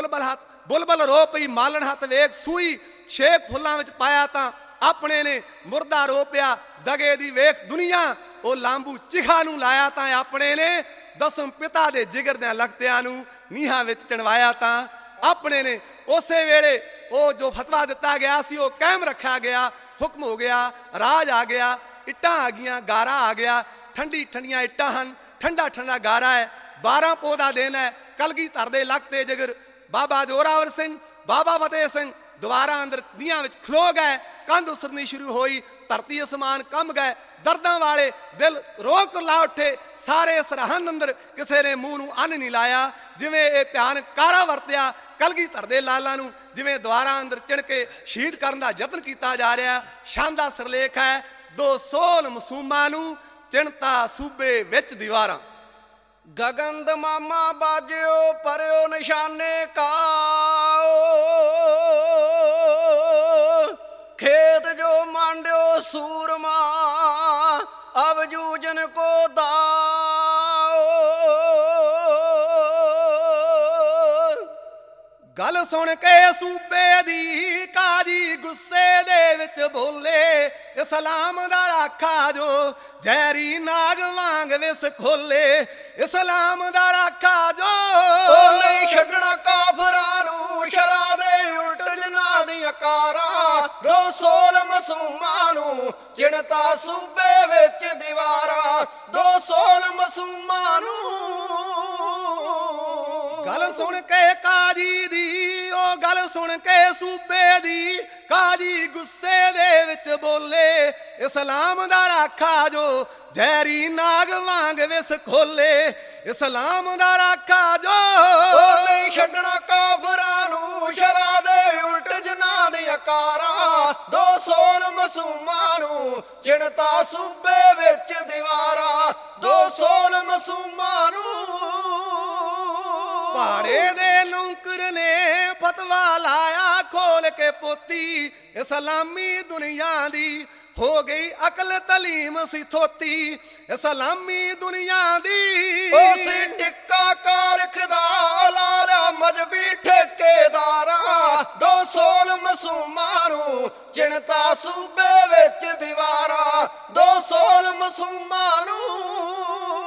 ਬੁਲਬੁਲ ਰੋ ਪਈ ਮਾਲਣ ਹੱਥ ਵੇਖ ਸੂਈ, ਛੇਕ ਫੁੱਲਾਂ ਵਿੱਚ ਪਾਇਆ ਤਾਂ ਆਪਣੇ ਨੇ, ਮੁਰਦਾ ਰੋ ਪਿਆ ਦਗੇ ਦੀ ਵੇਖ ਦੁਨੀਆ, ਉਹ ਲਾਂਬੂ ਚਿਖਾ ਨੂੰ ਲਾਇਆ ਤਾਂ ਆਪਣੇ ਨੇ, ਦਸਮ ਪਿਤਾ ਦੇ ਜਿਗਰ ਦੇ ਲਖਤਿਆਂ ਨੂੰ ਨੀਹਾਂ ਵਿੱਚ ਚਣਵਾਇਆ ਤਾਂ ਆਪਣੇ ਨੇ। ਉਸੇ ਵੇਲੇ ਉਹ ਜੋ ਫਤਵਾ ਦਿੱਤਾ ਗਿਆ ਸੀ ਉਹ ਕਾਇਮ ਰੱਖਿਆ ਗਿਆ, ਹੁਕਮ ਹੋ ਗਿਆ, ਰਾਜ ਆ ਗਿਆ, ਇੱਟਾਂ ਆ ਗਈਆਂ, ਗਾਰਾ ਆ ਗਿਆ। ਠੰਡੀ ਠੰਡੀਆਂ ਇੱਟਾਂ ਹਨ, ਠੰਡਾ ਠੰਡਾ ਗਾਰਾ ਹੈ। 12 ਪੋਹ ਦਾ ਦਿਨ ਹੈ। ਕਲਗੀਧਰ ਦੇ ਲਖਤੇ ਜਿਗਰ ਬਾਬਾ ਜੋਰਾਵਰ ਸਿੰਘ, ਬਾਬਾ ਫਤਿਹ ਸਿੰਘ ਦੁਆਰਾ ਅੰਦਰ ਨੀਹਾਂ ਵਿੱਚ ਖਲੋ ਗਏ। ਕੰਧ ਉਸਰਨੀ ਸ਼ੁਰੂ ਹੋਈ, ਧਰਤੀ ਅਸਮਾਨ ਕੰਬ ਗਏ, ਦਰਦਾਂ ਵਾਲੇ ਦਿਲ ਰੋ ਕੁਰਲਾ ਉੱਠੇ। ਸਾਰੇ ਸਰਹੰਦ ਅੰਦਰ ਕਿਸੇ ਨੇ ਮੂੰਹ ਨੂੰ ਅੰਨ ਨਹੀਂ ਲਾਇਆ। ਜਿਵੇਂ ਇਹ ਭਿਆਨਕ ਕਾਰਾ ਵਰਤਿਆ ਕਲਗੀਧਰ ਦੇ ਲਾਲਾਂ ਨੂੰ, ਜਿਵੇਂ ਦੁਆਰਾ ਅੰਦਰ ਚਿਣ ਕੇ ਸ਼ਹੀਦ ਕਰਨ ਦਾ ਯਤਨ ਕੀਤਾ ਜਾ ਰਿਹਾ। ਸ਼ਾਨਦਾਰ ਸਿਰਲੇਖ ਹੈ, 200 ਮਾਸੂਮਾਂ ਨੂੰ ਚਿਣਤਾ ਸੂਬੇ ਵਿੱਚ ਦੀਵਾਰਾਂ। ਗਗਨ ਦਮਾਮਾ ਬਾਜਿਓ ਪਰਿਓ ਨਿਸ਼ਾਨੇ ਕਾਓ, खेत जो मांड्यो सूरमा अब जूजन को दाओ। गल ਗੱਲ ਸੁਣ ਕੇ ਸੂਬੇ ਦੀ ਕਾਜੀ ਗੁੱਸੇ ਦੇ ਵਿੱਚ ਬੋਲੇ, ਇਸਲਾਮ ਦਾ ਰਾਖਾ ਜੋ ਜ਼ਹਿਰੀ ਨਾਗ ਵਾਂਗ ਵਿਸ ਖੋਲੇ, ਇਸਲਾਮ ਦਾ ਰਾਖਾ ਜੋ ਨਹੀਂ ਛੱਡਣਾ ਕਾਫਰਾਂ ਨੂੰ ਸ਼ਰਾਂ ਦੇ ਉਲਟ ਜਿਨ੍ਹਾਂ ਦੀਆਂ ਕਾਰਾਂ, ਦੋ ਸੋਲ ਮਾਸੂਮਾਂ ਨੂੰ ਚਿਣਤਾ ਸੂਬੇ ਵਿੱਚ ਦੀਵਾਰਾਂ, ਦੋ ਸੋਲ ਮਾਸੂਮਾਂ ਨੂੰ। ਗੱਲ ਸੁਣ ਕੇ ਕਾਜੀ ਦੀ, ਉਹ ਗੱਲ ਸੁਣ ਕੇ ਸੂਬੇ ਦੀ ਕਾਜੀ ਗੁੱਸੇ ਦੇ ਵਿੱਚ ਬੋਲੇ, ਇਸਲਾਮ ਦਾ ਰਾਖਾ ਜੋ ਜ਼ਹਿਰੀ ਨਾਗ ਵਾਂਗ ਵਿਸ ਖੋਲੇ, ਇਸਲਾਮ ਦਾ ਰਾਖਾ ਜੋ ਨਹੀਂ ਛੱਡਣਾ ਕਾਫਰਾਂ ਨੂੰ ਸ਼ਰਾਂ ਦੇ ਉਲਟ ਜਿਨ੍ਹਾਂ ਦੀਆਂ ਕਾਰਾਂ, ਦੋ ਸੋਲ ਮਾਸੂਮਾਂ ਨੂੰ ਚਿਣਤਾ ਸੂਬੇ ਵਿੱਚ ਦੀਵਾਰਾਂ, ਦੋ ਸੋਲ ਮਾਸੂਮਾਂ ਨੂੰ। ਪਹਾੜੇ ਦੇ ਨੌਕਰ ਨੇ ਫਤਵਾ ਲਾਇਆ ਖੋਲ ਕੇ ਪੋਤੀ, ਇਸਲਾਮੀ ਦੁਨੀਆ ਦੀ ਹੋ ਗਈ ਅਕਲ ਤਲੀਮ ਸੀ ਥੋਤੀ, ਇਸਲਾਮੀ ਦੁਨੀਆ ਦੀ ਉਸੇ ਟਿੱਕਾ ਕਾਲਖ ਦਾ ਲਾਲਾ ਮਜਬੀ ਠੇਕੇਦਾਰਾਂ, ਦੋ ਸੋਲ ਮਾਸੂਮਾਂ ਨੂੰ ਚਿਣਤਾ ਸੂਬੇ ਵਿੱਚ ਦੀਵਾਰਾਂ, ਦੋ ਸੋਲ ਮਾਸੂਮਾਂ ਨੂੰ।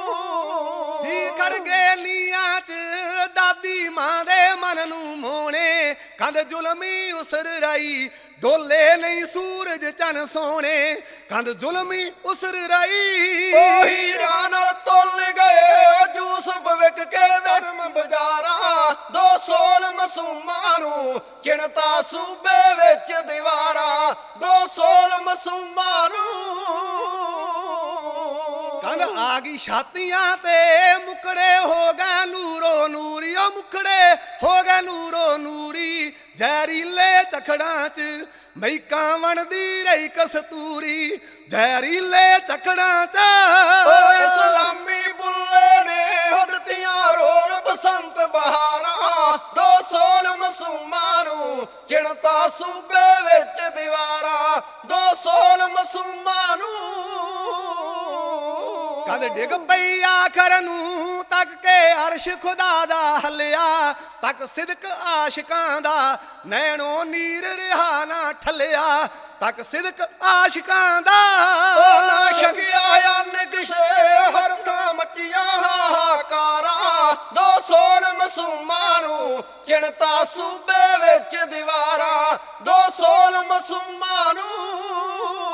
ਸੀ ਖੜ ਗਏ ਨੀਆਂ ਚ ਦਾਦੀ ਮਾਂ ਦੇ ਮਨ ਨੂੰ ਮੋਣੇ, ਕੰਧ ਜ਼ੁਲਮੀ ਉਸਰ ਰਹੀ ਡੋਲੇ ਨਹੀਂ ਸੂਰਜ ਚੰਨ ਸੋਹਣੇ, ਕੰਧ ਜ਼ੁਲਮੀ ਉਸਰ ਰਹੀ। ਉਹ ਹੀਰਾਂ ਨਾਲ ਤੁੱਲ ਗਏ ਯੂਸਫ ਵਿਕ ਕੇ ਵਰਮ ਬਾਜ਼ਾਰਾਂ, ਦੋ ਸੋਲ ਮਾਸੂਮਾਂ ਨੂੰ ਚਿਣਤਾ ਸੂਬੇ ਵਿੱਚ ਦੀਵਾਰਾਂ, ਦੋ ਸੋਲ ਮਾਸੂਮਾਂ ਨੂੰ। ਕੰਧ ਆ ਗਈ ਛਾਤੀਆਂ ਤੇ ਮੁਕੜੇ ਹੋ ਗਏ ਨੂਰੋ ਨੂਰੀ, ਉਹ ਮੁਕੜੇ ਹੋ ਗਏ ਨੂਰੋ ਨੂਰੀ, ਜ਼ਹਿਰੀਲੇ ਚਖੜਾਂ ਚ ਮਹਿਕਾਂ ਵਣਦੀ ਰਹੀ ਕਸਤੂਰੀ, ਜ਼ਹਿਰੀਲੇ ਚਖੜਾਂ ਚ ਇਸਲਾਮੀ ਬੁੱਲੇ ਨੇ ਹੁਦਤੀਆਂ ਰੋਲ ਬਸੰਤ ਬਹਾਰਾਂ, ਦੋ ਸੋਲ ਮਾਸੂਮਾਂ ਨੂੰ ਚਿਣਤਾ ਸੂਬੇ ਵਿੱਚ ਦੀਵਾਰਾਂ, ਦੋ ਸੋਲ ਮਾਸੂਮਾਂ ਨੂੰ। ਕਦ ਡਿੱਗ ਪਈ ਆਖਰ ਨੂੰ ਤੱਕ ਕੇ ਅਰਸ਼ ਖੁਦਾ ਦਾ ਹੱਲਿਆ, ਤੱਕ ਸਿਦਕ ਆਸ਼ਿਕਾਂ ਦਾ ਨੈਣੋ ਨੀਰ ਰਿਹਾ ਨਾ ਠੱਲਿਆ, ਤੱਕ ਸਿਦਕ ਆਸ਼ਿਕਾਂ ਦਾ ਨਾ ਸ਼ਕਿਆ ਅੰਨ ਕਿਸੇ ਹਰ ਥਾਂ ਮੱਚੀਆਂ ਹਾਹਾਕਾਰਾਂ, ਦੋ ਸੋਲ ਮਾਸੂਮਾਂ ਨੂੰ ਚਿਣਤਾ ਸੂਬੇ ਵਿੱਚ ਦੀਵਾਰਾਂ, ਦੋ ਸੋਲ ਮਾਸੂਮਾਂ ਨੂੰ।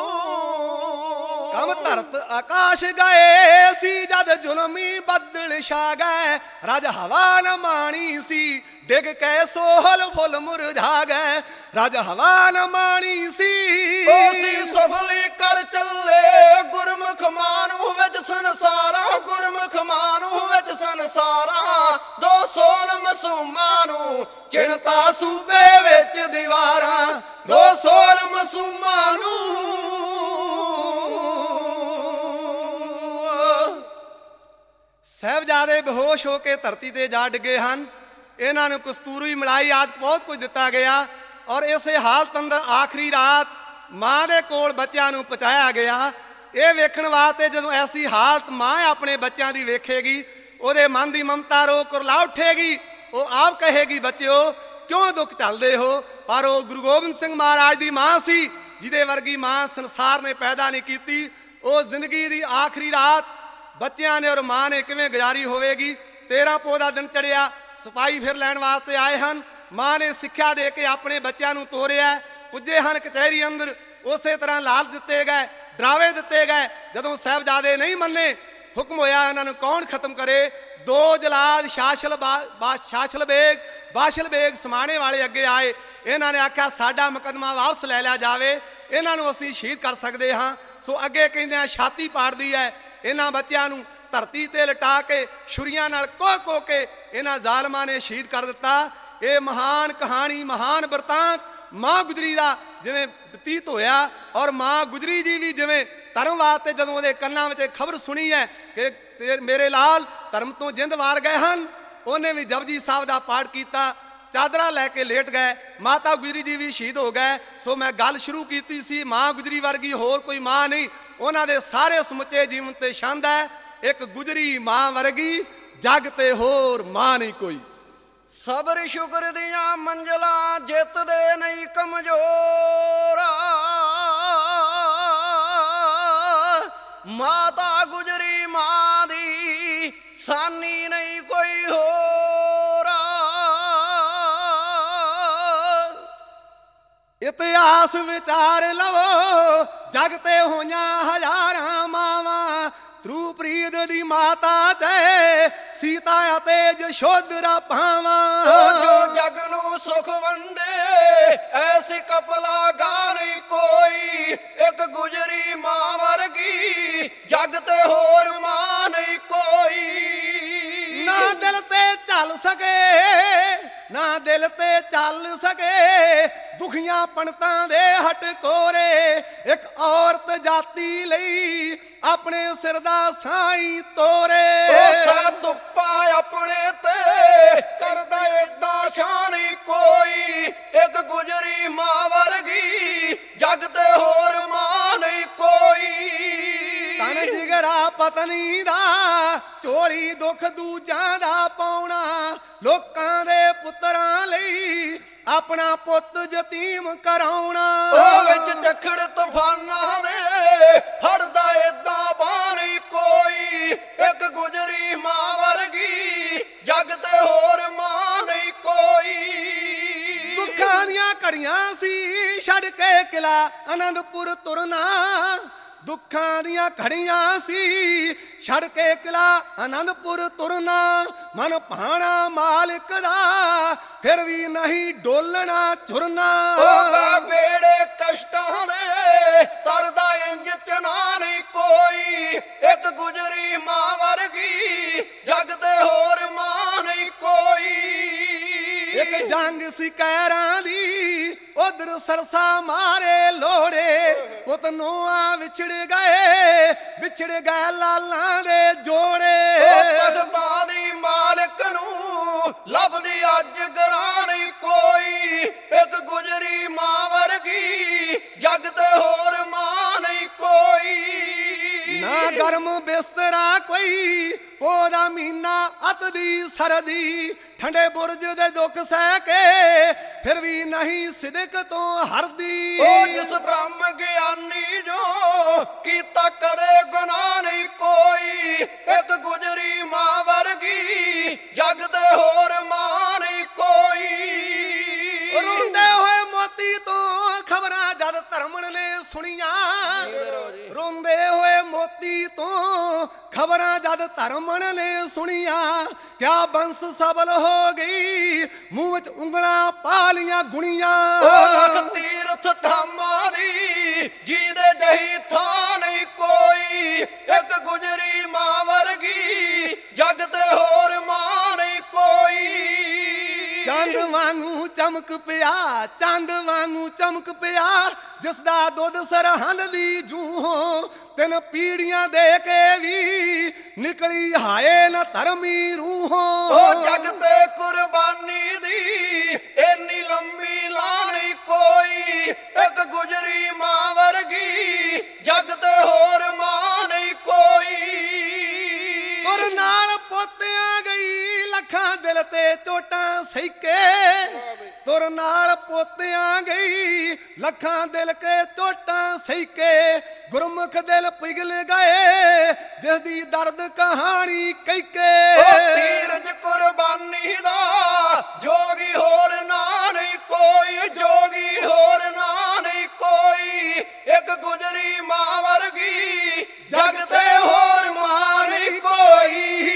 ਕਮ ਧਰਤ ਆਕਾਸ਼ ਗਏ ਸੀ ਜਦ ਜ਼ੁਲਮੀ ਬੱਦਲ ਛਾ ਗਏ, ਰਜ ਹਵਾ ਨ ਮਾਣੀ ਸੀ ਡਿੱਗ ਕੇ ਸੋਹਲ ਫੁੱਲ ਮੁਰਝਾ ਗਏ, ਰਜ ਹਵਾ ਨ ਮਾਣੀ ਸੀ। ਉਸੀ ਸਫਲੀ ਕਰ ਚੱਲੇ ਗੁਰਮੁਖ ਮਾਨੂ ਵਿੱਚ ਸੰਸਾਰਾਂ, ਗੁਰਮੁਖ ਮਾਨੂ ਵਿੱਚ ਸੰਸਾਰਾਂ, ਦੋ ਸੋਲ ਮਾਸੂਮਾਂ ਨੂੰ ਚਿਣਤਾ ਸੂਬੇ ਵਿੱਚ ਦੀਵਾਰਾਂ, ਦੋ ਸੋਲ ਮਾਸੂਮਾਂ ਨੂੰ। ਸਾਹਿਬਜ਼ਾਦੇ ਬੇਹੋਸ਼ ਹੋ ਕੇ ਧਰਤੀ ਤੇ ਜਾ ਡਿੱਗੇ ਹਨ, ਇਹਨਾਂ ਨੂੰ ਕਸਤੂਰੀ ਮਲਾਈ ਆਦਿ ਬਹੁਤ ਕੁਝ ਦਿੱਤਾ ਗਿਆ, ਔਰ ਇਸੇ ਹਾਲਤ ਅੰਦਰ ਆਖਰੀ ਰਾਤ ਮਾਂ ਦੇ ਕੋਲ ਬੱਚਿਆਂ ਨੂੰ ਪਹੁੰਚਾਇਆ ਗਿਆ। ਇਹ ਵੇਖਣ ਵਾਸਤੇ ਜਦੋਂ ਐਸੀ ਹਾਲਤ ਮਾਂ ਆਪਣੇ ਬੱਚਿਆਂ ਦੀ ਵੇਖੇਗੀ, ਉਹਦੇ ਮਨ ਦੀ ਮਮਤਾ ਰੋ ਕੁਰਲਾ ਉੱਠੇਗੀ, ਉਹ ਆਪ ਕਹੇਗੀ ਬੱਚਿਓ ਕਿਉਂ ਦੁੱਖ ਝੱਲਦੇ ਹੋ, ਪਰ ਉਹ ਗੁਰੂ ਗੋਬਿੰਦ ਸਿੰਘ ਮਹਾਰਾਜ ਦੀ ਮਾਂ ਸੀ, ਜਿਹਦੇ ਵਰਗੀ ਮਾਂ ਸੰਸਾਰ ਨੇ ਪੈਦਾ ਨਹੀਂ ਕੀਤੀ। ਉਹ ਜ਼ਿੰਦਗੀ ਦੀ ਆਖਰੀ ਰਾਤ ਬੱਚਿਆਂ ਨੇ ਔਰ ਮਾਂ ਨੇ ਕਿਵੇਂ ਗੁਜ਼ਾਰੀ ਹੋਵੇਗੀ। 13 ਪੋਹ ਦਾ ਦਿਨ ਚੜਿਆ, ਸਿਪਾਹੀ ਫਿਰ ਲੈਣ ਵਾਸਤੇ ਆਏ ਹਨ, ਮਾਂ ਨੇ ਸਿੱਖਿਆ ਦੇ ਕੇ ਆਪਣੇ ਬੱਚਿਆਂ ਨੂੰ ਤੋਰਿਆ, ਪੁੱਜੇ ਹਨ ਕਚਹਿਰੀ ਅੰਦਰ। ਉਸੇ ਤਰ੍ਹਾਂ ਲਾਲਚ ਦਿੱਤੇ ਗਏ, ਡਰਾਵੇ ਦਿੱਤੇ ਗਏ। ਜਦੋਂ ਸਾਹਿਬਜ਼ਾਦੇ ਨਹੀਂ ਮੰਨੇ, ਹੁਕਮ ਹੋਇਆ ਇਹਨਾਂ ਨੂੰ ਕੌਣ ਖਤਮ ਕਰੇ। ਦੋ ਜਲਾਦ ਸ਼ਾਸ਼ਲ ਬੇਗ ਸਮਾਣੇ ਵਾਲੇ ਅੱਗੇ ਆਏ। ਇਹਨਾਂ ਨੇ ਆਖਿਆ ਸਾਡਾ ਮੁਕੱਦਮਾ ਵਾਪਸ ਲੈ ਲਿਆ ਜਾਵੇ, ਇਹਨਾਂ ਨੂੰ ਅਸੀਂ ਸ਼ਹੀਦ ਕਰ ਸਕਦੇ ਹਾਂ। ਸੋ ਅੱਗੇ ਕਹਿੰਦੇ ਆ ਛਾਤੀ ਪਾੜਦੀ ਹੈ। ਇਹਨਾਂ ਬੱਚਿਆਂ ਨੂੰ ਧਰਤੀ ਤੇ ਲਟਾ ਕੇ ਛੁਰੀਆਂ ਨਾਲ ਕੋਹ ਕੇ ਇਹਨਾਂ ਜ਼ਾਲਮਾਂ ਨੇ ਸ਼ਹੀਦ ਕਰ ਦਿੱਤਾ। ਇਹ ਮਹਾਨ ਕਹਾਣੀ, ਮਹਾਨ ਬਿਰਤਾਂਤ ਮਾਂ ਗੁਜਰੀ ਦਾ ਜਿਵੇਂ ਬਤੀਤ ਹੋਇਆ, ਔਰ ਮਾਂ ਗੁਜਰੀ ਜੀ ਵੀ ਜਿਵੇਂ ਧਰਮ ਵਾਸਤੇ ਜਦੋਂ ਉਹਦੇ ਕੰਨਾਂ ਵਿੱਚ ਖਬਰ ਸੁਣੀ ਹੈ ਕਿ ਮੇਰੇ ਲਾਲ ਧਰਮ ਤੋਂ ਜਿੰਦ ਵਾਰ ਗਏ ਹਨ, ਉਹਨੇ ਵੀ ਜਪਜੀ ਸਾਹਿਬ ਦਾ ਪਾਠ ਕੀਤਾ, ਚਾਦਰਾ ਲੈ ਕੇ ਲੇਟ ਗਏ। ਮਾਤਾ ਗੁਜਰੀ ਜੀ ਵੀ ਸ਼ਹੀਦ ਹੋ ਗਏ। ਸੋ ਮੈਂ ਗੱਲ ਸ਼ੁਰੂ ਕੀਤੀ ਸੀ, ਮਾਂ ਗੁਜਰੀ ਵਰਗੀ ਹੋਰ ਕੋਈ ਮਾਂ ਨਹੀਂ। ਉਹਨਾਂ ਦੇ ਸਾਰੇ ਸਮੁੱਚੇ ਜੀਵਨ ਤੇ ਛੰਦ ਹੈ, ਇੱਕ ਗੁਜਰੀ ਮਾਂ ਵਰਗੀ ਜਗ ਤੇ ਹੋਰ ਮਾਂ ਨਹੀਂ ਕੋਈ। ਸਬਰ ਸ਼ੁਕਰ ਦੀਆਂ ਮੰਜ਼ਲਾਂ ਜਿੱਤਦੇ ਨਹੀਂ ਕਮਜ਼ੋਰ। ਮਾਤਾ ਗੁਜਰੀ ਮਾਂ ਦੀ ਸਾਨੀ ਨਹੀਂ ਕੋਈ ਹੋਰ। ਇਤਿਹਾਸ ਵਿਚਾਰ ਲਵੋ ਜਗ ਤੇ ਹੋਈਆਂ ਹਜ਼ਾਰਾਂ ਮਾਵਾਂ। ਧਰੂਪ੍ਰੀਤ ਦੀ ਮਾਤਾ ਚੈ ਸੀਤਾ ਅਤੇ ਯਸ਼ੋਧਰਾ ਭਾਵਾਂ। ਜੋ ਜਗ ਨੂੰ ਸੁਖ ਵੰਡੇ ਐਸੀ ਕਪਲਾ ਗਾ ਨਹੀਂ ਕੋਈ। ਇੱਕ ਗੁਜਰੀ ਮਾਂ ਵਰਗੀ ਜਗ ਤੇ ਹੋਰ ਮਾਂ ਨਹੀਂ ਕੋਈ। ਨਾ ਦਿਲ ਤੇ ਚੱਲ ਸਕੇ ਨਾ ਦਿਲ ਤੇ ਚੱਲ ਸਕੇ ਦੁਖੀਆਂ ਪੰਡਤਾਂ ਦੇ ਹਟਕੋਰੇ। ਇੱਕ ਔਰਤ ਜਾਤੀ ਲਈ ਆਪਣੇ ਸਿਰ ਦਾ ਸਾਈਂ ਤੋਰੇ। ਸਾ ਧੁੱਪਾ ਆਪਣੇ ਤੇ ਕਰਦਾ ਏਦਾਂ ਸ਼ਾਨ ਕੋਈ। ਇੱਕ ਗੁਜਰੀ ਮਾਂ ਵਰਗੀ ਜਗ ਤੇ ਹੋਰ ਮਾਂ ਨਹੀਂ ਕੋਈ। ਤਨ ਜਿਗਰਾ ਪਤਨੀ ਦਾ ਝੋਲੀ ਦੁੱਖ ਦੂਜਾਂ ਦਾ ਪਾਉਣਾ। ਲੋਕਾਂ ਦੇ ਪੁੱਤਰਾਂ ਲਈ ਆਪਣਾ ਪੁੱਤ ਯਤੀਮ ਕਰਾਉਣਾ। ਉਹ ਵਿੱਚ ਝੱਖੜ ਤੂਫਾਨਾਂ ਦੇ ਫੜਦਾ ਏਦਾਂ ਬਾਹ ਨਹੀਂ ਕੋਈ। ਇੱਕ ਗੁਜਰੀ ਮਾਂ ਵਰਗੀ ਜਗ ਤੇ ਹੋਰ ਮਾਂ ਨਹੀਂ ਕੋਈ। ਦੁੱਖਾਂ ਦੀਆਂ ਘੜੀਆਂ ਸੀ ਛੱਡ ਕੇ ਕਿਲਾ ਆਨੰਦਪੁਰ ਤੁਰਨਾ। ਦੁੱਖਾਂ ਦੀਆਂ ਘੜੀਆਂ ਸੀ ਛੱਡ ਕੇ ਕਿਲਾ ਆਨੰਦਪੁਰ ਤੁਰਨਾ। ਮਨ ਭਾਣਾ ਮਾਲਕ ਦਾ ਫਿਰ ਵੀ ਨਹੀਂ ਡੋਲਣਾ ਝੁਰਨਾ। ਉਹ ਬੇੜੇ ਕਸ਼ਟਾਂ ਦੇ ਤਰਦਾ ਇੰਜ ਚਨਾ ਨਹੀਂ ਕੋਈ। ਇੱਕ ਗੁਜਰੀ ਮਾਂ ਵਰਗੀ ਜਗ ਤੇ ਹੋਰ ਮਾਂ ਨਹੀਂ ਕੋਈ। ਇੱਕ ਜੰਗ ਸੀ ਕੈਰਾਂ ਦੀ ਉਧਰ ਸਰਸਾ ਮਾਰੇ ਲੋੜੇ। ਪੁੱਤ ਨੂੰਆਂ ਵਿਛੜ ਗਏ ਲਾਲਾਂ ਦੇ ਜੋੜੇ। ਤਖਤਾਂ ਦੀ ਮਾਲਕ ਨੂੰ ਲੱਭਦੀ ਅੱਜ ਗਰਾਂ ਨਹੀਂ ਕੋਈ। ਇੱਕ ਗੁਜਰੀ ਮਾਂ ਵਰਗੀ ਜਗ ਤੇ ਹੋਰ ਮਾਂ ਨਹੀਂ ਕੋਈ। ਨਾ ਗਰਮ ਬਿਸਤਰਾ ਕੋਈ ਪੋਦਾ ਮਹੀਨਾ ਅਤ ਦੀ ਸਰਦੀ। ਠੰਡੇ ਬੁਰਜ ਦੇ ਦੁੱਖ ਸਹਿ ਕੇ ਫਿਰ ਵੀ ਨਹੀਂ ਸਿਦਕ ਤੋਂ ਹਰਦੀ। ਉਹ ਜਿਸ ਬ੍ਰਹਮ ਗਿਆਨੀ ਜੋ ਕੀਤਾ ਕਦੇ ਗੁਨਾਹ ਨਹੀਂ ਕੋਈ। ਇੱਕ ਗੁਜਰੀ ਮਾਂ ਵਰਗੀ ਜਗ ਤੇ ਹੋਰ ਮਾਂ ਨਹੀਂ ਕੋਈ। ਰੋਂਦੇ ਹੋਏ ਮੋਤੀ ਤੋਂ ਖਬਰਾਂ ਜਦ ਧਰਮਣ ਨੇ ਸੁਣੀਆਂ। ਰੋਂਦੇ ਹੋਏ ਮੋਤੀ ਤੋਂ ਖਬਰਾਂ ਜਦ ਧਰਮਣ ਨੇ ਸੁਣੀਆਂ। ਕਿਆ ਬੰਸ ਸਬਲ ਹੋ ਗਈ ਮੂੰਹ ਵਿੱਚ ਉਂਗਲਾਂ ਪਾ ਲੀਆਂ ਗੁਣੀਆਂ। ਉਹ ਲੱਖ ਤੀਰਥ ਧਾਮਾਂ ਦੀ ਜਿਹਦੇ ਜਹੀ ਥਾਂ ਨਹੀਂ ਕੋਈ। ਇੱਕ ਗੁਜਰੀ ਮਾਂ ਵਰਗੀ ਜਗ ਤੇ ਹੋਰ ਮਾਂ ਨਹੀਂ ਕੋਈ। ਚੰਦ ਵਾਂਗੂ ਚਮਕ ਪਿਆ ਚੰਦ ਵਾਂਗੂ ਚਮਕ ਪਿਆ ਜਿਸ ਦਾ ਦੁੱਧ ਸਰਹੰਦ ਦੀ ਜੂਹੋਂ। ਤਿੰਨ ਪੀੜੀਆਂ ਦੇ ਕੇ ਵੀ ਨਿਕਲੀ ਹਾਏ ਨਾ ਧਰਮੀ ਰੂਹੋਂ। ਉਹ ਜਗ ਤੇ ਕੁਰਬਾਨੀ ਦੀ ਇੰਨੀ ਲੰਮੀ ਲਾਣੀ ਕੋਈ। ਇੱਕ ਗੁਜਰੀ ਮਾਂ ਵਰਗੀ ਜਗ ਤੇ ਹੋਰ ਮਾਂ ਨਹੀਂ ਕੋਈ। ਤੁਰ ਨਾਲ ਪੋਤਿਆਂ ਗਈ ਲੱਖਾਂ ਦਿਲ ਤੇ ਚੋਟਾਂ ਸਹਿਕੇ। ਤੁਰ ਨਾਲ ਪੋਤਿਆਂ ਗਈ ਲੱਖਾਂ ਦਿਲ ਕੇ ਚੋਟਾਂ ਸਹਿਕੇ। ਗੁਰਮੁਖ ਦਿਲ ਪਿਘਲ ਗਏ ਜਿਸ ਦੀ ਦਰਦ ਕਹਾਣੀ ਕਹਿਕੇ। ਧੀਰਜ ਕੁਰਬਾਨੀ ਦਾ ਜੋਗੀ ਹੋਰ ਨਾ ਨਹੀਂ ਕੋਈ। ਜੋਗੀ ਹੋਰ ਨਾ ਨਹੀਂ ਕੋਈ। ਇੱਕ ਗੁਜਰੀ ਮਾਂ ਵਰਗੀ ਜਗ ਤੇ ਹੋਰ ਮਾਂ ਨਹੀਂ ਕੋਈ।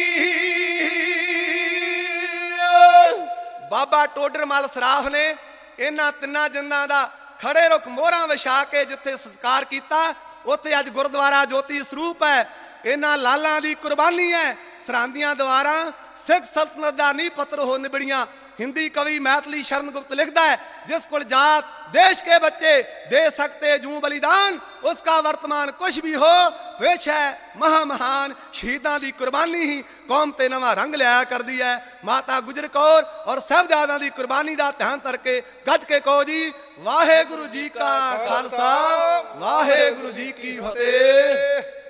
ਬਾਬਾ ਟੋਡਰ ਮੱਲ ਸਰਾਫ ਨੇ ਇਹਨਾਂ ਤਿੰਨਾਂ ਜਿੰਦਾਂ ਦਾ ਖੜੇ ਰੁੱਖ ਮੋਹਰਾਂ ਵਿਛਾ ਕੇ ਜਿੱਥੇ ਸੰਸਕਾਰ ਕੀਤਾ ਉੱਥੇ ਅੱਜ ਗੁਰਦੁਆਰਾ ਜੋਤੀ ਸਰੂਪ ਹੈ। ਇਹਨਾਂ ਲਾਲਾਂ ਦੀ ਕੁਰਬਾਨੀ ਹੈ। ਸਰਾਂਦੀਆਂ ਦੁਆਰਾ ਸਿੱਖ ਸਲਤਨਤ ਦਾ ਨੀਂਹ ਪੱਥਰ ਹੋ ਨਿਬੜੀਆਂ। हिंदी कवि मैथिली शरण गुप्त लिखता है जिस कुल जात देश के बच्चे दे सकते जूं बलिदान उसका वर्तमान कुछ भी हो पेश है महामहान शहीदां दी कुर्बानी ही कौम ते नवा रंग लिया कर दी है। माता गुजर कौर और साहिबजादा दी कुर्बानी का ध्यान करके गज के कहो जी वाहे गुरु जी का खालसा वाहे गुरु जी की फतेह।